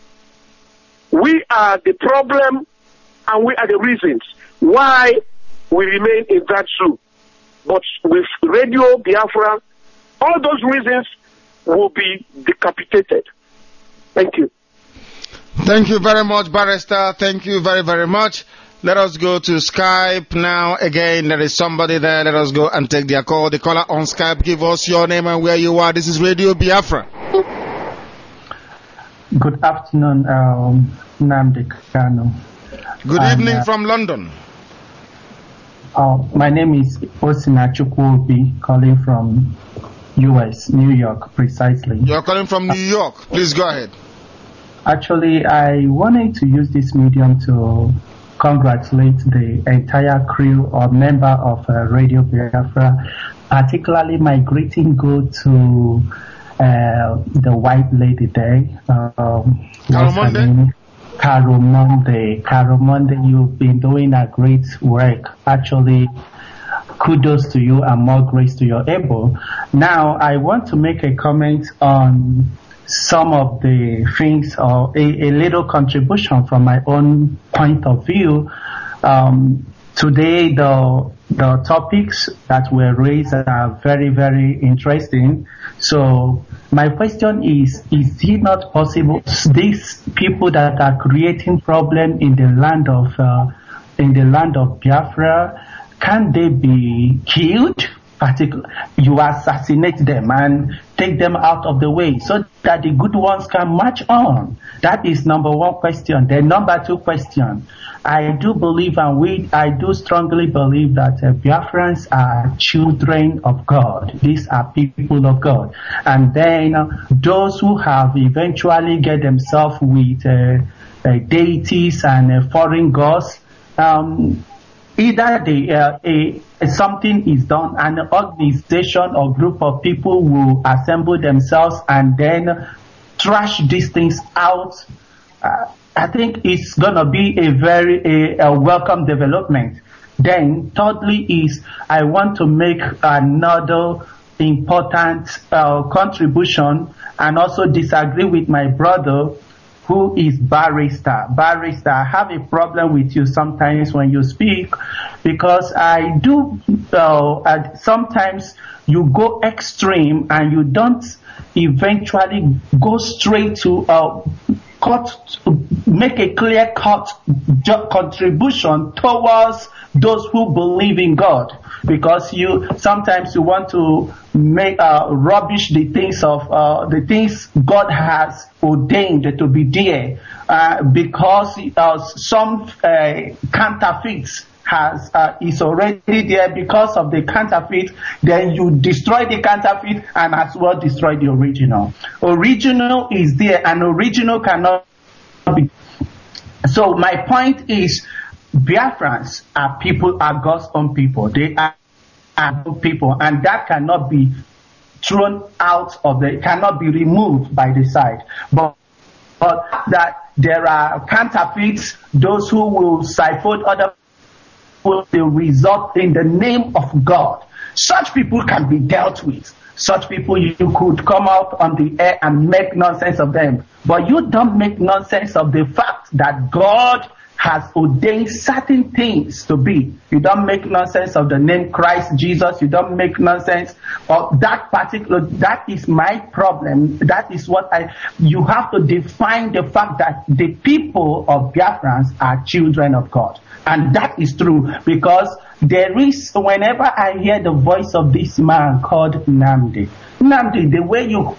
We are the problem and we are the reasons why we remain in that zoo. But with Radio Biafra, all those reasons will be decapitated. Thank you. Thank you very much, Barrister. Thank you very, very much. Let us go to Skype now. Again, there is somebody there. Let us go and take their call. The caller on Skype, give us your name and where you are. This is Radio Biafra. Good afternoon, Nnamdi Kanu. Good evening from London. My name is Osina Chukwuobi, calling from U.S., New York, precisely. You're calling from New York. Please go ahead. Actually, I wanted to use this medium to congratulate the entire crew or member of Radio Biafra. Particularly, my greeting go to the white lady there. Carol Monday, you've been doing a great work. Actually, kudos to you and more grace to your able. Now, I want to make a comment on some of the things or a little contribution from my own point of view. Today, the topics that were raised are very, very interesting. So my question is it not possible these people that are creating problem in the land of Biafra, can they be killed? You assassinate them and take them out of the way so that the good ones can march on. That is number one question. Then number two question. I do believe I do strongly believe that Biafrans are children of God. These are people of God. And then those who have eventually get themselves with deities and foreign gods, either something is done, an organization or group of people will assemble themselves and then trash these things out. I think it's going to be a very welcome development. Then thirdly is I want to make another important contribution and also disagree with my brother who is Barrister. Barrister, I have a problem with you sometimes when you speak, because I do, sometimes you go extreme and you don't eventually go straight to make a clear-cut contribution towards those who believe in God, because sometimes you want to make rubbish the things God has ordained to be there, because some counterfeits is already there. Because of the counterfeit, then you destroy the counterfeit and as well destroy the original. Original is there, and original cannot be. So my point is, Biafrans are God's own people. They are people, and that cannot be thrown out of cannot be removed by the side. But that there are counterfeits, those who will siphon other will result in the name of God. Such people can be dealt with. Such people, you could come out on the air and make nonsense of them. But you don't make nonsense of the fact that God has ordained certain things to be. You don't make nonsense of the name Christ Jesus. You don't make nonsense of that particular. That is my problem. That is what you have to define the fact that the people of Biafrans are children of God. And that is true, because there is, whenever I hear the voice of this man called Nnamdi, the way you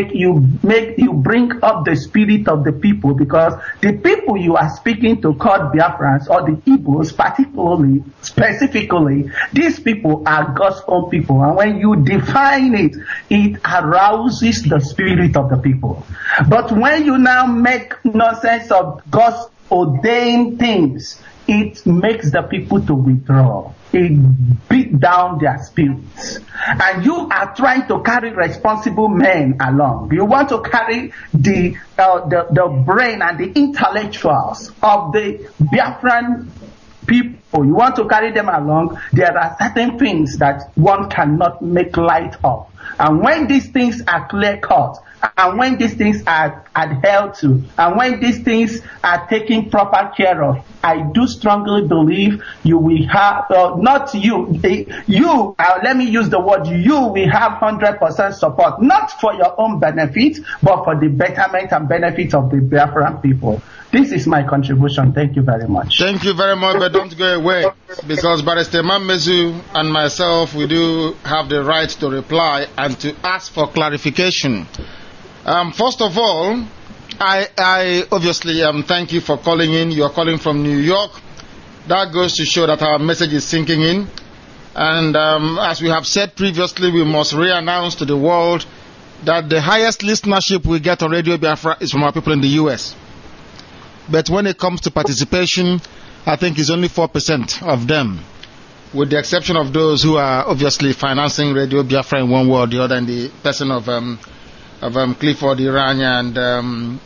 bring up the spirit of the people, because the people you are speaking to called Biafrans, or the Igbos specifically, these people are God's own people. And when you define it, it arouses the spirit of the people. But when you now make nonsense of God's ordained things, it makes the people to withdraw. It beat down their spirits. And you are trying to carry responsible men along. You want to carry the brain and the intellectuals of the Biafran people. You want to carry them along. There are certain things that one cannot make light of. And when these things are clear-cut, and when these things are adhered to, and when these things are taken proper care of, I do strongly believe you will have, not you, let me use the word you will have 100% support, not for your own benefit, but for the betterment and benefit of the Biafran people. This is my contribution. Thank you very much. Thank you very much, but don't go away, because Barrister Mammezu and myself, we do have the right to reply and to ask for clarification. First of all, I obviously thank you for calling in. You are calling from New York. That goes to show that our message is sinking in. And as we have said previously, we must re-announce to the world that the highest listenership we get on Radio Biafra is from our people in the U.S. But when it comes to participation, I think it's only 4% of them, with the exception of those who are obviously financing Radio Biafra in one way or the other, in the person of Clifford Irania and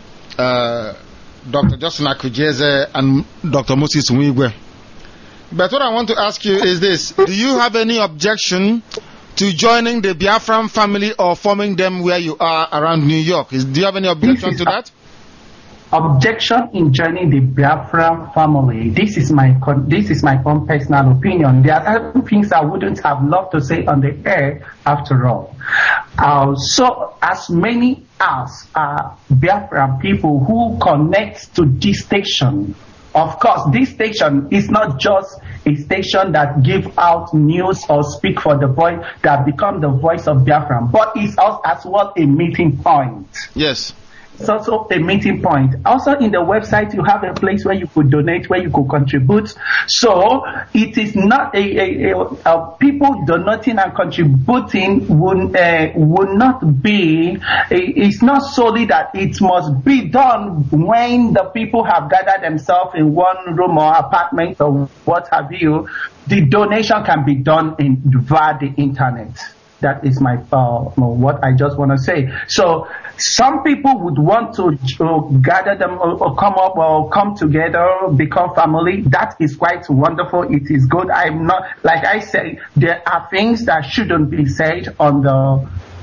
Dr. Justin Akujeze and Dr. Moses Nwigwe. But what I want to ask you is this: do you have any objection to joining the Biafran family or forming them where you are around New York? Do you have any objection to that? Objection in joining the Biafran family. This is my own personal opinion. There are other things I wouldn't have loved to say on the air after all. So as many as Biafran people who connect to this station, of course, this station is not just a station that give out news or speak for the voice that become the voice of Biafran, but it's also as well a meeting point. Yes. It's also a meeting point. Also in the website, you have a place where you could donate, where you could contribute. So it is not people donating and contributing would not be, it's not solely that it must be done when the people have gathered themselves in one room or apartment or what have you. The donation can be done via the internet. That is my what I just want to say. So some people would want to gather them or come together, become family. That is quite wonderful. It is good. I'm not, like I say, there are things that shouldn't be said on the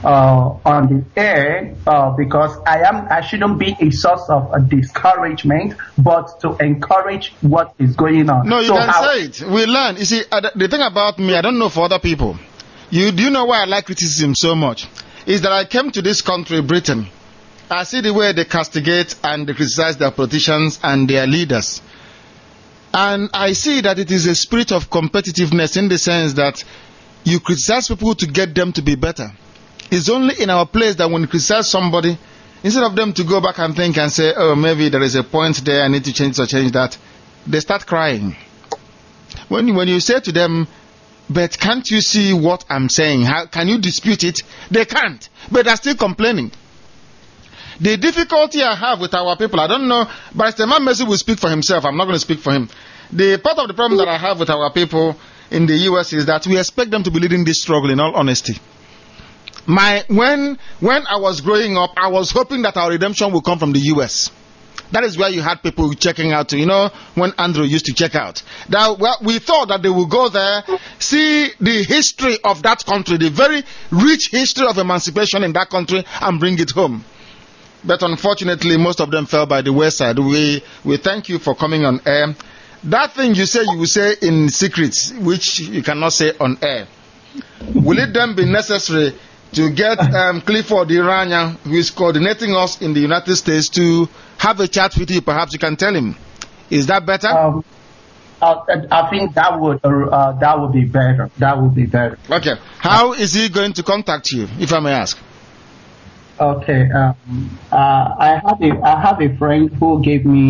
on the air because I shouldn't be a source of a discouragement, but to encourage what is going on. No, you can say it. We learn. You see, the thing about me, I don't know for other people. Do you know why I like criticism so much? Is that I came to this country, Britain. I see the way they castigate and they criticize their politicians and their leaders. And I see that it is a spirit of competitiveness in the sense that you criticize people to get them to be better. It's only in our place that when you criticize somebody, instead of them to go back and think and say, oh, maybe there is a point there, I need to change this or change that, they start crying. When you say to them, but can't you see what I'm saying? How can you dispute it? They can't, but they're still complaining. The difficulty I have with our people, I don't know, but Mr. Messi will speak for himself. I'm not going to speak for him. The part of the problem that I have with our people in the U.S. is that we expect them to be leading this struggle, in all honesty. When I was growing up, I was hoping that our redemption would come from the U.S. That is where you had people checking out, when Andrew used to check out. We thought that they would go there, see the history of that country, the very rich history of emancipation in that country, and bring it home. But unfortunately, most of them fell by the wayside. We thank you for coming on air. That thing you will say in secret, which you cannot say on air. Will it then be necessary to get Clifford Irania, who is coordinating us in the United States, to have a chat with you? Perhaps you can tell him. Is that better? I think that would be better. That would be better. Okay. How is he going to contact you, if I may ask? Okay. I have a friend who gave me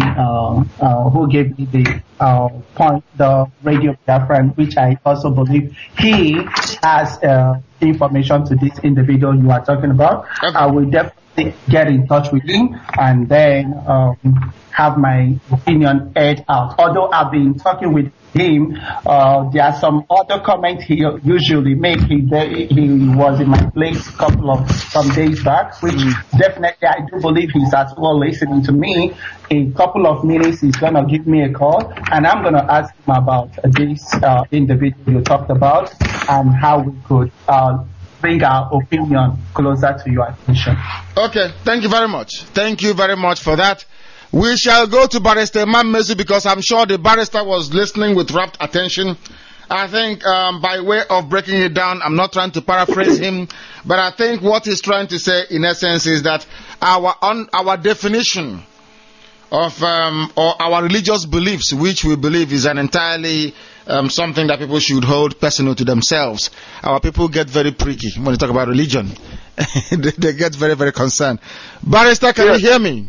the radio friend, which I also believe he has information to this individual you are talking about. Okay. I will definitely get in touch with him and then have my opinion aired out. Although I've been talking with him, there are some other comments he usually make. He was in my place some days back, which definitely I do believe he's as well listening to me. In a couple of minutes, he's gonna give me a call, and I'm gonna ask him about this individual you talked about and how we could bring our opinion closer to your attention. Okay, thank you very much. Thank you very much for that. We shall go to Barrister Messi because I'm sure the barrister was listening with rapt attention. I think by way of breaking it down, I'm not trying to paraphrase him, but I think what he's trying to say in essence is that our definition of or our religious beliefs, which we believe is an entirely something that people should hold personal to themselves. Our people get very pricky when they talk about religion. They get very, very concerned. Barrister, can you hear me?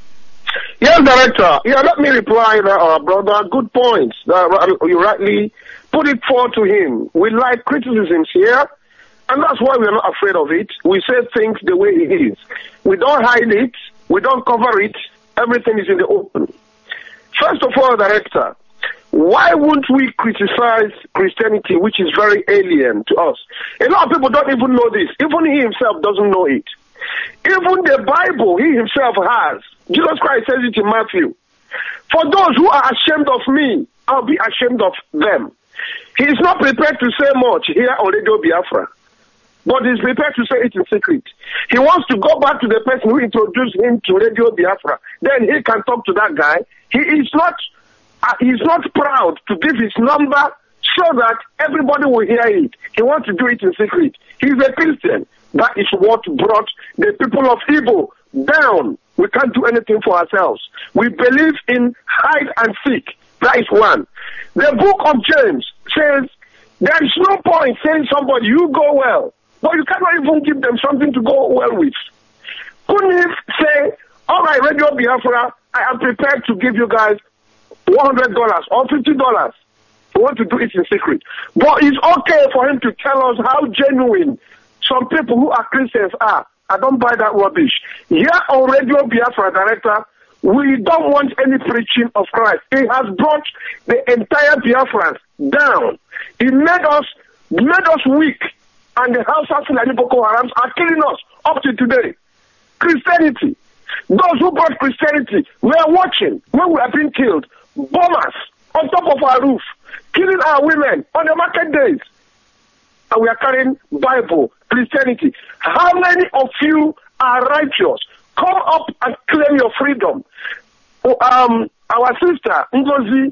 Yes, Director. Yeah, let me reply, brother. Good points. You rightly put it forward to him. We like criticisms here, and that's why we're not afraid of it. We say things the way it is. We don't hide it. We don't cover it. Everything is in the open. First of all, Director, why wouldn't we criticize Christianity, which is very alien to us? A lot of people don't even know this. Even he himself doesn't know it. Even the Bible he himself has. Jesus Christ says it in Matthew. For those who are ashamed of me, I'll be ashamed of them. He is not prepared to say much here on Radio Biafra, but he's prepared to say it in secret. He wants to go back to the person who introduced him to Radio Biafra. Then he can talk to that guy. He's not proud to give his number so that everybody will hear it. He wants to do it in secret. He's a Christian. That is what brought the people of Igbo down. We can't do anything for ourselves. We believe in hide and seek. That is one. The book of James says there is no point saying somebody, you go well, but you cannot even give them something to go well with. Couldn't he say, all right, Radio Biafra, I am prepared to give you guys $100 or $50. We want to do it in secret. But it's okay for him to tell us how genuine some people who are Christians are. I don't buy that rubbish. Here on Radio Biafra, Director, we don't want any preaching of Christ. He has brought the entire Biafrans down. He made us weak, and the House of Fulani Boko Harams are killing us up to today. Christianity. Those who brought Christianity, we are watching when we are being killed. Bombers on top of our roof, killing our women on the market days. and we are carrying Bible, Christianity. How many of you are righteous? Come up and claim your freedom. Our sister Ngozi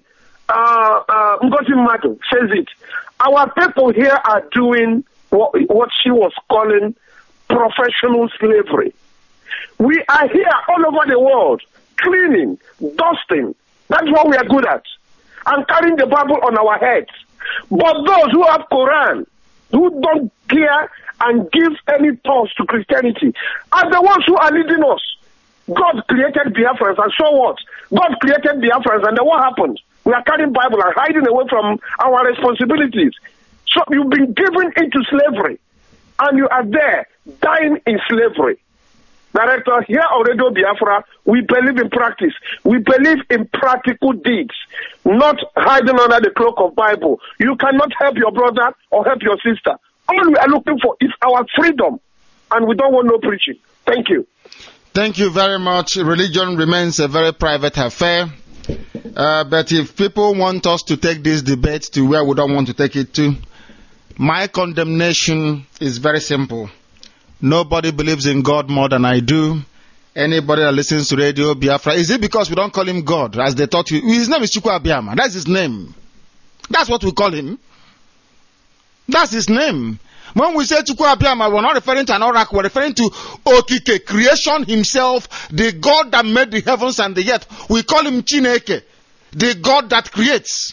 Madu says it. Our people here are doing what she was calling professional slavery. We are here all over the world, cleaning, dusting. That's what we are good at. And carrying the Bible on our heads. But those who have Quran, who don't care and give any thoughts to Christianity, are the ones who are leading us. God created Biafrans, and so what? God created Biafrans, and then what happened? We are carrying Bible and hiding away from our responsibilities. So you've been given into slavery, and you are there, dying in slavery. Director, here on Radio Biafra, we believe in practice. We believe in practical deeds, not hiding under the cloak of Bible. You cannot help your brother or help your sister. All we are looking for is our freedom, and we don't want no preaching. Thank you. Thank you very much. Religion remains a very private affair. But if people want us to take this debate to where we don't want to take it to, my condemnation is very simple. Nobody believes in God more than I do. Anybody that listens to Radio Biafra, is it because we don't call him God, as they taught you? His name is Chukwu Abiyama. That's his name. That's what we call him. That's his name. When we say Chukwu Abiyama, we're not referring to an oracle. We're referring to Okike, creation himself, the God that made the heavens and the earth. We call him Chineke, the God that creates.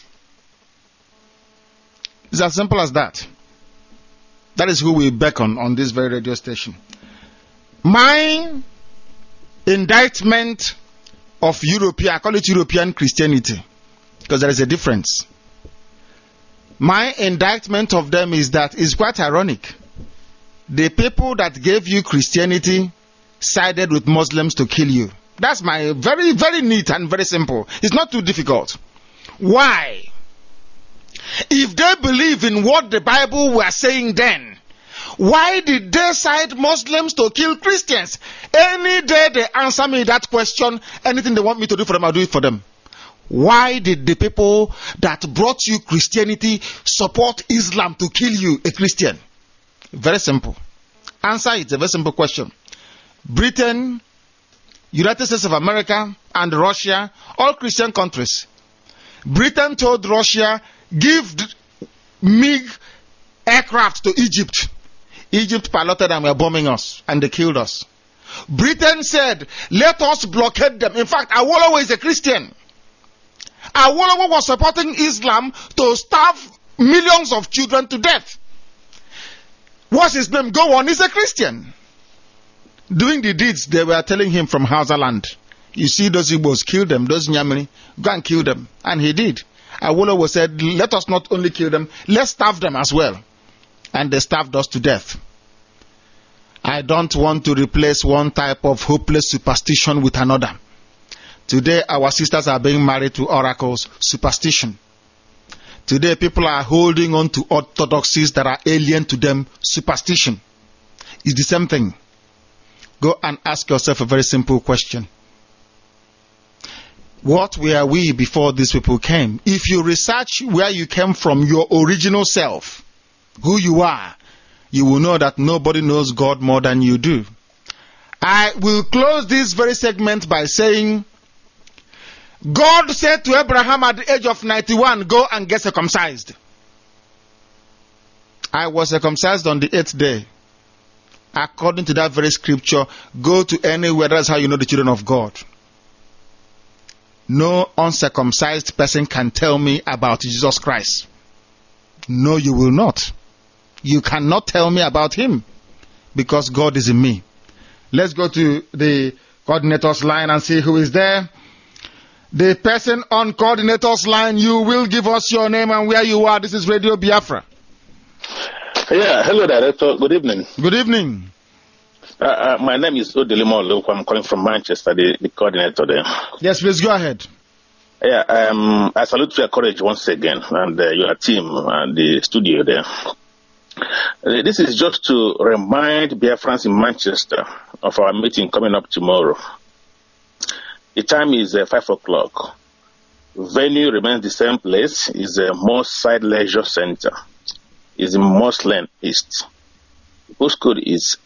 It's as simple as that. That is who we beckon on this very radio station. My indictment of European, I call it European Christianity, because there is a difference. My indictment of them is that it's quite ironic. The people that gave you Christianity sided with Muslims to kill you. That's my very, very neat and very simple. It's not too difficult. Why? If they believe in what the Bible were saying then, why did they side Muslims to kill Christians? Any day they answer me that question, anything they want me to do for them, I'll do it for them. Why did the people that brought you Christianity support Islam to kill you, a Christian? Very simple. Answer it, a very simple question. Britain, United States of America, and Russia, all Christian countries. Britain told Russia, give MiG aircraft to Egypt. Egypt piloted and were bombing us, and they killed us. Britain said, let us blockade them. In fact, Awolowo is a Christian. Awolowo was supporting Islam to starve millions of children to death. What's his name? Go on, he's a Christian. Doing the deeds they were telling him from Hausa land. You see those Igbos, kill them, those Nyamiri, go and kill them. And he did. Awolowo said, let us not only kill them, let's starve them as well. And they starved us to death. I don't want to replace one type of hopeless superstition with another. Today, our sisters are being married to oracles, superstition. Today, people are holding on to orthodoxies that are alien to them, superstition. It's the same thing. Go and ask yourself a very simple question. What were we before these people came? If you research where you came from, your original self, who you are, you will know that nobody knows God more than you do. I will close this very segment by saying, God said to Abraham at the age of 91, go and get circumcised. I was circumcised on the 8th day. According to that very scripture, go to anywhere. That's how you know the children of God. No uncircumcised person can tell me about Jesus Christ. No, you will not. You cannot tell me about him because God is in me. Let's go to the coordinator's line and see who is there. The person on coordinator's line, you will give us your name and where you are. This is Radio Biafra. Yeah, hello, Director. Good evening. Good evening. My name is Odelimo Oluko. I'm calling from Manchester, the coordinator there. Yes, please go ahead. Yeah, I salute your courage once again and your team and the studio there. This is just to remind Biafrans in Manchester of our meeting coming up tomorrow. The time is 5 o'clock. Venue remains the same place. It's a Moorside Leisure Center. is in Mossland East. The postcode is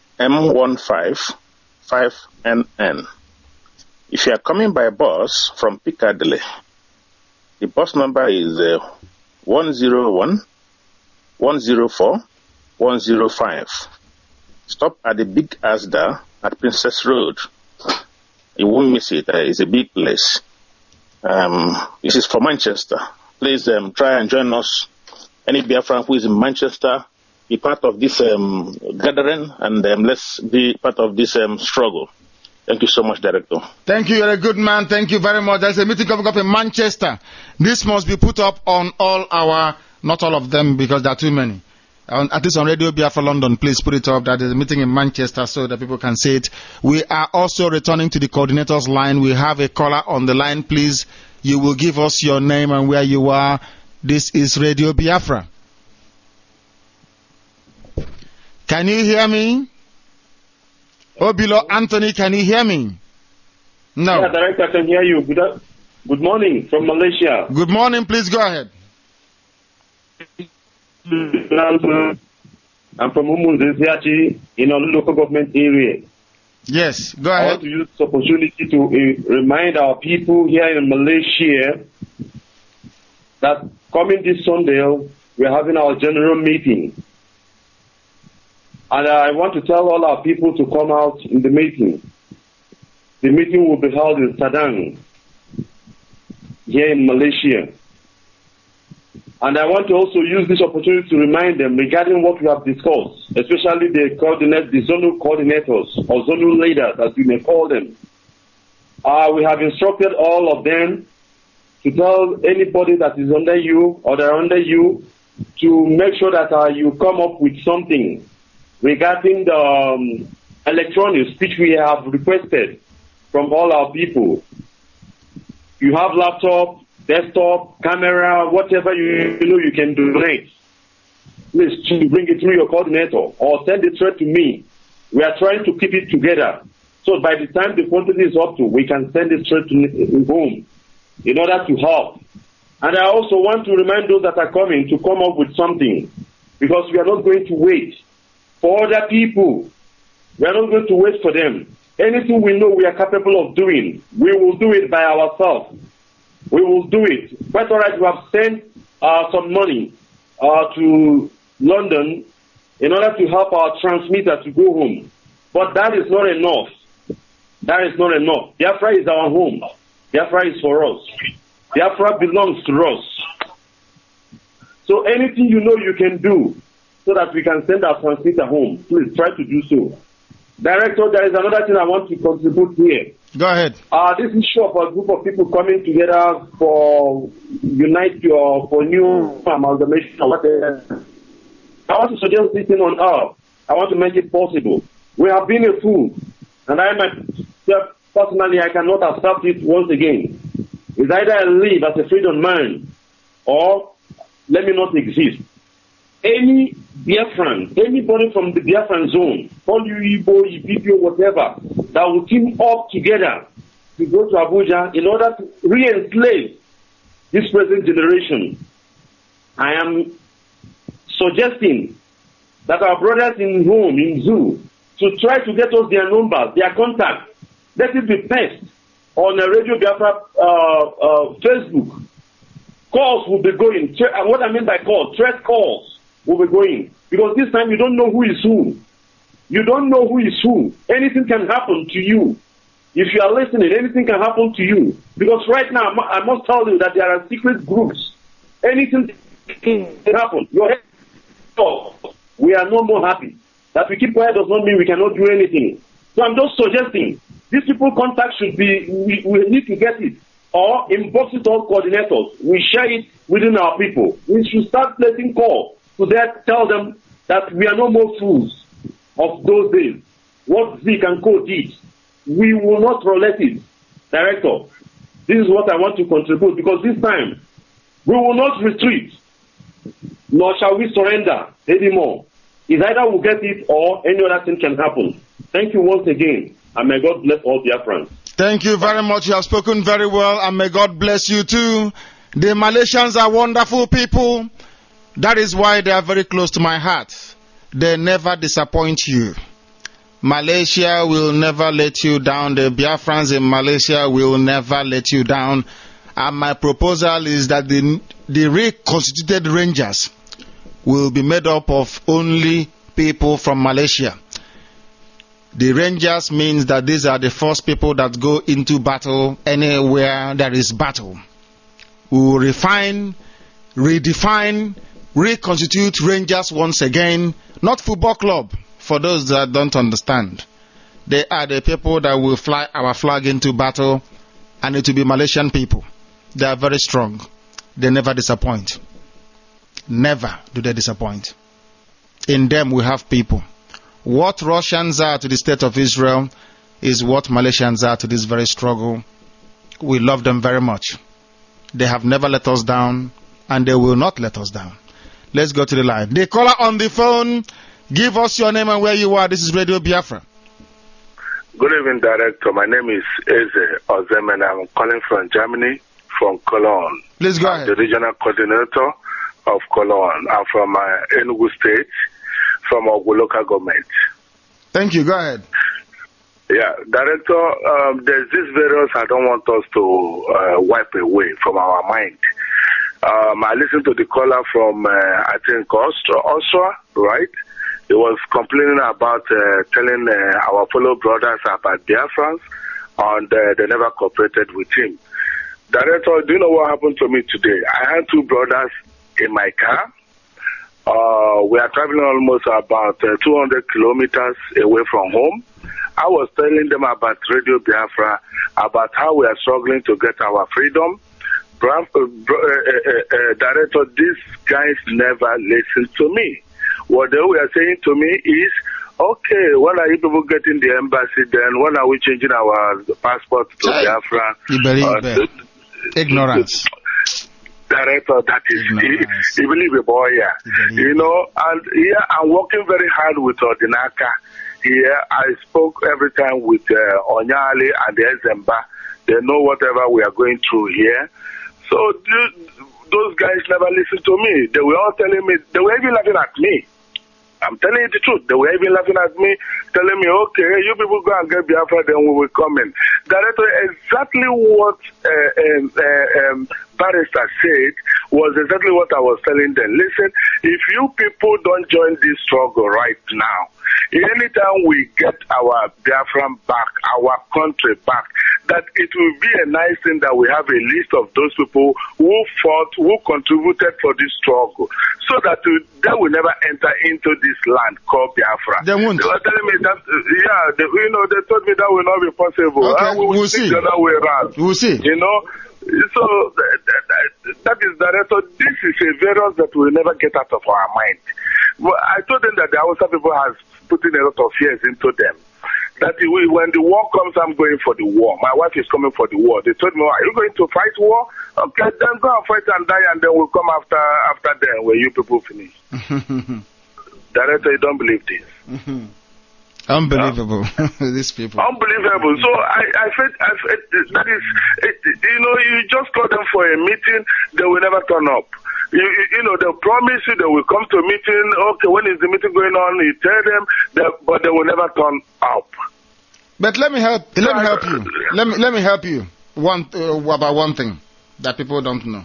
M155NN. If you are coming by bus from Piccadilly, the bus number is 101 104 105. Stop at the Big Asda at Princess Road. You won't miss it. It's a big place. This is for Manchester. Please try and join us. Any Biafran who is in Manchester, be part of this gathering, and let's be part of this struggle. Thank you so much, Director. Thank you. You're a good man. Thank you very much. There's a meeting coming up in Manchester. This must be put up on all our, not all of them because there are too many. At least on Radio Biafra London, please put it up that there's a meeting in Manchester so that people can see it. We are also returning to the coordinator's line. We have a caller on the line. Please, you will give us your name and where you are. This is Radio Biafra. Can you hear me? Obilo Anthony, can you hear me? No. Yeah, Director, I can hear you. Good morning from Malaysia. Good morning, please go ahead. I'm from Umunzesiachi in our local government area. Yes, go ahead. I want to use this opportunity to remind our people here in Malaysia that coming this Sunday, we're having our general meeting. And I want to tell all our people to come out in the meeting. The meeting will be held in Sadang, here in Malaysia. And I want to also use this opportunity to remind them regarding what we have discussed, especially the zonal coordinators or zonal leaders, as we may call them. We have instructed all of them to tell anybody that is under you or that are under you to make sure that you come up with something regarding the electronics which we have requested from all our people. You have laptop, desktop, camera, whatever you know you can donate. Please bring it through your coordinator or send it straight to me. We are trying to keep it together. So by the time the quantity is up to, we can send it straight to home in order to help. And I also want to remind those that are coming to come up with something, because we are not going to wait for other people. We are not going to wait for them. Anything we know we are capable of doing, we will do it by ourselves. We will do it. Quite all right, we have sent some money to London in order to help our transmitter to go home. But that is not enough. That is not enough. Biafra is our home. Biafra is for us. Biafra belongs to us. So anything you know you can do so that we can send our transmitter home, please try to do so. Director, there is another thing I want to contribute here. Go ahead. This issue of a group of people coming together for unite or for new amalgamation or whatever. I want to suggest this thing on earth. I want to make it possible. We have been a fool, and I myself personally I cannot accept it once again. It's either I live as a freedom man or let me not exist. Any Biafran, anybody from the Biafran zone, all you Igbo, Ibibio, whatever, that will team up together to go to Abuja in order to re-enslave this present generation. I am suggesting that our brothers in home, in Zoo, to try to get us their numbers, their contacts. Let it be passed on a Radio Biafra Facebook. Calls will be going. What I mean by calls, threat calls will be going. Because this time you don't know who is who. You don't know who is who. Anything can happen to you. If you are listening, anything can happen to you. Because right now, I must tell you that there are secret groups. Anything can happen. Your head, we are no more happy. That we keep quiet does not mean we cannot do anything. So I'm just suggesting, these people contact should be, we need to get it. Or inbox it all coordinators. We share it within our people. We should start letting calls to that, tell them that we are no more fools of those days. What Zeke and Co did, we will not tolerate it. Director, this is what I want to contribute, because this time we will not retreat, nor shall we surrender anymore. It's either we'll get it or any other thing can happen. Thank you once again, and may God bless all Biafrans. Thank you very much. You have spoken very well, and may God bless you too. The Malaysians are wonderful people. That is why they are very close to my heart. They never disappoint you. Malaysia will never let you down. The Biafrans in Malaysia will never let you down. And my proposal is that the reconstituted Rangers will be made up of only people from Malaysia. The Rangers means that these are the first people that go into battle anywhere there is battle. We will refine, redefine, reconstitute Rangers once again. Not football club, for those that don't understand. They are the people that will fly our flag into battle, and it will be Malaysian people. They are very strong. They never disappoint. Never do they disappoint. In them we have people. What Russians are to the state of Israel is what Malaysians are to this very struggle. We love them very much. They have never let us down, and they will not let us down. Let's go to the line. The caller on the phone, give us your name and where you are. This is Radio Biafra. Good evening, Director. My name is Eze Ozem, and I'm calling from Germany, from Cologne. Please go ahead. I'm the regional coordinator of Cologne. I'm from Enugu State, from Ogu local government. Thank you. Go ahead. Yeah, Director, there's this virus I don't want us to wipe away from our mind. I listened to the caller from, I think, Austria, right? He was complaining about telling our fellow brothers about Biafrans, and they never cooperated with him. Director, do you know what happened to me today? I had two brothers in my car. We are traveling almost about 200 kilometers away from home. I was telling them about Radio Biafra, about how we are struggling to get our freedom. Director, these guys never listen to me. What they were saying to me is, okay, when are you people getting the embassy then? When are we changing our passport to Biafra? Ignorance. Director, that is, you believe a boy, yeah. You know, and here I'm working very hard with Odinaka. Here I spoke every time with Onyali and the Ezemba. They know whatever we are going through here. So those guys never listen to me. They were all telling me, they were even laughing at me. I'm telling you the truth. They were even laughing at me, telling me, okay, you people go and get Biafra, then we will come in. Director, exactly what Barrister said was exactly what I was telling them. Listen, if you people don't join this struggle right now, anytime we get our Biafran back, our country back, that it will be a nice thing that we have a list of those people who fought, who contributed for this struggle, so that they will never enter into this land called Biafra. They won't. They were telling me that, they told me that will not be possible. Okay, we will see the other way around. We'll see. You know? So that is Director. This is a virus that we will never get out of our mind. Well, I told them that the Hausa people has put in a lot of fears into them. That when the war comes, I'm going for the war. My wife is coming for the war. They told me, are you going to fight war? Okay, then go and fight and die, and then we'll come after them when you people finish. Director, you don't believe this. Unbelievable. These people. Unbelievable. So I felt that is, you just call them for a meeting, they will never turn up. You know, they promise you they will come to a meeting. Okay, when is the meeting going on? You tell them, but they will never turn up. But let me help you. Let me help you. About one thing that people don't know.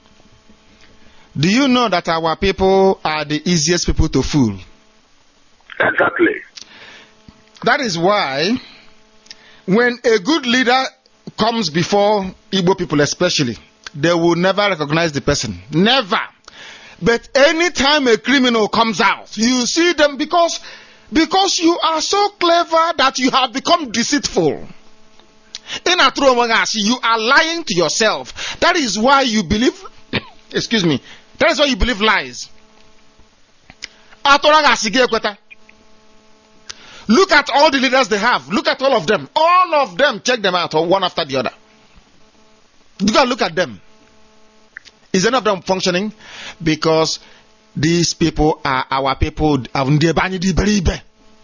Do you know that our people are the easiest people to fool? Exactly. That is why when a good leader comes before Igbo people especially, they will never recognize the person. Never. But anytime a criminal comes out, you see them because you are so clever that you have become deceitful. You are lying to yourself. That is why you believe, excuse me, that is why you believe lies. Look at all the leaders they have. Look at all of them. All of them, check them out one after the other. Look at them. Is any of them functioning? Because these people are our people.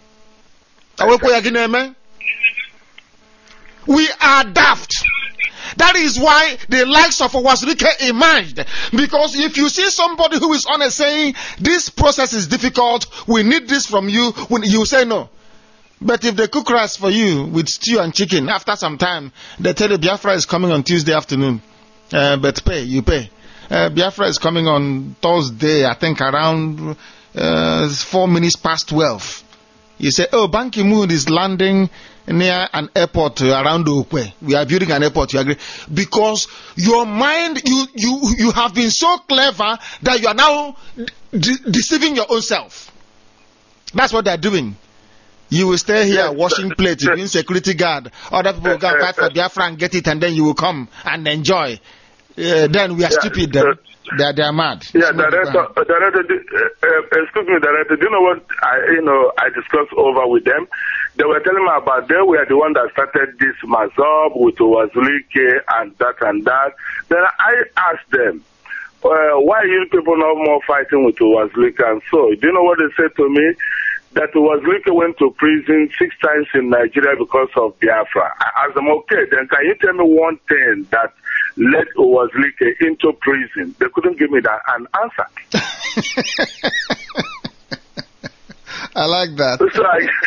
We are daft. That is why the likes of Wazirike emerged. Because if you see somebody who is honest saying, this process is difficult, we need this from you, you say no. But if they cook rice for you with stew and chicken, after some time, they tell you Biafra is coming on Tuesday afternoon. But you pay. Biafra is coming on Thursday, I think around 4 minutes past 12. You say, oh, Ban Ki-moon is landing near an airport around Okwe. We are building an airport, you agree? Because your mind, you have been so clever that you are now deceiving your own self. That's what they are doing. You will stay here washing plates, you being security guard. Other people will go and fight for Biafra and get it, and then you will come and enjoy. Then we are stupid. They are mad. Yeah, Director, excuse me, Director. Do you know what I discussed over with them? They were telling me about they were the one that started this Mazob with Wazirike and that. Then I asked them, why are you people not more fighting with Wazirike and so? Do you know what they said to me? That Wazirike went to prison 6 times in Nigeria because of Biafra. I asked them, okay, then can you tell me one thing that led Wazirike into prison? They couldn't give me an answer. I like that. So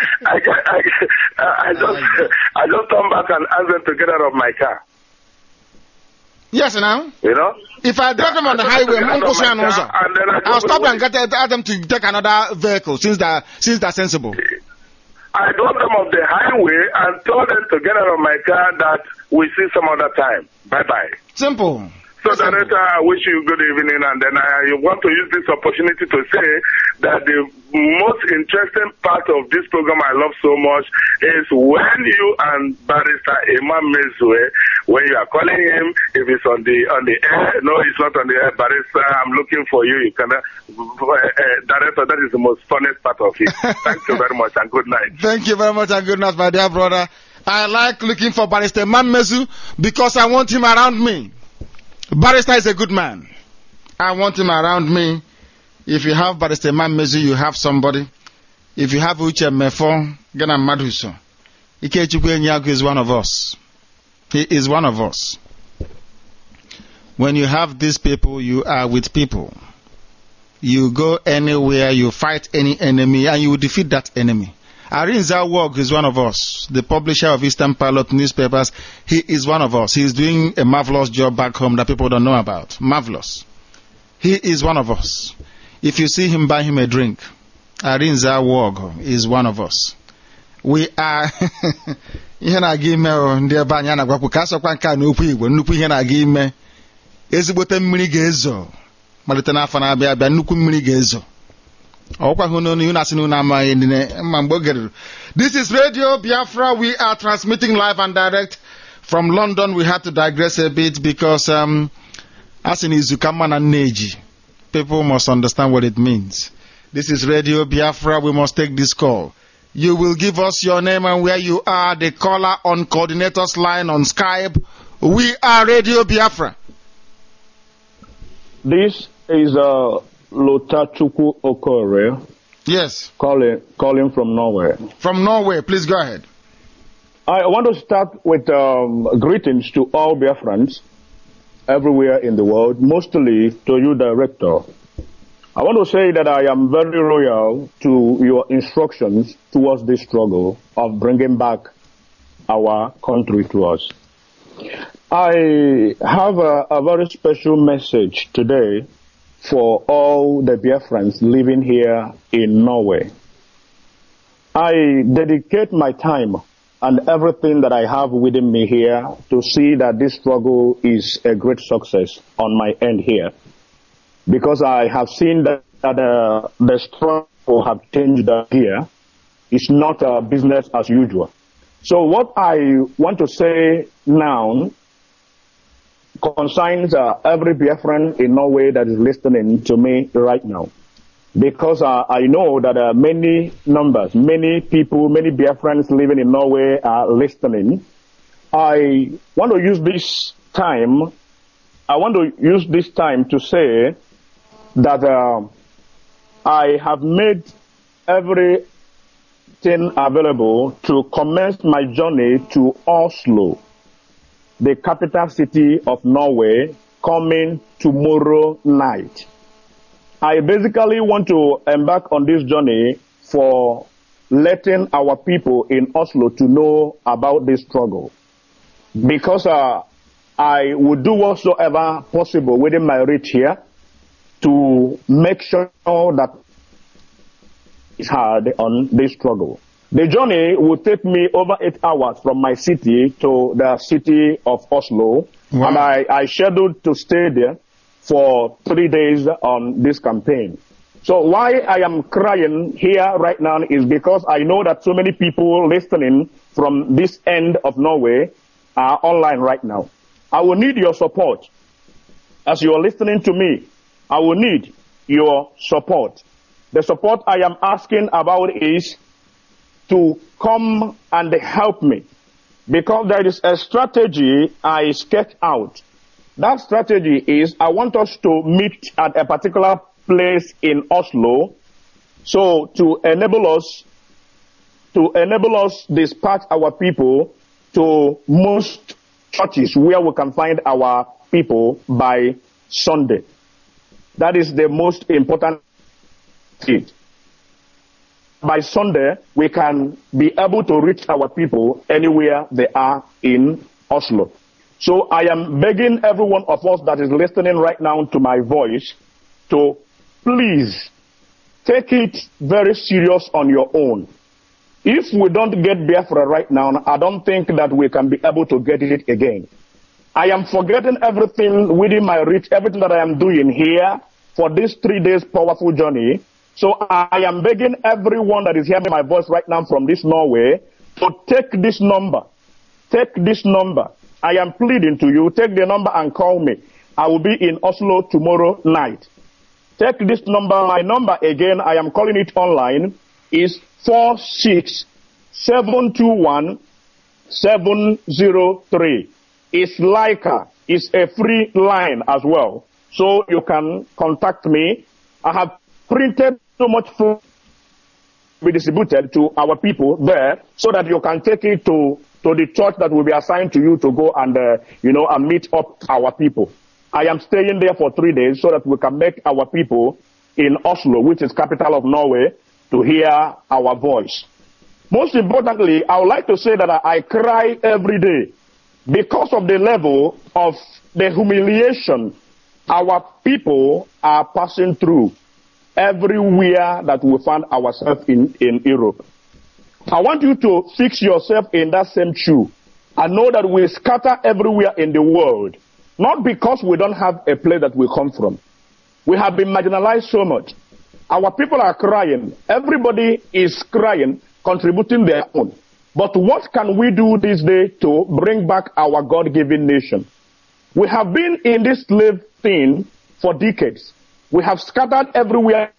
I just come back and ask them to get out of my car. Yes, now. You know? If I drop them on the highway, I'll stop and ask them to take another vehicle since they're sensible. I dropped them off the highway and told them to get out of my car that we see some other time. Bye-bye. Simple. So, Director, I wish you good evening, and then I want to use this opportunity to say that the most interesting part of this program I love so much is when you and Barrister Imam Mezue, when you are calling him, if it's on the air, no, it's not on the air, Barrister, I'm looking for you. You can, Director, that is the most funnest part of it. Thank you very much, and good night. Thank you very much, and good night, my dear brother. I like looking for Barrister Imam Mezu because I want him around me. Barrister is a good man. I want him around me. If you have Barrister Mamezu, you have somebody. If you have Uche Mefo, Gana Maduso. Ikechukwu Enyaku is one of us. He is one of us. When you have these people, you are with people. You go anywhere, you fight any enemy, and you will defeat that enemy. Arinza Wog is one of us, the publisher of Eastern Pilot newspapers. He is one of us. He is doing a marvelous job back home that people don't know about. Marvelous. He is one of us. If you see him, buy him a drink. Arinza Wog is one of us. We are... ihe na-aga ime ndị ebe anyị na-agwakwu ka asọkwa nke a n'okwu Igbo nnukwu ihe na-aga ime ezigbote mmiri ga-ezo malite n'afọ na-abịa abịa nnukwu mmiri ga-ezo. This is Radio Biafra. We are transmitting live and direct from London. We had to digress a bit because as in Izukaman and Neji, people must understand what it means. This is Radio Biafra. We must take this call. You will give us your name and where you are, the caller on coordinators line on Skype. We are Radio Biafra. This is Lotachukwu Okore. Yes. Calling from Norway. From Norway, please go ahead. I want to start with greetings to all Biafrans everywhere in the world, mostly to you, Director. I want to say that I am very loyal to your instructions towards this struggle of bringing back our country to us. I have a very special message today for all the Biafrans living here in Norway. I dedicate my time and everything that I have within me here to see that this struggle is a great success on my end here. Because I have seen that the struggle have changed here. It's not a business as usual. So what I want to say now concerns every Biafran in Norway that is listening to me right now. Because I know that many people, many Biafrans living in Norway are listening. I want to use this time to say that I have made everything available to commence my journey to Oslo, the capital city of Norway, coming tomorrow night. I basically want to embark on this journey for letting our people in Oslo to know about this struggle. Because I would do whatsoever possible within my reach here to make sure that it's hard on this struggle. The journey will take me over 8 hours from my city to the city of Oslo. Wow. And I scheduled to stay there for 3 days on this campaign. So why I am crying here right now is because I know that so many people listening from this end of Norway are online right now. I will need your support. As you are listening to me, I will need your support. The support I am asking about is to come and help me, because there is a strategy I sketched out. That strategy is I want us to meet at a particular place in Oslo, so to enable us dispatch our people to most churches where we can find our people by Sunday. That is the most important thing. By Sunday, we can be able to reach our people anywhere they are in Oslo. So I am begging every one of us that is listening right now to my voice to please take it very serious on your own. If we don't get Biafra right now, I don't think that we can be able to get it again. I am forgetting everything within my reach, everything that I am doing here for this 3 days powerful journey. So I am begging everyone that is hearing my voice right now from this Norway to take this number. Take this number. I am pleading to you, take the number and call me. I will be in Oslo tomorrow night. Take this number. My number again, I am calling it online, is 46721-703. It's Leica. It's a free line as well. So you can contact me. I have printed so much food to be distributed to our people there so that you can take it to the church that will be assigned to you to go and, and meet up our people. I am staying there for 3 days so that we can make our people in Oslo, which is capital of Norway, to hear our voice. Most importantly, I would like to say that I cry every day because of the level of the humiliation our people are passing through everywhere that we find ourselves in Europe. I want you to fix yourself in that same shoe and know that we scatter everywhere in the world, not because we don't have a place that we come from. We have been marginalized so much. Our people are crying. Everybody is crying, contributing their own. But what can we do this day to bring back our God-given nation? We have been in this slave thing for decades. We have scattered everywhere.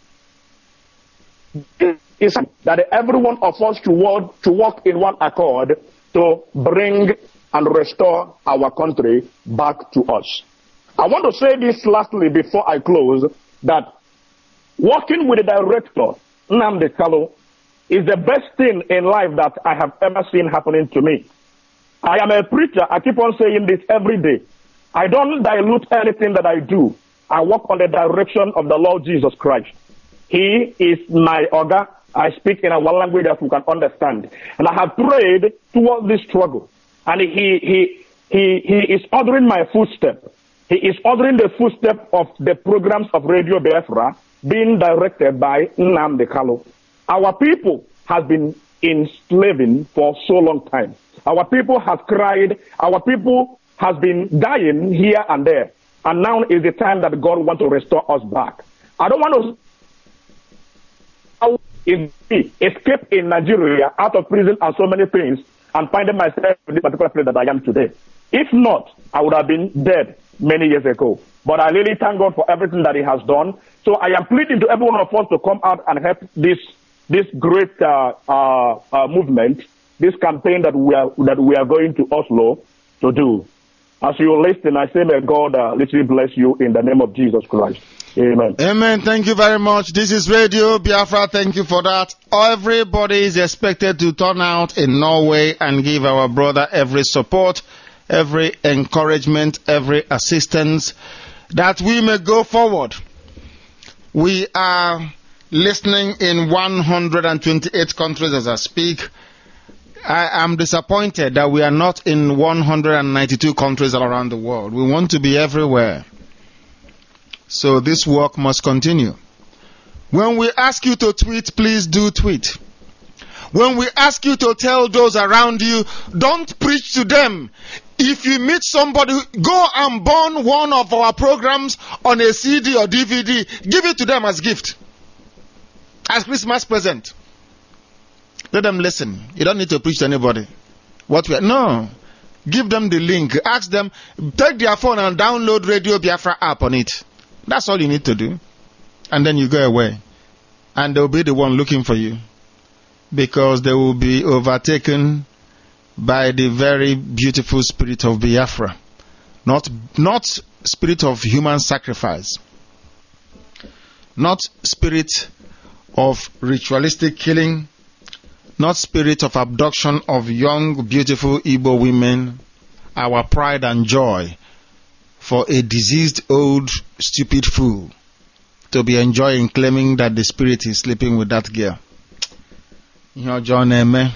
It's that every one of us to work in one accord to bring and restore our country back to us. I want to say this lastly before I close, that working with the director, Nnamdi Kanu, is the best thing in life that I have ever seen happening to me. I am a preacher. I keep on saying this every day. I don't dilute anything that I do. I work on the direction of the Lord Jesus Christ. He is my Oga. I speak in our language that we can understand. And I have prayed towards this struggle. And he is ordering my footstep. He is ordering the footstep of the programs of Radio Biafra being directed by Nnamdi Kanu. Our people have been enslaving for so long time. Our people have cried. Our people has been dying here and there. And now is the time that God wants to restore us back. I don't want to escape in Nigeria out of prison and so many things and finding myself in this particular place that I am today. If not, I would have been dead many years ago. But I really thank God for everything that He has done. So I am pleading to every one of us to come out and help this great movement, this campaign that we are going to Oslo to do. As you listen, I say may God literally bless you in the name of Jesus Christ. Amen. Amen. Thank you very much. This is Radio Biafra. Thank you for that. Everybody is expected to turn out in Norway and give our brother every support. every encouragement, every assistance, that we may go forward. We are listening in 128 countries as I speak. I am disappointed that we are not in 192 countries all around the world. We want to be everywhere. So this work must continue. When we ask you to tweet, please do tweet. When we ask you to tell those around you, don't preach to them. If you meet somebody, go and burn one of our programs on a CD or DVD. Give it to them as gift. As Christmas present. Let them listen. You don't need to preach to anybody. No. Give them the link. Ask them, take their phone and download Radio Biafra app on it. That's all you need to do. And then you go away. And they'll be the one looking for you. Because they will be overtaken by the very beautiful spirit of Biafra. Not spirit of human sacrifice. Not spirit of ritualistic killing. Not spirit of abduction of young, beautiful Igbo women. Our pride and joy for a diseased, old, stupid fool to be enjoying, claiming that the spirit is sleeping with that girl. Here John Eme.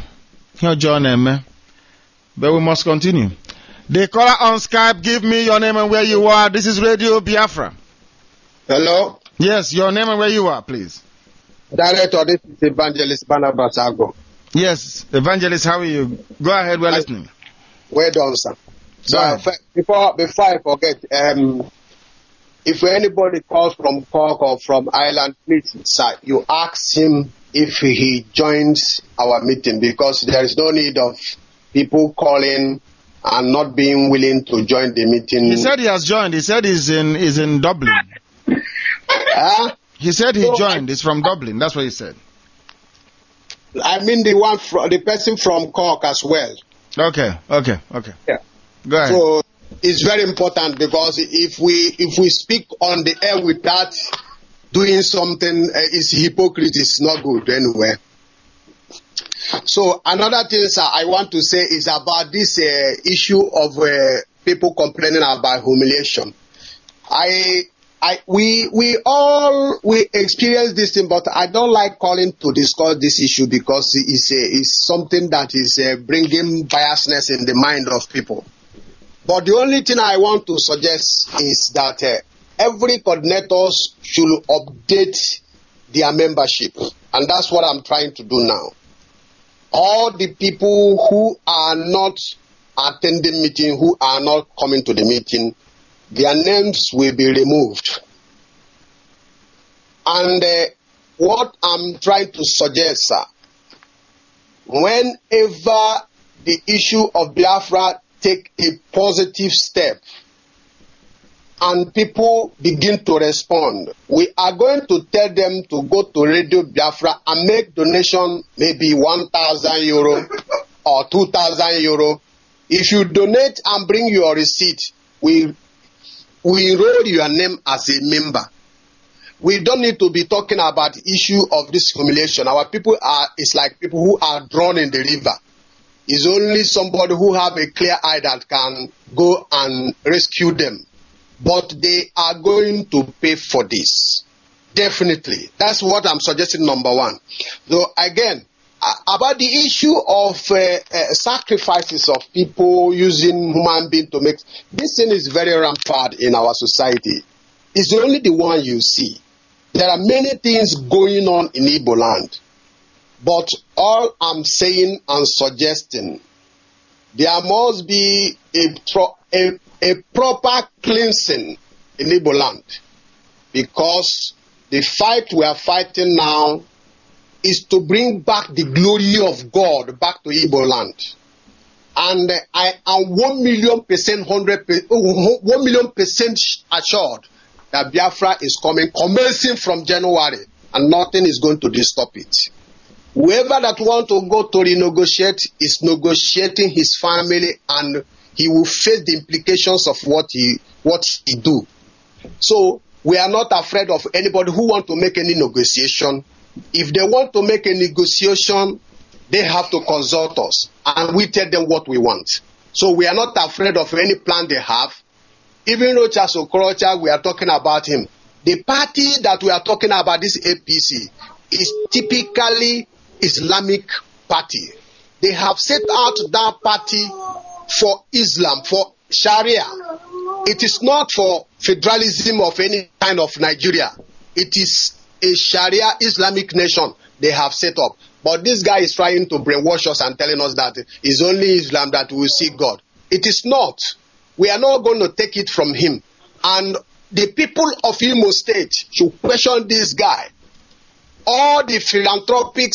But we must continue. The caller on Skype, give me your name and where you are. This is Radio Biafra. Hello? Yes, your name and where you are, please. Director, this is Evangelist Barnabas Ago. Yes, Evangelist, how are you? Go ahead, we're listening. Well done, sir. So, before I forget, if anybody calls from Cork or from Ireland, please, sir, you ask him if he joins our meeting, because there is no need of people calling and not being willing to join the meeting. He said he has joined. He said he's in Dublin. He said he joined. He's from Dublin. That's what he said. I mean the person from Cork as well. Okay. Yeah. Go ahead. So it's very important, because if we speak on the air without doing something, is hypocrisy. It's not good anyway. So another thing, sir, I want to say is about this issue of people complaining about humiliation. We experience this thing, but I don't like calling to discuss this issue, because it's something that is bringing biasness in the mind of people. But the only thing I want to suggest is that every coordinator should update their membership, and that's what I'm trying to do now. All the people who are not attending meeting, who are not coming to the meeting, their names will be removed. And what I'm trying to suggest, sir, whenever the issue of Biafra take a positive step and people begin to respond, we are going to tell them to go to Radio Biafra and make donation, maybe 1,000 euro or 2,000 euro. If you donate and bring your receipt, we enroll your name as a member. We don't need to be talking about the issue of this humiliation. Our people it's like people who are drawn in the river. It's only somebody who have a clear eye that can go and rescue them. But they are going to pay for this. Definitely. That's what I'm suggesting, number one. So again, about the issue of sacrifices of people using human beings to make, this thing is very rampant in our society. It's only the one you see. There are many things going on in Igbo land. But all I'm saying and suggesting, there must be a proper cleansing in Igbo land. Because the fight we are fighting now is to bring back the glory of God back to Igbo land. And I am 1,000,000%, 1,000,000% assured that Biafra is coming, commencing from January, and nothing is going to stop it. Whoever that wants to go to renegotiate is negotiating his family, and he will face the implications of what he do. So we are not afraid of anybody who wants to make any negotiation. If they want to make a negotiation, they have to consult us, and we tell them what we want. So we are not afraid of any plan they have. Even Rochas Okorocha, we are talking about him. The party that we are talking about, this APC, is typically Islamic party. They have set out that party for Islam, for Sharia. It is not for federalism of any kind of Nigeria. It is a Sharia Islamic nation they have set up. But this guy is trying to brainwash us and telling us that it's only Islam that will see God. It is not. We are not going to take it from him. And the people of Imo State should question this guy. All the philanthropic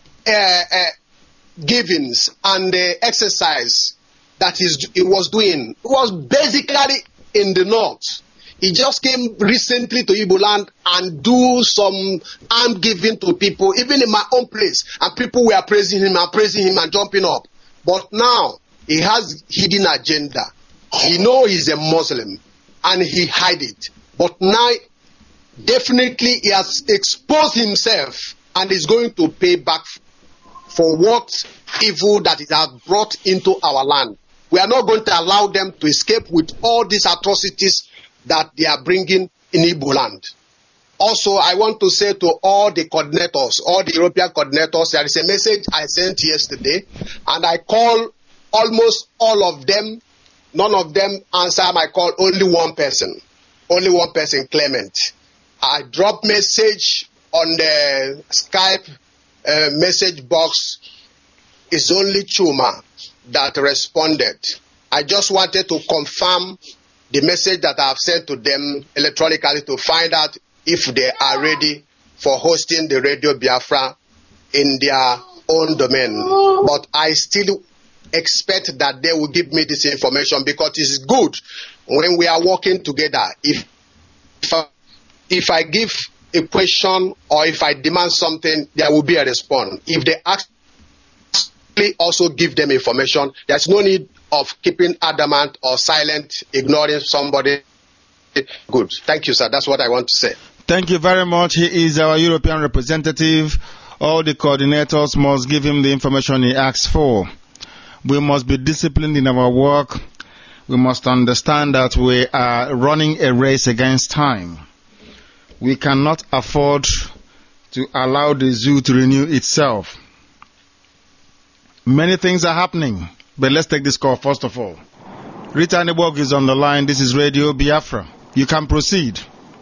givings and the exercise that he was doing was basically in the north. He just came recently to Igbo land and do some arm giving to people, even in my own place. And people were praising him and jumping up. But now he has hidden agenda. He knows he's a Muslim and he hide it. But now definitely he has exposed himself and is going to pay back for what evil that it has brought into our land. We are not going to allow them to escape with all these atrocities that they are bringing in Igbo land. Also, I want to say to all the coordinators, all the European coordinators, there is a message I sent yesterday, and I call almost all of them. None of them answer my call, only one person, Clement. I dropped message on the Skype message box. It's only Chuma that responded. I just wanted to confirm the message that I have sent to them electronically to find out if they are ready for hosting the Radio Biafra in their own domain. But I still expect that they will give me this information, because it's good when we are working together. If I give a question or if I demand something, there will be a response. If they actually also give them information, there's no need of keeping adamant or silent, ignoring somebody. Good. Thank you, sir. That's what I want to say. Thank you very much. He is our European representative. All the coordinators must give him the information he asks for. We must be disciplined in our work. We must understand that we are running a race against time. We cannot afford to allow the zoo to renew itself. Many things are happening, but let's take this call first of all. Rita Neborg is on the line. This is Radio Biafra. You can proceed.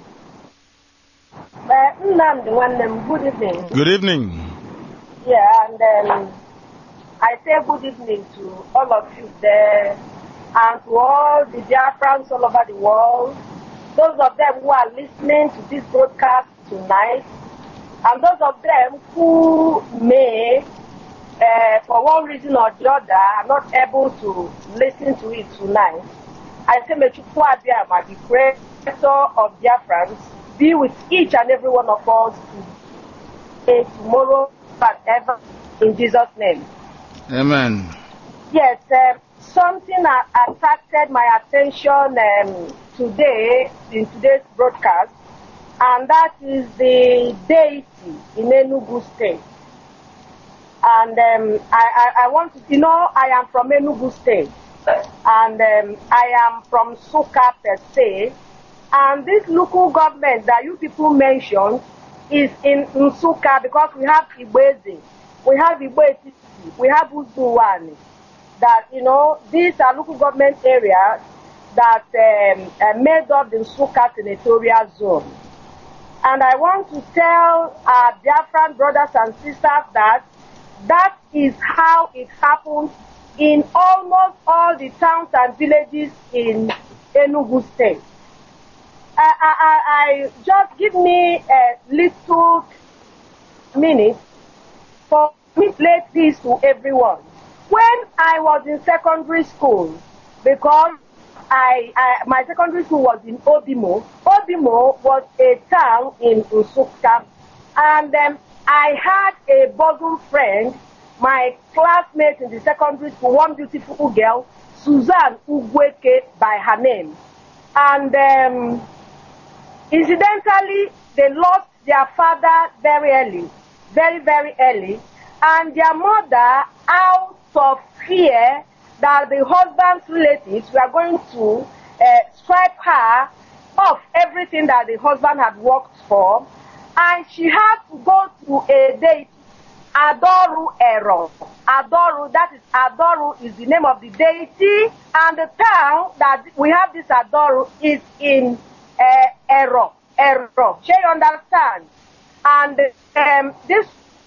Good evening. Good evening. Yeah, and I say good evening to all of you there and to all the Biafrans all over the world, those of them who are listening to this broadcast tonight, and those of them who may, for one reason or the other, are not able to listen to it tonight. I say, may Chukwu Abiyama, the creator of Biafrans, be with each and every one of us today, tomorrow, and ever, in Jesus' name. Amen. Yes, something attracted my attention today, in today's broadcast, and that is the deity in Enugu State. And I want to, I am from Enugu State, and I am from Suka per se, and this local government that you people mentioned is in Nsukka, because we have Ibwezi, we have Ibwezi, we have Uzuwani, that, these are local government areas that made up the Nsukka senatorial zone. And I want to tell our Biafran brothers and sisters that that is how it happens in almost all the towns and villages in Enugu State. I just give me a little minute for me to play this to everyone. When I was in secondary school, because my secondary school was in Obimo. Obimo was a town in Nsukka, and I had a bosom friend, my classmate in the secondary school, one beautiful girl, Suzanne Ugweke by her name. And incidentally, they lost their father very early, very, very early. And their mother, out of fear that the husband's relatives were going to stripe her of everything that the husband had worked for, and she had to go through a deity, Adoru Ero. Adoru, that is, Adoru is the name of the deity, and the town that we have this Adoru is in Ero. Ero. She understand? And this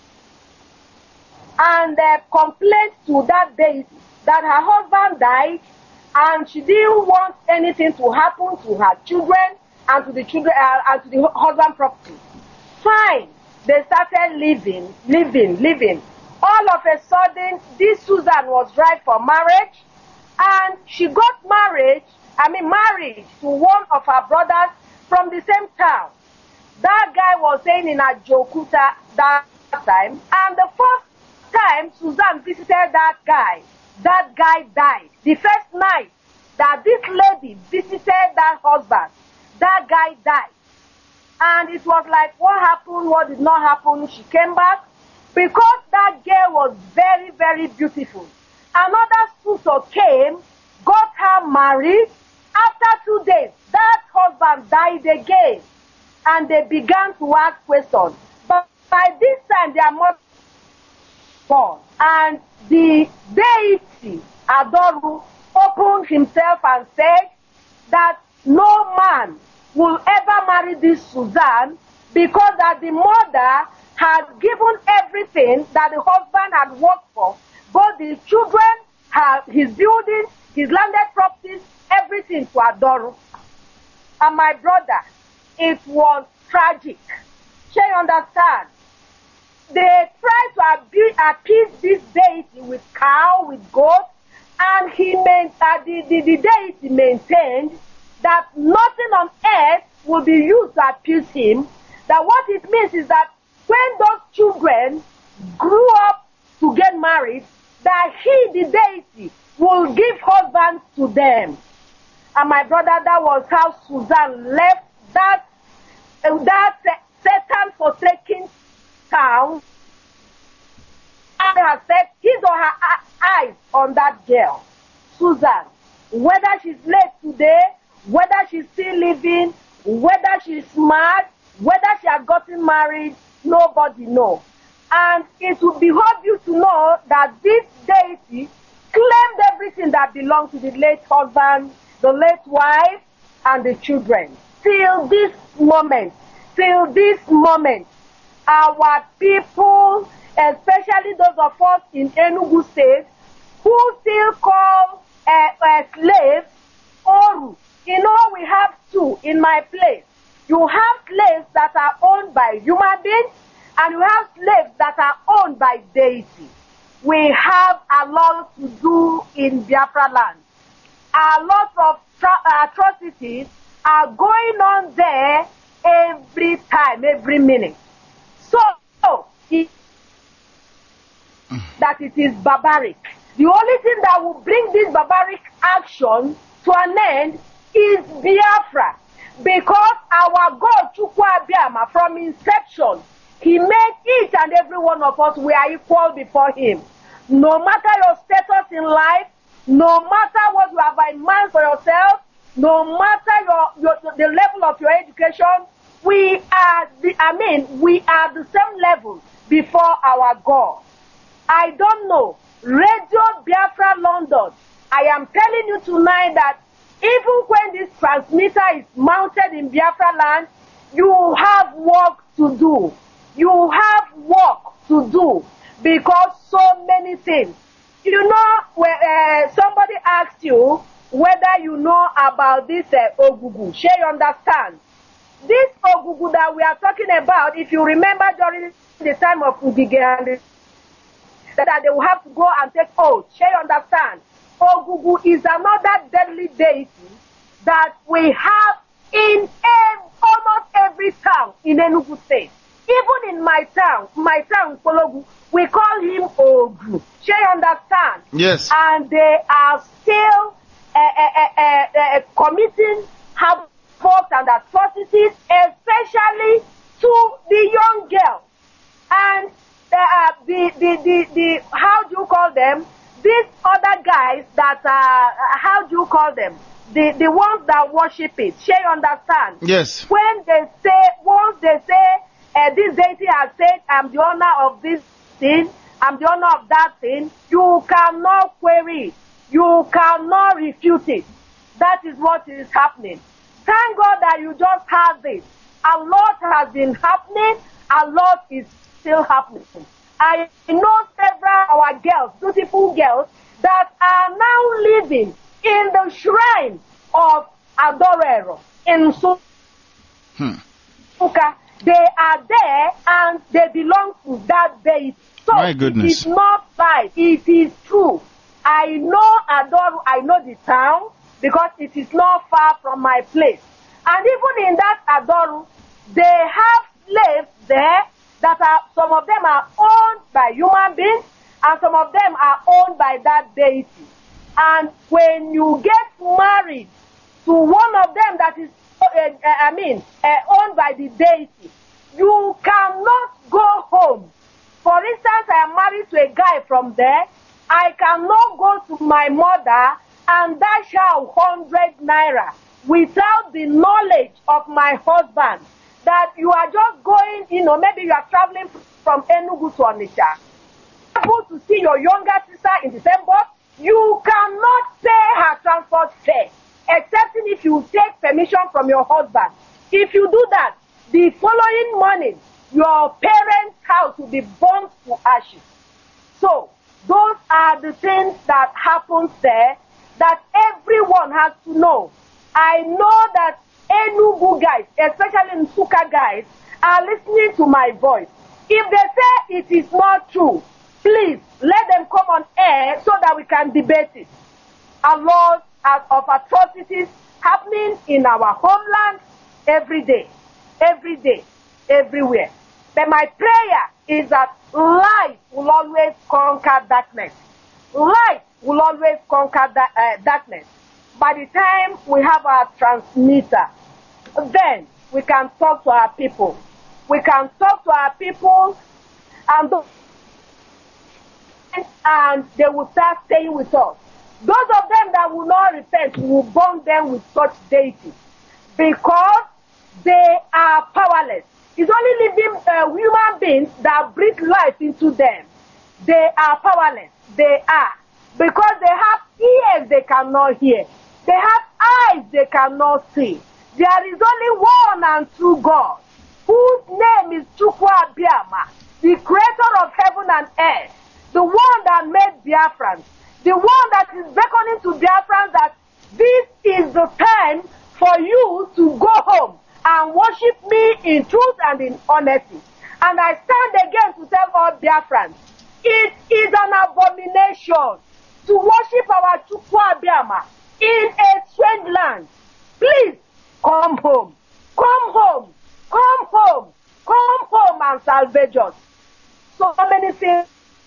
and complained to that deity that her husband died, and she didn't want anything to happen to her children and to the children and to the husband property. Fine, they started living. All of a sudden, this Susan was ripe for marriage, and she got married to one of her brothers from the same town. That guy was staying in Ajokuta that time, and the first time Susan visited that guy died. The first night that this lady visited that husband, that guy died. And it was like, what happened, what did not happen? She came back because that girl was very, very beautiful. Another suitor came, got her married. After 2 days, that husband died again. And they began to ask questions. But by this time, their mother was born. And the deity, Adoru, opened himself and said that no man will ever marry this Susan, because that the mother had given everything that the husband had worked for, both the children, his buildings, his landed properties, everything to Adoru. And my brother, it was tragic. She understand? They tried to appease this deity with cow, with goat, and the deity maintained that nothing on earth will be used to appease him. That what it means is that when those children grew up to get married, that he, the deity, will give husbands to them. And my brother, that was how Susan left that Satan-forsaken town, and has set his or her eyes on that girl, Susan. Whether she's late today, whether she's still living, whether she's smart, whether she has gotten married, nobody knows. And it would behoove you to know that this deity claimed everything that belonged to the late husband, the late wife, and the children. Till this moment, our people, especially those of us in Enugu State, who still call slaves Oru. You know, we have two in my place. You have slaves that are owned by human beings, and you have slaves that are owned by deity. We have a lot to do in Biafra land. A lot of atrocities are going on there every time, every minute. So, that it is barbaric. The only thing that will bring this barbaric action to an end is Biafra. Because our God, Chukwu Abiyama, from inception, he made each and every one of us, we are equal before him. No matter your status in life, no matter what you have in mind for yourself, no matter the level of your education, we are the same level before our God. I don't know. Radio Biafra London, I am telling you tonight that even when this transmitter is mounted in Biafra land, you have work to do. You have work to do, because so many things. You know, somebody asked you whether you know about this Ogugu. Shall you understand? This Ogugu that we are talking about, if you remember during the time of Udige, that they will have to go and take oath. Shall you understand? Ogugu is another deadly deity that we have in almost every town in Enugu State. Even in my town, Kologu, we call him Ogu. Shall you understand? Yes. And they are still committing havoc and atrocities, especially to the young girls. And the how do you call them? This other guy guys that how do you call them? The ones that worship it. Shall you understand? Yes. Once they say this deity has said, I'm the owner of this thing, I'm the owner of that thing, you cannot query it. You cannot refute it. That is what is happening. Thank God that you just have this. A lot has been happening. A lot is still happening. I know several of our girls, beautiful girls, that are now living in the shrine of Adorero in Suka. They are there and they belong to that deity. So my goodness. It is not lie. It is true. I know Adoro, I know the town because it is not far from my place. And even in that Adoro, they have slaves there that are, some of them are owned by human beings and some of them are owned by that deity. And when you get married to one of them that is, owned by the deity, you cannot go home. For instance, I am married to a guy from there. I cannot go to my mother and dash her 100 naira without the knowledge of my husband. That you are just going, maybe you are traveling from Enugu to Onitsha. Able to see your younger sister in the same bus, you cannot pay her transport fare, except if you take permission from your husband. If you do that, the following morning, your parents' house will be burnt to ashes. So, those are the things that happen there that everyone has to know. I know that Enugu guys, especially Nsuka guys, are listening to my voice. If they say it is not true, please let them come on air so that we can debate it. A lot of atrocities happening in our homeland every day, everywhere. But my prayer is that light will always conquer darkness. Light will always conquer darkness. By the time we have our transmitter, then we can talk to our people. We can talk to our people and they will start staying with us. Those of them that will not repent, we will burn them with such deities because they are powerless. It's only living human beings that breathe life into them. They are powerless. They are. Because they have ears they cannot hear. They have eyes they cannot see. There is only one and true God, whose name is Chukwu Abiyama, the creator of heaven and earth, the one that made Biafrans, the one that is beckoning to Biafrans that this is the time for you to go home and worship me in truth and in honesty. And I stand again to tell all Biafrans, it is an abomination to worship our Chukwu Abiyama in a strange land. Please, come home. Come home. Come home. Come home and salvage us. So many things,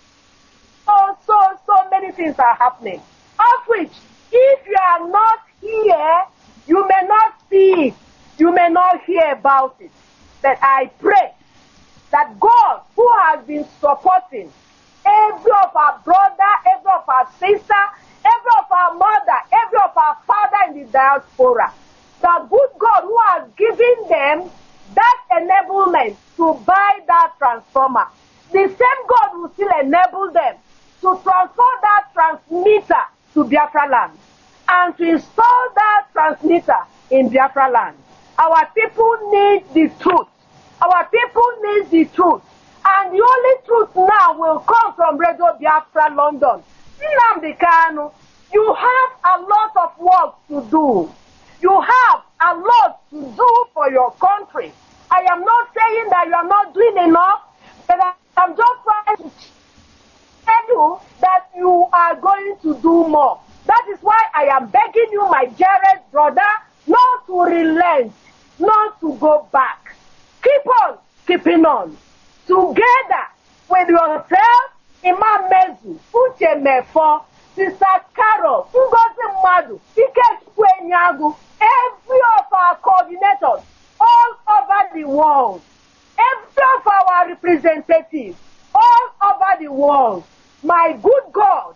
so many things are happening. Of which, if you are not here, you may not see it. You may not hear about it. But I pray that God, who has been supporting every of our brother, every of our sister, every of our mother, every of our father in the diaspora, the good God who has given them that enablement to buy that transformer, the same God will still enable them to transfer that transmitter to Biafra land and to install that transmitter in Biafra land. Our people need the truth. Our people need the truth. And the only truth now will come from Radio Biafra London. Nnamdi Kanu, you have a lot of work to do. You have a lot to do for your country. I am not saying that you are not doing enough, but I'm just trying to tell you that you are going to do more. That is why I am begging you, my dearest brother, not to relent, not to go back. Keep on keeping on. Together with yourself, Imam Mezu, Uche Mefo, Sister Carol, Ngozi Madu, Ikechukwu Enyagu, every of our coordinators all over the world, every of our representatives all over the world, my good God,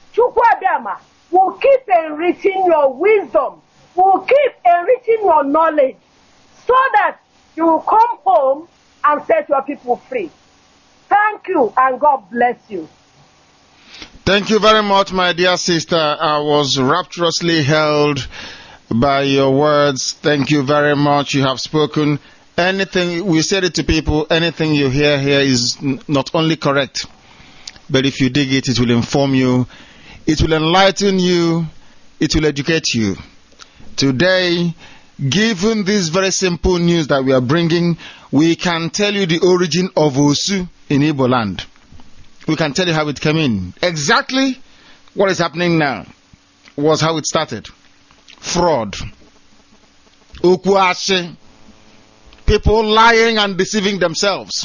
Chukwuabiyama will keep enriching your wisdom, will keep enriching your knowledge, so that you will come home and set your people free. Thank you, and God bless you. Thank you very much, my dear sister. I was rapturously held by your words. Thank you very much. You have spoken. Anything, we said it to people, anything you hear here is not only correct, but if you dig it, it will inform you, it will enlighten you, it will educate you. Today, given this very simple news that we are bringing, we can tell you the origin of Osu in Igbo land. We can tell you how it came in. Exactly what is happening now was how it started. Fraud. Ukuashe. People lying and deceiving themselves.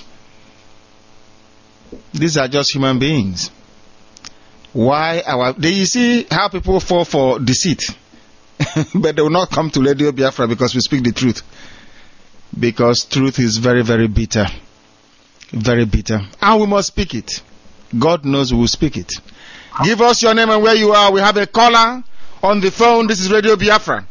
These are just human beings. Do you see how people fall for deceit? But they will not come to Radio Biafra because we speak the truth. Because truth is very, very bitter. Very bitter. And we must speak it. God knows we will speak it. Give us your name and where you are. We have a caller on the phone. This is Radio Biafra.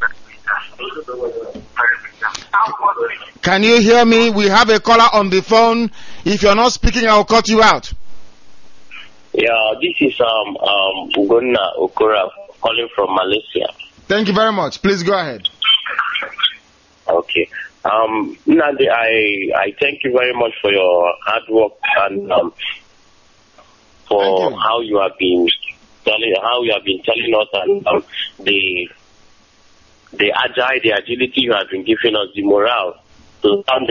Can you hear me? We have a caller on the phone. If you're not speaking, I'll cut you out. Yeah, this is Ugonna Okora calling from Malaysia. Thank you very much. Please go ahead. Okay. Nnamdi, I thank you very much for your hard work and for how you have been telling us and the agility you have been giving us, the morale to stand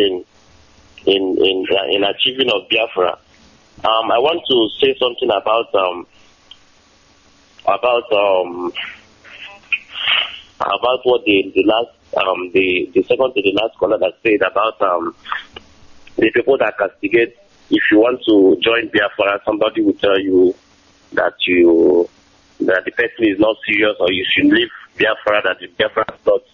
in achieving of Biafra. I want to say something about what the second to the last caller that said about the people that castigate. If you want to join Biafra, somebody will tell you that the person is not serious, or you should leave Biafra, that the Biafra is not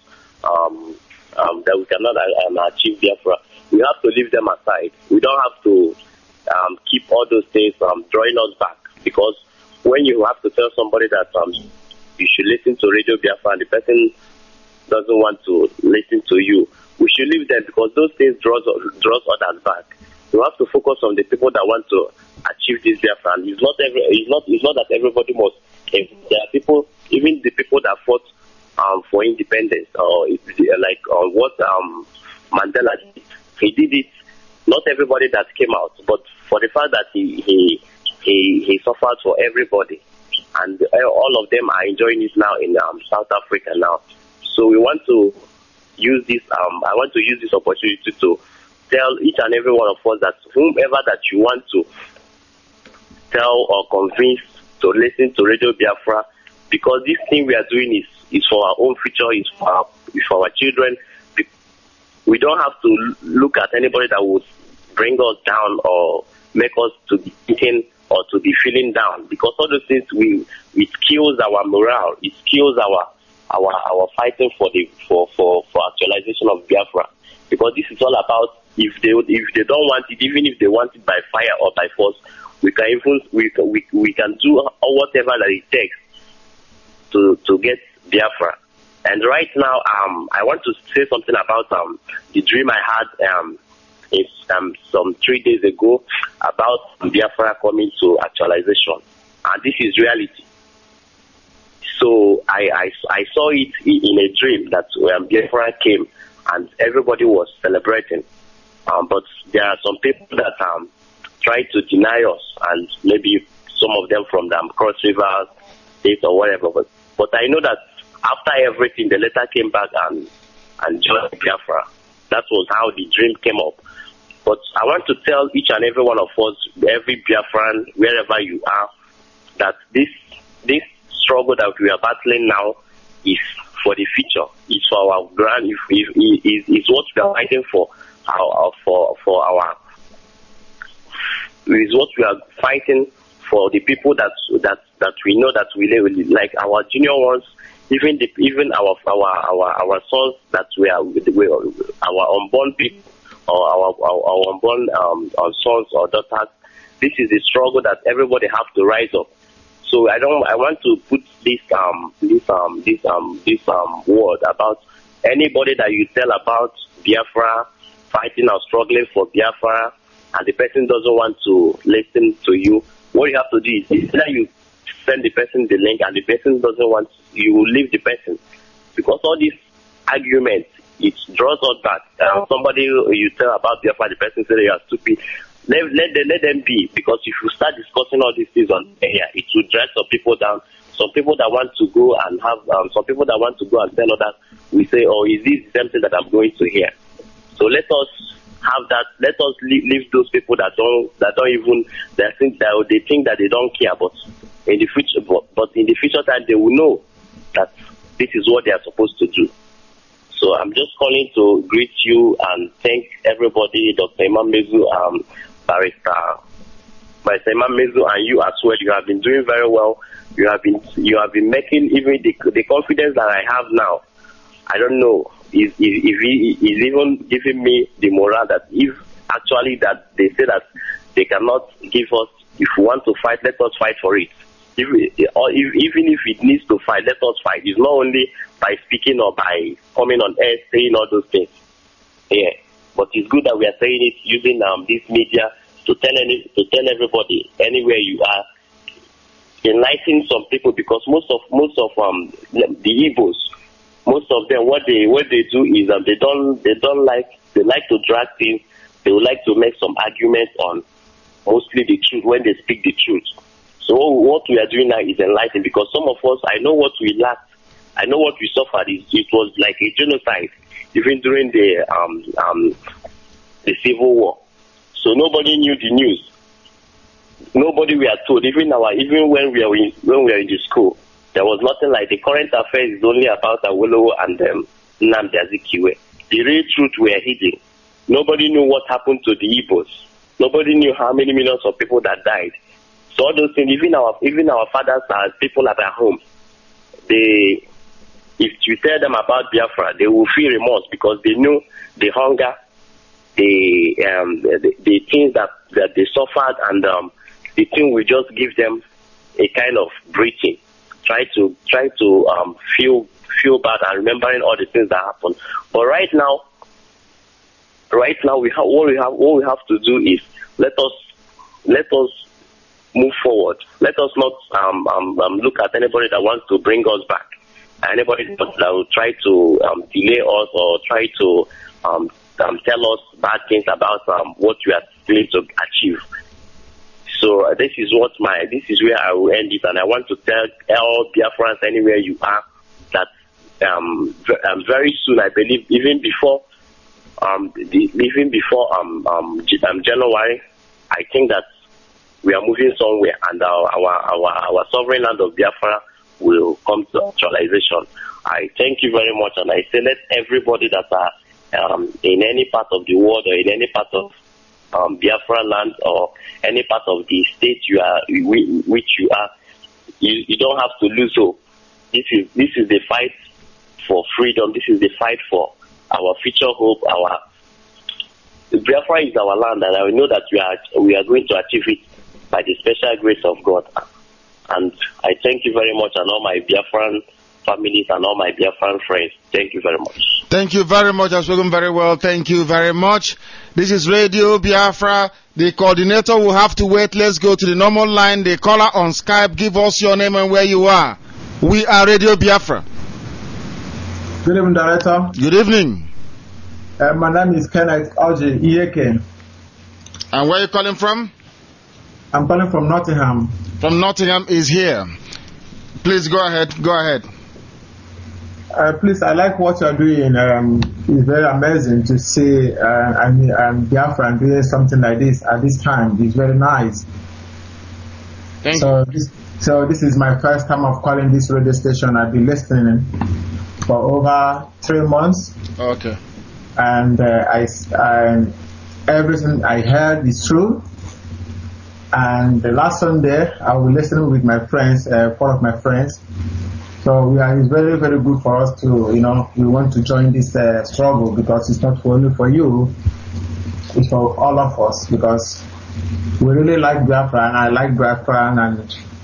that we cannot achieve Biafra. We have to leave them aside. We don't have to keep all those things drawing us back, because when you have to tell somebody that you should listen to Radio Biafra and the person doesn't want to listen to you, we should leave them, because those things draws others back. You have to focus on the people that want to achieve this Biafra. And it's not that everybody must. There are people, even the people that fought for independence, or like what Mandela did. He did it. Not everybody that came out, but for the fact that he suffered for everybody, and all of them are enjoying it now in South Africa now. So we want to use this. I want to use this opportunity to tell each and every one of us that whomever that you want to tell or convince to listen to Radio Biafra, because this thing we are doing is for our own future, is for our children. We don't have to look at anybody that would bring us down or make us to be thinking or to be feeling down, because all those things it kills our morale, it kills our fighting for actualization of Biafra. Because this is all about, if they don't want it, even if they want it by fire or by force, we can do whatever that it takes to get Biafra. And right now, I want to say something about the dream I had some 3 days ago about Biafra coming to actualization, and this is reality. So I saw it in a dream that when Biafra came and everybody was celebrating, but there are some people that try to deny us, and maybe some of them from the Cross River State or whatever. But I know that after everything, the letter came back and joined Biafra. That was how the dream came up. But I want to tell each and every one of us, every Biafran, wherever you are, that this struggle that we are battling now is for the future. It's for our grand. It's what we are fighting for. Is what we are fighting for, the people that we know that we live, like our junior ones, even our sons that we are our unborn people, or our unborn sons or daughters. This is the struggle that everybody have to rise up. So I want to put this word about anybody that you tell about Biafra fighting or struggling for Biafra, and the person doesn't want to listen to you. What you have to do is either you send the person the link, and the person doesn't want, you will leave the person, because all these arguments, it draws us back. Somebody you tell about Biafra, the person says you are stupid. Let them be, because if you start discussing all these things on here, it will drag some people down. Some people that want to go and have, some people that want to go and tell others, we say, oh, is this something that I'm going to hear? So let us have that. Let us leave those people that don't even, they think that they don't care, but in the future, but in the future time they will know that this is what they are supposed to do. So I'm just calling to greet you and thank everybody, Dr. Imam Mezu, Barrister Imam Mezu, and you as well. You have been doing very well. You have been making even the confidence that I have now. I don't know if he is even giving me the morale that if actually that they say that they cannot give us, if we want to fight, let us fight for it. Even if it needs to fight, let us fight. It's not only by speaking or by coming on air saying all those things. Yeah, but it's good that we are saying it using this media to tell everybody anywhere you are, enlighten some people, because most of the Igbos, most of them what they do is they like to drag things. They would like to make some arguments on mostly the truth when they speak the truth. So what we are doing now is enlightening, because some of us, I know what we lacked, I know what we suffered. It was like a genocide, even during the Civil War. So nobody knew the news. Nobody were told. Even when we are in the school, there was nothing like the current affairs is only about Awolowo and Nnamdi Azikiwe. The real truth were hidden. Nobody knew what happened to the Igbos. Nobody knew how many millions of people that died. So all those things, even our fathers as people at their home, if you tell them about Biafra, they will feel remorse, because they knew the hunger, the things that they suffered, and the thing will just give them a kind of breathing. Try to feel bad and remembering all the things that happened. But right now what we have to do is let us move forward. Let us not look at anybody that wants to bring us back. Anybody that will try to delay us or try to tell us bad things about what we are going to achieve. So this is where I will end it, and I want to tell all Biafrans anywhere you are that very soon, I believe, even before January, I think that we are moving somewhere, and our sovereign land of Biafra will come to actualization. I thank you very much, and I say let everybody that are in any part of the world or in any part of Biafra land or any part of the state which you are, you don't have to lose hope. This is the fight for freedom. This is the fight for our future hope. Biafra is our land, and I know that we are going to achieve it by the special grace of God. And I thank you very much, and all my Biafran families and all my Biafran friends. Thank you very much. Thank you very much. I've spoken very well. Thank you very much. This is Radio Biafra. The coordinator will have to wait. Let's go to the normal line. The caller on Skype, give us your name and where you are. We are Radio Biafra. Good evening, Director. Good evening. My name is Kenneth Alge Iyeke. And where are you calling from? I'm calling from Nottingham. From Nottingham is here. Please go ahead. Go ahead. Please, I like what you're doing. It's very amazing to see Biafra doing something like this at this time. It's very nice. Thank you. So this is my first time of calling this radio station. I've been listening for over 3 months. Okay. And everything I heard is true. And the last Sunday, I was listening with my friends, four of my friends. So it's very, very good for us to, we want to join this struggle, because it's not only for you, it's for all of us, because we really like Biafra, and I like Biafra, and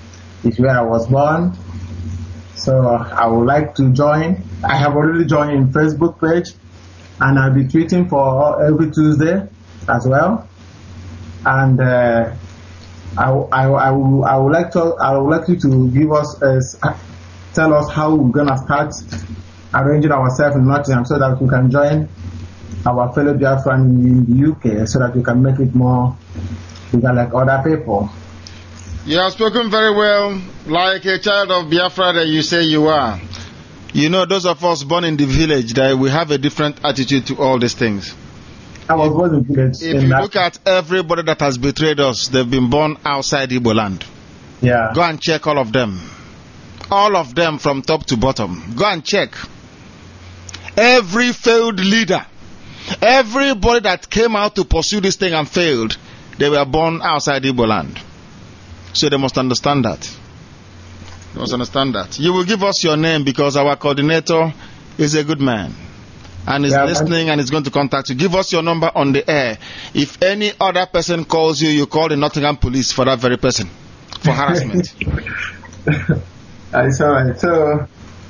is where I was born. So I would like to join. I have already joined in Facebook page, and I'll be tweeting for every Tuesday as well. And I would like you to give us tell us how we're gonna start arranging ourselves in Nottingham so that we can join our fellow Biafran in the UK, so that we can make it more bigger like other people. You have spoken very well, like a child of Biafra that you say you are. You know, those of us born in the village, that we have a different attitude to all these things. I was born in the village. If you look at everybody that has betrayed us, they've been born outside Igbo land. Yeah. Go and check all of them. All of them from top to bottom. Go and check. Every failed leader, everybody that came out to pursue this thing and failed, they were born outside Igbo land. So they must understand that. They must understand that. You will give us your name because our coordinator is a good man and is listening and is going to contact you. Give us your number on the air. If any other person calls you, you call the Nottingham police for that very person for harassment. It's all right. So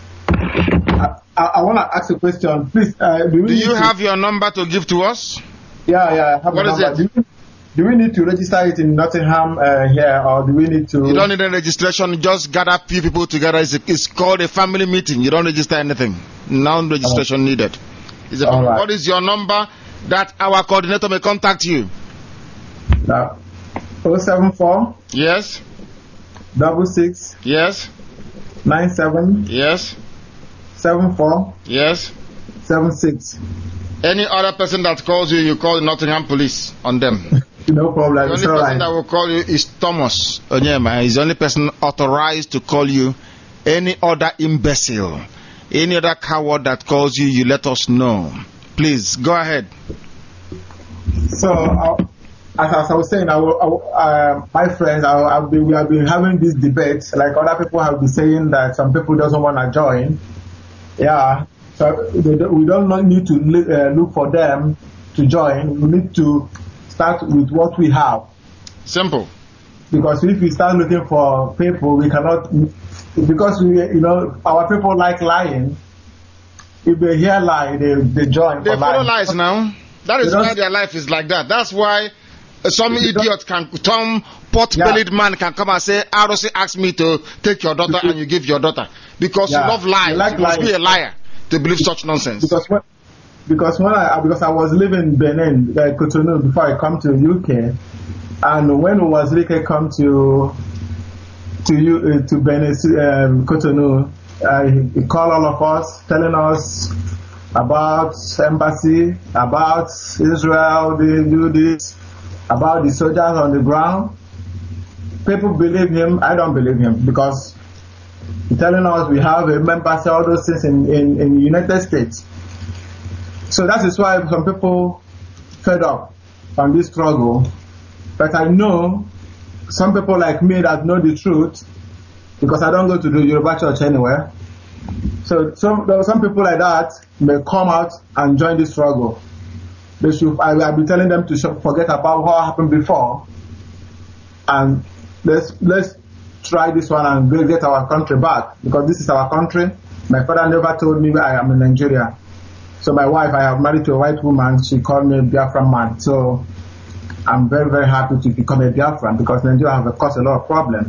I want to ask a question. Please, do you have your number to give to us? Yeah, I have what a number. Is it? Do we need to register it in Nottingham here, or do we need to... You don't need any registration. Just gather few people together. It's called a family meeting. You don't register anything. No registration needed. Right. What is your number that our coordinator may contact you? 074. Yes. 66. Yes. 97. Yes. 74. Yes. 76. Any other person that calls you, you call the Nottingham police on them. No problem. The only person that will call you is Thomas Onyema. He's the only person authorized to call you. Any other imbecile, any other coward that calls you, you let us know. Please, go ahead. So, as I was saying, my friends, we have been having this debate. Like other people have been saying that some people doesn't want to join. Yeah. So we don't need to look for them to join. We need to start with what we have. Simple. Because if we start looking for people, we cannot. Because our people like lying. If they hear lie, they join. They follow lies now. That is why their life is like that. That's why some idiot some pot-bellied man can come and say, ROC asked me to take your daughter and you give your daughter. Because you love lies. You must be a liar to believe such nonsense. Because I was living in Benin, Cotonou, before I come to UK, and when Wazirike come to Benin, Cotonou, he called all of us, telling us about embassy, about Israel, they do this, about the soldiers on the ground. People believe him. I don't believe him because he's telling us we have a embassy, all those things in the United States. So that is why some people fed up on this struggle. But I know some people like me that know the truth because I don't go to the Yoruba church anywhere. So some people like that may come out and join the struggle. I'll be telling them to forget about what happened before and let's try this one and get our country back because this is our country. My father never told me I am in Nigeria. So my wife, I have married to a white woman. She called me a Biafran man. So I'm very, very happy to become a Biafran because Nigeria have caused a lot of problems.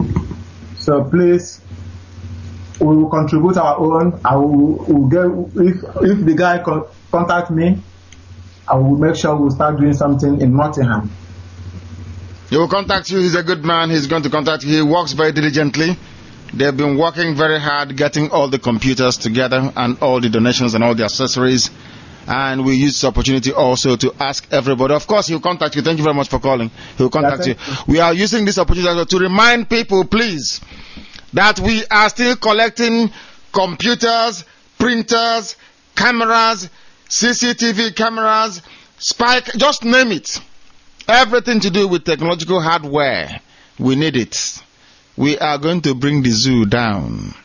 So please, we will contribute our own. I will get if the guy contact me, I will make sure we'll start doing something in Nottingham. He will contact you. He's a good man. He's going to contact you. He works very diligently. They've been working very hard getting all the computers together and all the donations and all the accessories. And we use this opportunity also to ask everybody. Of course, he'll contact you. Thank you very much for calling. He'll contact you. We are using this opportunity to remind people, please, that we are still collecting computers, printers, cameras, CCTV cameras, spike, just name it. Everything to do with technological hardware. We need it. We are going to bring the zoo down.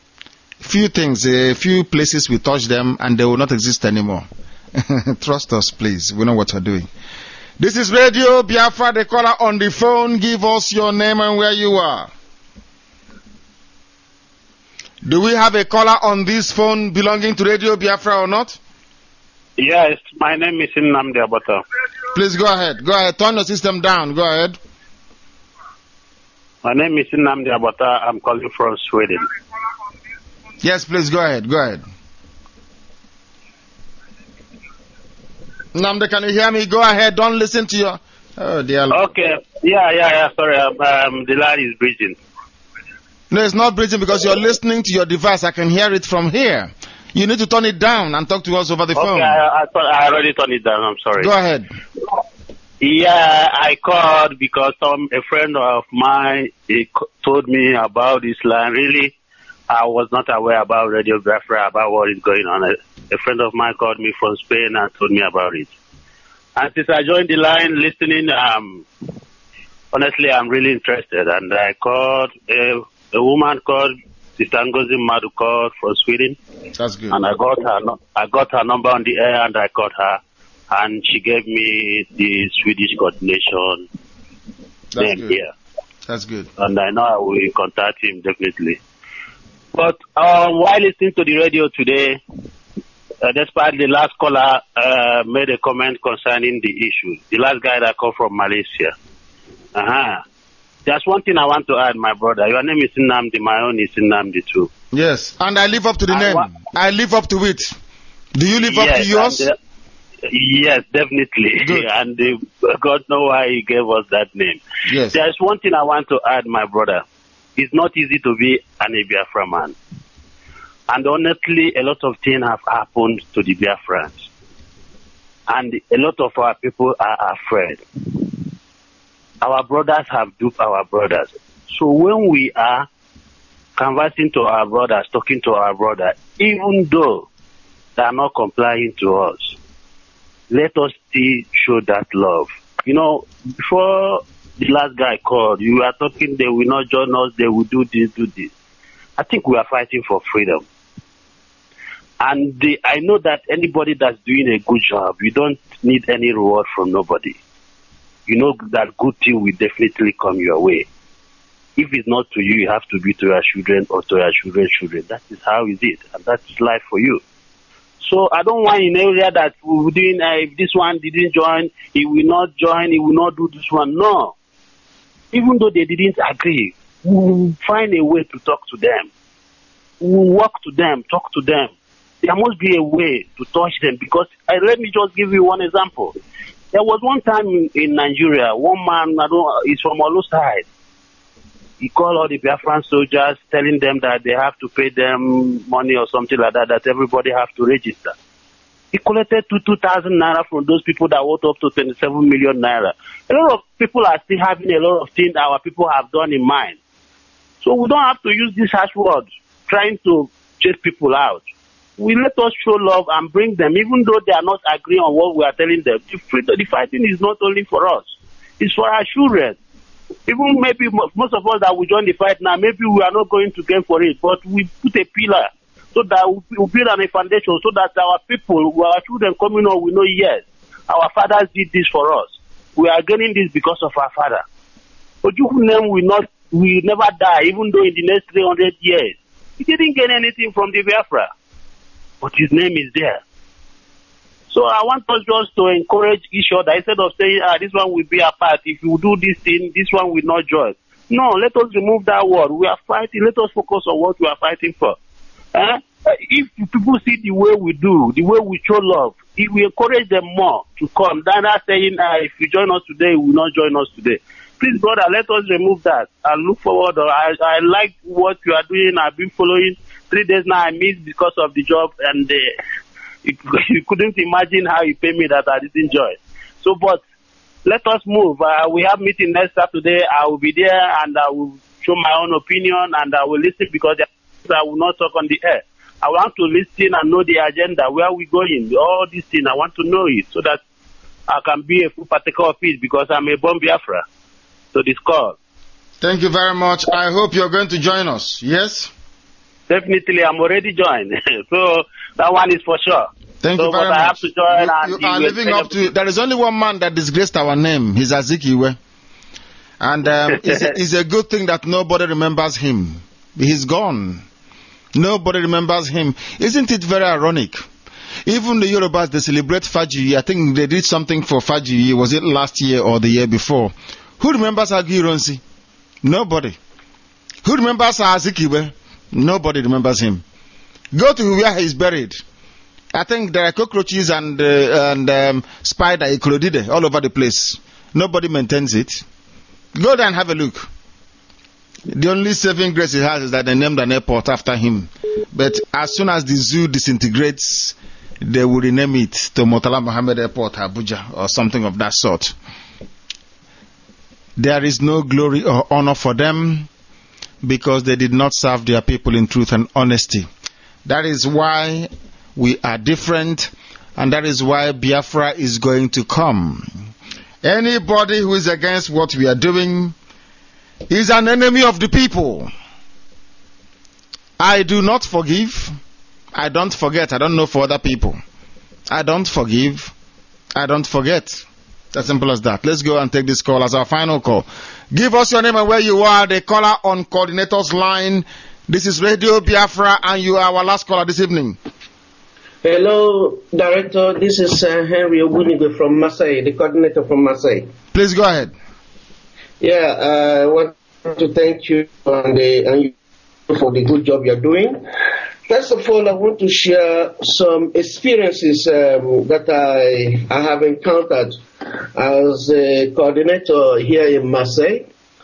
A few places we touch them and they will not exist anymore. Trust us, please. We know what we're doing. This is Radio Biafra. The caller on the phone. Give us your name and where you are. Do we have a caller on this phone belonging to Radio Biafra or not? Yes, my name is Nnamdi Abata. Please go ahead. Go ahead. Turn the system down. Go ahead. My name is Nnamdi Abata. I'm calling from Sweden. Yes, please go ahead. Go ahead. Nnamdi, can you hear me? Go ahead. Don't listen to your... Oh, dear Lord. Okay. Yeah. Sorry. The line is breathing. No, it's not breathing because you're listening to your device. I can hear it from here. You need to turn it down and talk to us over the phone. Okay, I already turned it down. I'm sorry. Go ahead. Yeah, I called because a friend of mine told me about this line. Really, I was not aware about Radio Biafra, about what is going on. A friend of mine called me from Spain and told me about it. And since I joined the line listening, honestly, I'm really interested. And I called a woman called Sister Ngozi Madu called from Sweden. That's good. And I got her number on the air and I called her. And she gave me the Swedish coordination name here. That's good. And I know I will contact him definitely. But while listening to the radio today, despite the last caller made a comment concerning the issue, the last guy that called from Malaysia. There's one thing I want to add, my brother. Your name is Nnamdi, my own is Nnamdi too. Yes, and I live up to the name. I live up to it. Do you live up to yours? Yes, definitely. Good. And God knows why He gave us that name. Yes. There's one thing I want to add, my brother. It's not easy to be an Biafra man. And honestly, a lot of things have happened to the Biafrans. And a lot of our people are afraid. Our brothers have duped our brothers. So when we are conversing to our brothers, talking to our brothers, even though they are not complying to us, let us still show that love. You know, before the last guy called, you were talking, they will not join us, they will do this, do this. I think we are fighting for freedom. And I know that anybody that's doing a good job, you don't need any reward from nobody. You know that good thing will definitely come your way. If it's not to you, you have to be to your children or to your children's children. That is how is it, and that's life for you. So I don't want in an area that we're doing, if this one didn't join, he will not join, he will not do this one. No. Even though they didn't agree, we'll find a way to talk to them. We'll walk to them, talk to them. There must be a way to touch them because let me just give you one example. There was one time in Nigeria, one man, he's from Olu side. He called all the Biafran soldiers, telling them that they have to pay them money or something like that, that everybody have to register. He collected 2,000 naira from those people that worth up to 27 million naira. A lot of people are still having a lot of things our people have done in mind. So we don't have to use these harsh words trying to chase people out. We let us show love and bring them, even though they are not agreeing on what we are telling them. The fighting is not only for us, it's for our children. Even maybe most of us that will join the fight now, maybe we are not going to gain for it, but we put a pillar so that we build on a foundation so that our people, our children coming on, will know, yes, our fathers did this for us. We are gaining this because of our father. But you name will never die, even though in the next 300 years, he didn't gain anything from the Biafra. But his name is there. So I want us just to encourage each other instead of saying, this one will be apart. If you do this thing, this one will not join. No, let us remove that word. We are fighting. Let us focus on what we are fighting for. If people see the way we do, the way we show love, if we encourage them more to come, than us saying, if you join us today, you will not join us today. Please, brother, let us remove that and look forward. I like what you are doing. I've been following. 3 days now I missed because of the job, and you couldn't imagine how you pay me that I didn't join. So, but let us move. We have meeting next Saturday. I will be there and I will show my own opinion and I will listen because I will not talk on the air. I want to listen and know the agenda, where we going, all these things. I want to know it so that I can be a full partaker of it because I'm a born Biafra. So this call. Thank you very much. I hope you're going to join us. Yes? Definitely, I'm already joined. So that one is for sure. Thank you very much. I have to join you are living up to. There is only one man that disgraced our name. He's Azikiwe. And it's a good thing that nobody remembers him. He's gone. Nobody remembers him. Isn't it very ironic? Even the Yorubas, they celebrate Faji. I think they did something for Faji. Was it last year or the year before? Who remembers Aguiyi-Ironsi? Nobody. Who remembers Azikiwe? Nobody remembers him. Go to where he is buried. I think there are cockroaches and spider eclodide all over the place. Nobody maintains it. Go there and have a look. The only saving grace he has is that they named an airport after him. But as soon as the zoo disintegrates, they will rename it to Murtala Mohammed Airport, Abuja, or something of that sort. There is no glory or honor for them because they did not serve their people in truth and honesty. That is why we are different, and that is why Biafra is going to come. Anybody who is against what we are doing is an enemy of the people. I do not forgive. I don't forget. I don't know for other people. I don't forgive. I don't forget. As simple as that. Let's go and take this call as our final call. Give us your name and where you are. The caller on coordinator's line. This is Radio Biafra, and you are our last caller this evening. Hello, Director. This is Henry Ogunigwe from Masai, the coordinator from Masai. Please go ahead. Yeah, I want to thank you and you for the good job you're doing. First of all, I want to share some experiences that I have encountered as a coordinator here in Marseille.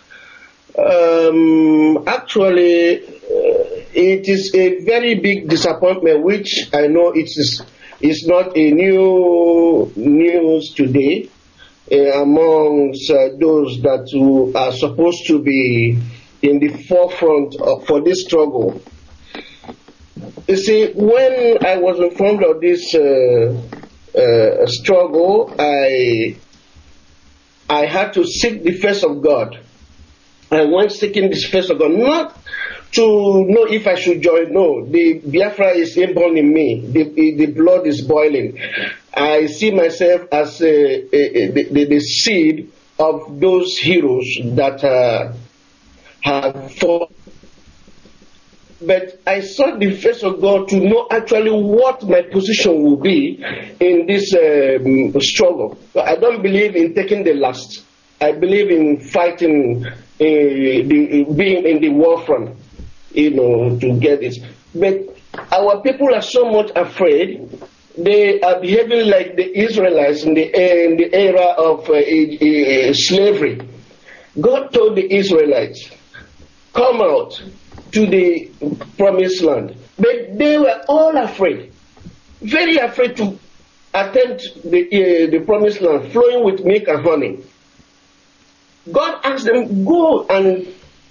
Actually, it is a very big disappointment, which I know is not a new news today amongst those that are supposed to be in the forefront for this struggle. You see, when I was informed of this struggle, I had to seek the face of God. I went seeking the face of God, not to know if I should join. No, the Biafra is inborn in me. The blood is boiling. I see myself as the seed of those heroes that have fought. But I sought the face of God to know actually what my position will be in this struggle. I don't believe in taking the last. I believe in fighting, being in the war front, to get this. But our people are so much afraid. They are behaving like the Israelites in the era of slavery. God told the Israelites, come out to the promised land. But they were all afraid, very afraid to attempt the promised land, flowing with milk and honey. God asked them, go and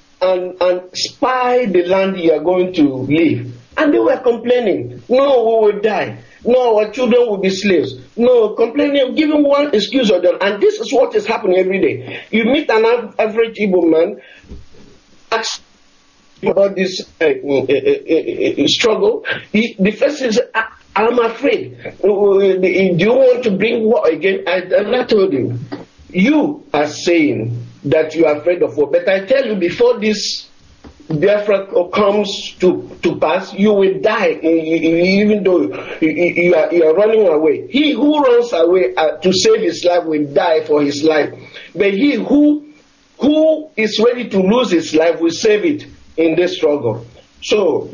spy the land you are going to live. And they were complaining, no, we will die. No, our children will be slaves. No, complaining, giving one excuse or them. And this is what is happening every day. You meet an average Igbo man, ask about this struggle. The first is, I'm afraid. Do you want to bring war again? I told him, you are saying that you are afraid of war. But I tell you, before this Biafra comes to pass, you will die, even though you are running away. He who runs away to save his life will die for his life. But he who is ready to lose his life will save it in this struggle. So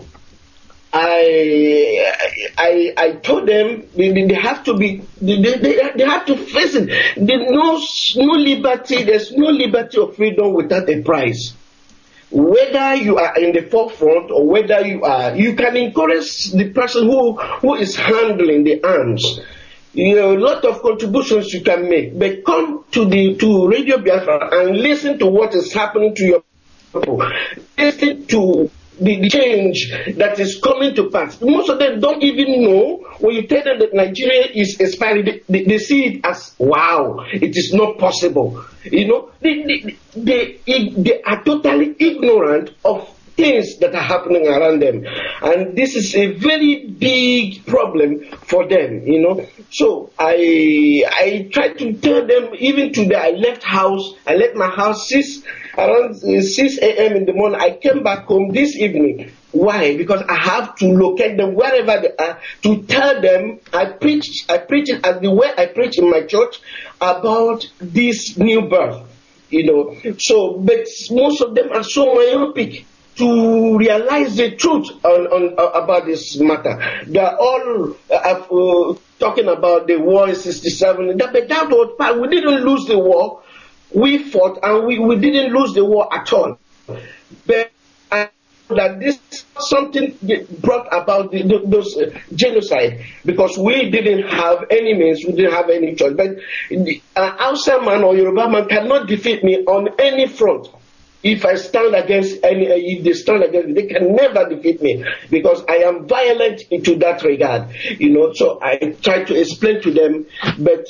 I told them they have to be they have to face it. There's no liberty. There's no liberty of freedom without a price. Whether you are in the forefront or whether you can encourage the person who is handling the arms. A lot of contributions you can make, but come to Radio Biafra and listen to what is happening to your people. Listen to the change that is coming to pass. Most of them don't even know. When you tell them that Nigeria is expiring, they see it as, wow, it is not possible. They are totally ignorant of things that are happening around them. And this is a very big problem for them, you know. So I tried to tell them, even today I left my house around 6 a.m. in the morning. I came back home this evening. Why? Because I have to locate them wherever they are to tell them. I preach it as the way I preach in my church about this new birth, you know. So, but most of them are so myopic to realize the truth on about this matter. They are all talking about the war in 67. But that was part. We didn't lose the war. We fought and we didn't lose the war at all. But that this something brought about those genocide, because we didn't have any means, we didn't have any choice. But Hausa man or Yoruba man cannot defeat me on any front. If I stand against if they stand against me, they can never defeat me, because I am violent into that regard, you know. So I try to explain to them, but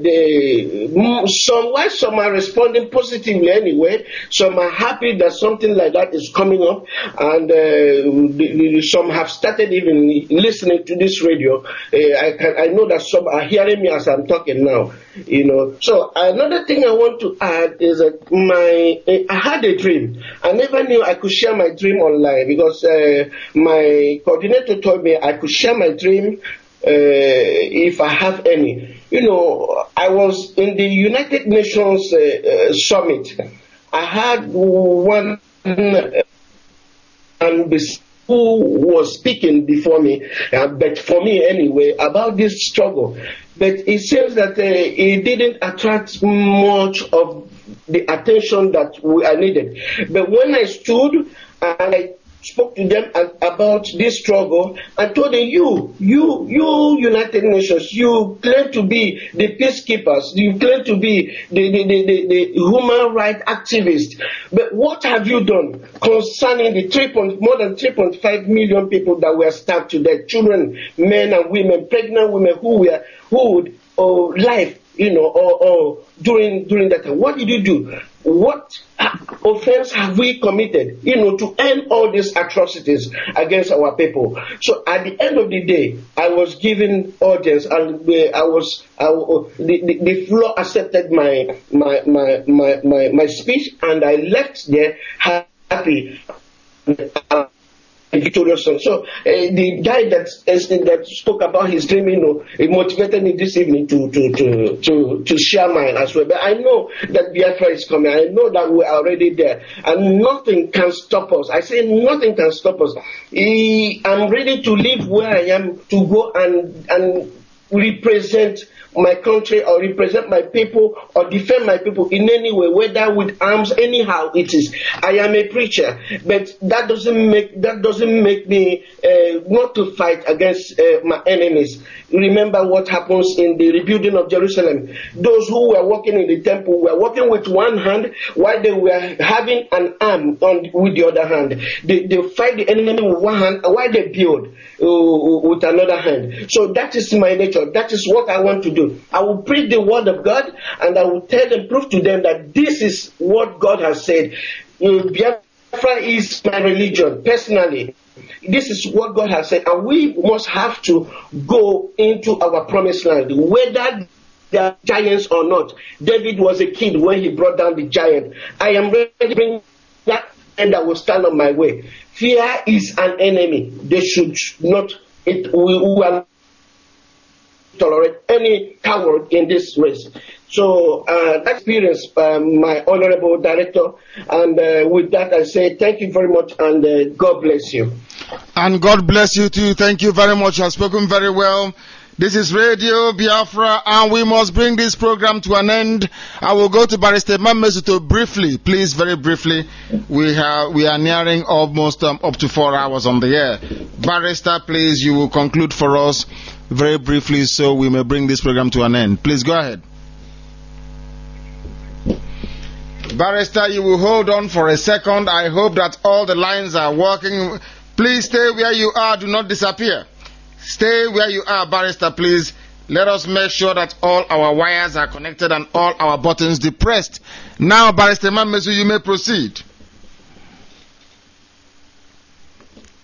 some are responding positively anyway. Some are happy that something like that is coming up, and some have started even listening to this radio. I know that some are hearing me as I'm talking now, you know. So another thing I want to add is that I had a dream. I never knew I could share my dream online, because my coordinator told me I could share my dream if I have any. You know, I was in the United Nations summit. I had one who was speaking before me, but for me anyway, about this struggle. But it seems that it didn't attract much of the attention that I needed. But when I stood and I spoke to them about this struggle, I told them, you United Nations, you claim to be the peacekeepers, you claim to be the human rights activists, but what have you done concerning the more than 3.5 million people that were starved to death, children, men and women, pregnant women who would life, you know, or during that time? What did you do? What offense have we committed, you know, to end all these atrocities against our people? So at the end of the day, I was given audience, and the floor accepted my speech, and I left there happy. Victorious son. So the guy that spoke about his dream, you know, it motivated me this evening to share mine as well. But I know that Biafra is coming. I know that we're already there, and nothing can stop us. I say nothing can stop us. I'm ready to leave where I am to go and represent my country, or represent my people, or defend my people in any way, whether with arms, anyhow it is. I am a preacher, but that doesn't make me not to fight against my enemies. Remember what happens in the rebuilding of Jerusalem. Those who were working in the temple were working with one hand, while they were having an arm with the other hand. They fight the enemy with one hand, while they build with another hand. So that is my nature. That is what I want to do. I will preach the word of God, and I will tell them, prove to them that this is what God has said. Biafra is my religion, personally. This is what God has said, and we must have to go into our promised land, whether there are giants or not. David was a kid when he brought down the giant. I am ready to bring that, and I will stand on my way. Fear is an enemy. They should not. We are tolerate any coward in this race. So that experience, my honorable director, and with that I say thank you very much, and God bless you. And God bless you too. Thank you very much. You have spoken very well. This is Radio Biafra, and we must bring this program to an end. I will go to Barrister Mamesuto briefly, please, very briefly. We are nearing almost up to 4 hours on the air. Barrister, please, you will conclude for us very briefly, so we may bring this program to an end. Please go ahead. Barrister, you will hold on for a second. I hope that all the lines are working. Please stay where you are. Do not disappear. Stay where you are, Barrister, please. Let us make sure that all our wires are connected and all our buttons depressed. Now, Barrister Mamesu, you may proceed.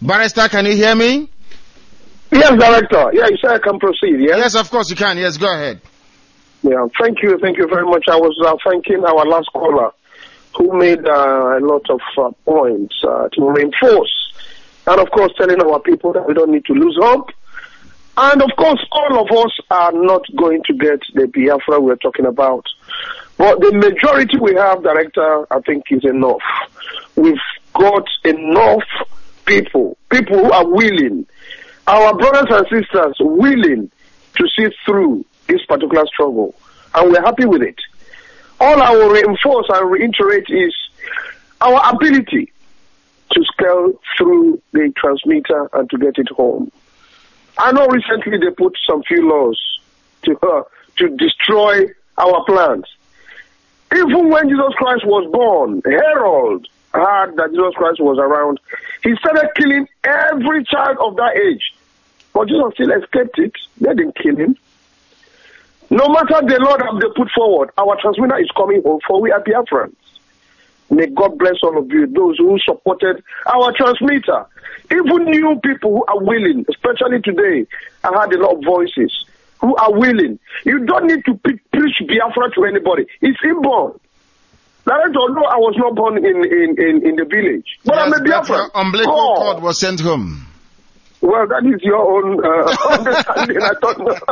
Barrister, can you hear me? Yes, Director. Yeah, you said I can proceed, yes? Yes, of course you can. Yes, go ahead. Yeah, thank you very much. I was thanking our last caller who made a lot of points to reinforce, and of course telling our people that we don't need to lose hope. And of course, all of us are not going to get the Biafra we're talking about. But the majority we have, Director, I think is enough. We've got enough people who are willing, our brothers and sisters willing to see through this particular struggle. And we're happy with it. All I will reinforce and reiterate is our ability to scale through the transmitter and to get it home. I know recently they put some few laws to destroy our plans. Even when Jesus Christ was born, Herod heard that Jesus Christ was around. He started killing every child of that age. But Jesus still escaped it. They didn't kill him. No matter the law that they put forward, our transmitter is coming home, for we are Biafrans. May God bless all of you, those who supported our transmitter. Even new people who are willing, especially today, I heard a lot of voices who are willing. You don't need to preach Biafra to anybody. It's inborn. Director, no, I was not born in the village. But yes, I'm a Biafran. Umbilical cord was sent home. Well, that is your own understanding. I don't know.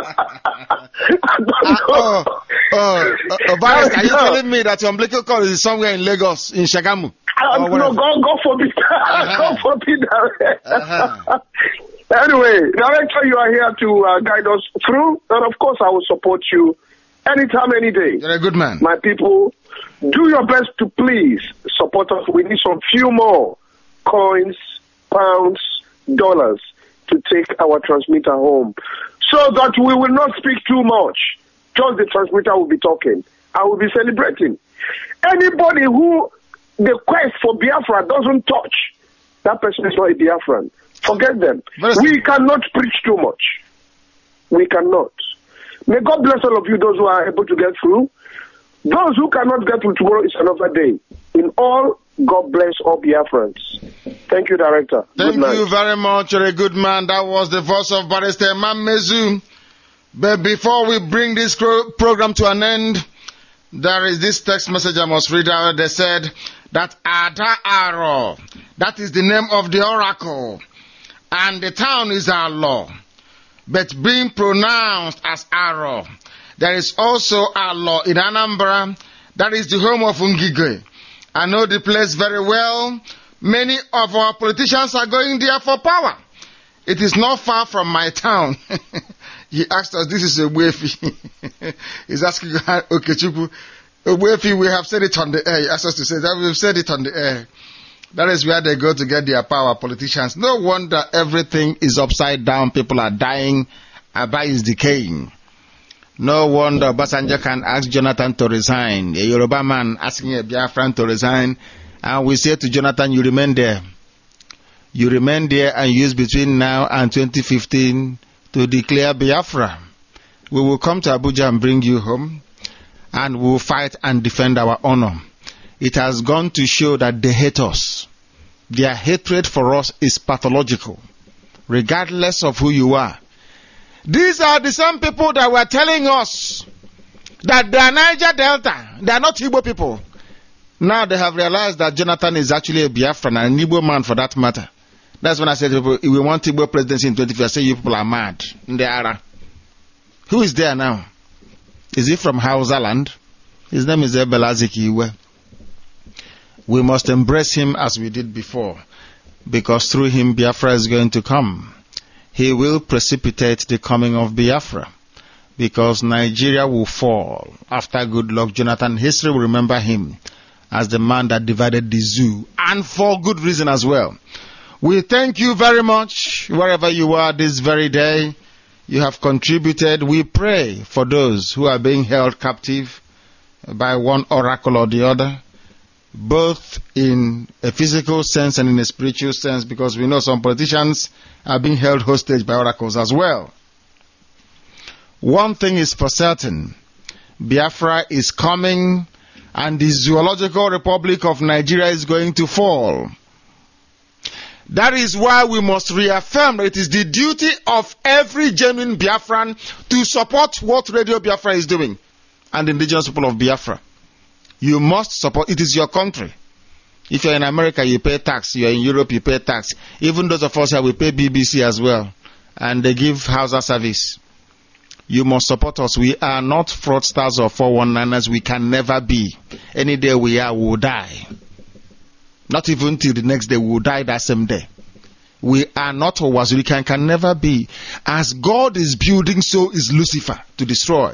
Barrister, are you telling me that your umbilical cord is somewhere in Lagos, in Shagamu? No, God forbid. God forbid. Anyway, Director, you are here to guide us through, and of course, I will support you anytime, any day. You're a good man. My people, do your best to please support us. We need some few more coins, pounds, dollars to take our transmitter home, so that we will not speak too much. Just the transmitter will be talking. I will be celebrating. Anybody who the quest for Biafra doesn't touch, that person is not a Biafran. Forget them. We cannot preach too much. We cannot. May God bless all of you, those who are able to get through. Those who cannot get through, tomorrow is another day. In all, God bless all Biafrans. Thank you, Director. Thank you very much. You're a good man. That was the voice of Barrister Mamezu. But before we bring this program to an end, there is this text message I must read out. They said that Ada Aro, that is the name of the oracle, and the town is Alo, but being pronounced as Aro. There is also Alo in Anambra, that is the home of Ngige. I know the place very well. Many of our politicians are going there for power. It is not far from my town. He asked us, this is a Wefi. He's asking Okechukwu, Wefi, we have said it on the air. He asked us to say that we've said it on the air. That is where they go to get their power, politicians. No wonder everything is upside down. People are dying. Aba is decaying. No wonder Obasanjo can ask Jonathan to resign. A Yoruba man asking a Biafran to resign. And we say to Jonathan, you remain there. You remain there and use between now and 2015 to declare Biafra. We will come to Abuja and bring you home. And we will fight and defend our honor. It has gone to show that they hate us. Their hatred for us is pathological, regardless of who you are. These are the same people that were telling us that they are Niger Delta. They are not Igbo people. Now they have realized that Jonathan is actually a Biafran and an Igbo man for that matter. That's when I said to people, we want Igbo presidency in 2050. I say you people are mad. Who is there now? Is he from Hausa land? His name is Ebelaziki Iwe. We must embrace him as we did before, because through him Biafra is going to come. He will precipitate the coming of Biafra, because Nigeria will fall. After Goodluck Jonathan, history will remember him as the man that divided the zoo, and for good reason as well. We thank you very much, wherever you are this very day. You have contributed. We pray for those who are being held captive by one oracle or the other, both in a physical sense and in a spiritual sense, because we know some politicians are being held hostage by oracles as well. One thing is for certain, Biafra is coming, and the Zoological Republic of Nigeria is going to fall. That is why we must reaffirm that it is the duty of every genuine Biafran to support what Radio Biafra is doing and the indigenous people of Biafra. You must support. It is your country. If you're in America, you pay tax. You're in Europe, you pay tax. Even those of us here, we pay BBC as well. And they give Hausa service. You must support us. We are not fraudsters or 419ers. We can never be. Any day we are, we will die. Not even till the next day, we will die that same day. We are not Owazuri, can never be. As God is building, so is Lucifer to destroy.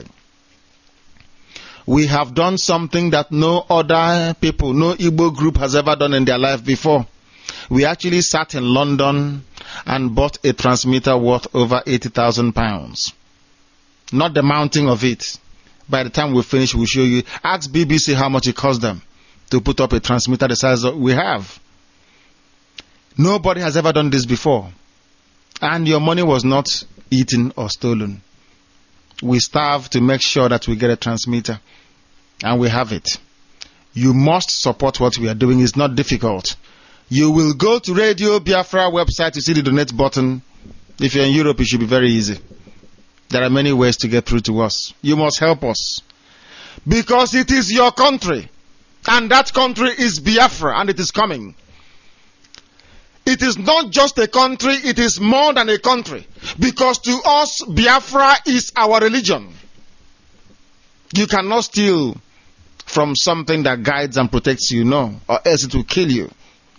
We have done something that no other people, no Igbo group has ever done in their life before. We actually sat in London and bought a transmitter worth over £80,000. Not the mounting of it. By the time we finish, we'll show you. Ask BBC how much it cost them to put up a transmitter the size that we have. Nobody has ever done this before. And your money was not eaten or stolen. We starve to make sure that we get a transmitter. And we have it. You must support what we are doing. It's not difficult. You will go to Radio Biafra website to see the donate button. If you're in Europe, it should be very easy. There are many ways to get through to us. You must help us. Because it is your country. And that country is Biafra, and it is coming. It is not just a country, it is more than a country. Because to us, Biafra is our religion. You cannot steal from something that guides and protects you, no, or else it will kill you.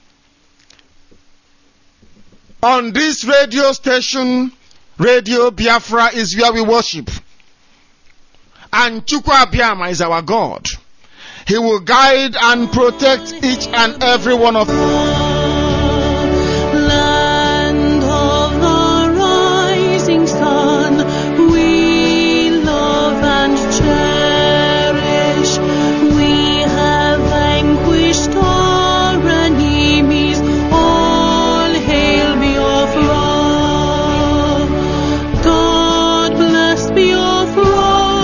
On this radio station, Radio Biafra is where we worship. And Chukwu Abiyama is our God. He will guide and protect each and every one of us. Land of the rising sun, we love and cherish. We have vanquished our enemies. All hail Biafra. God bless Biafra.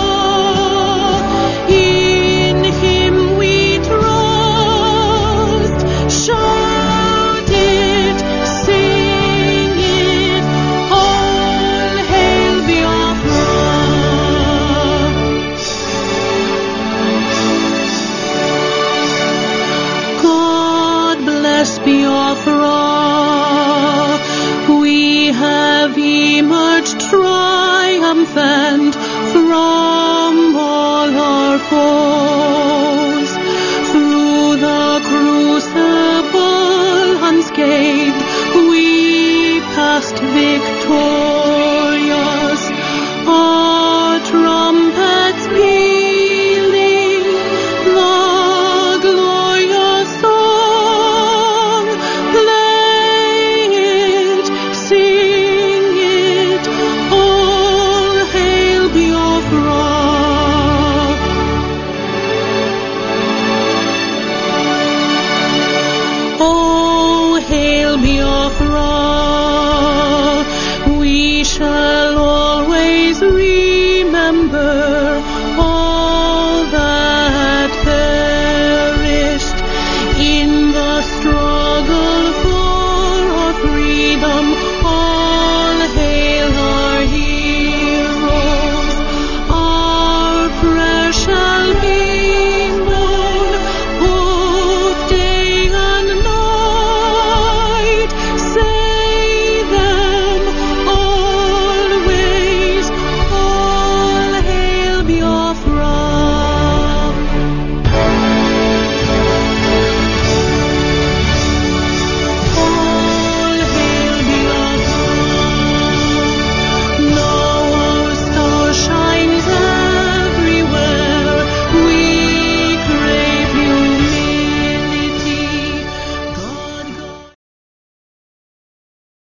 Biafra, we have emerged triumphant from all our foes.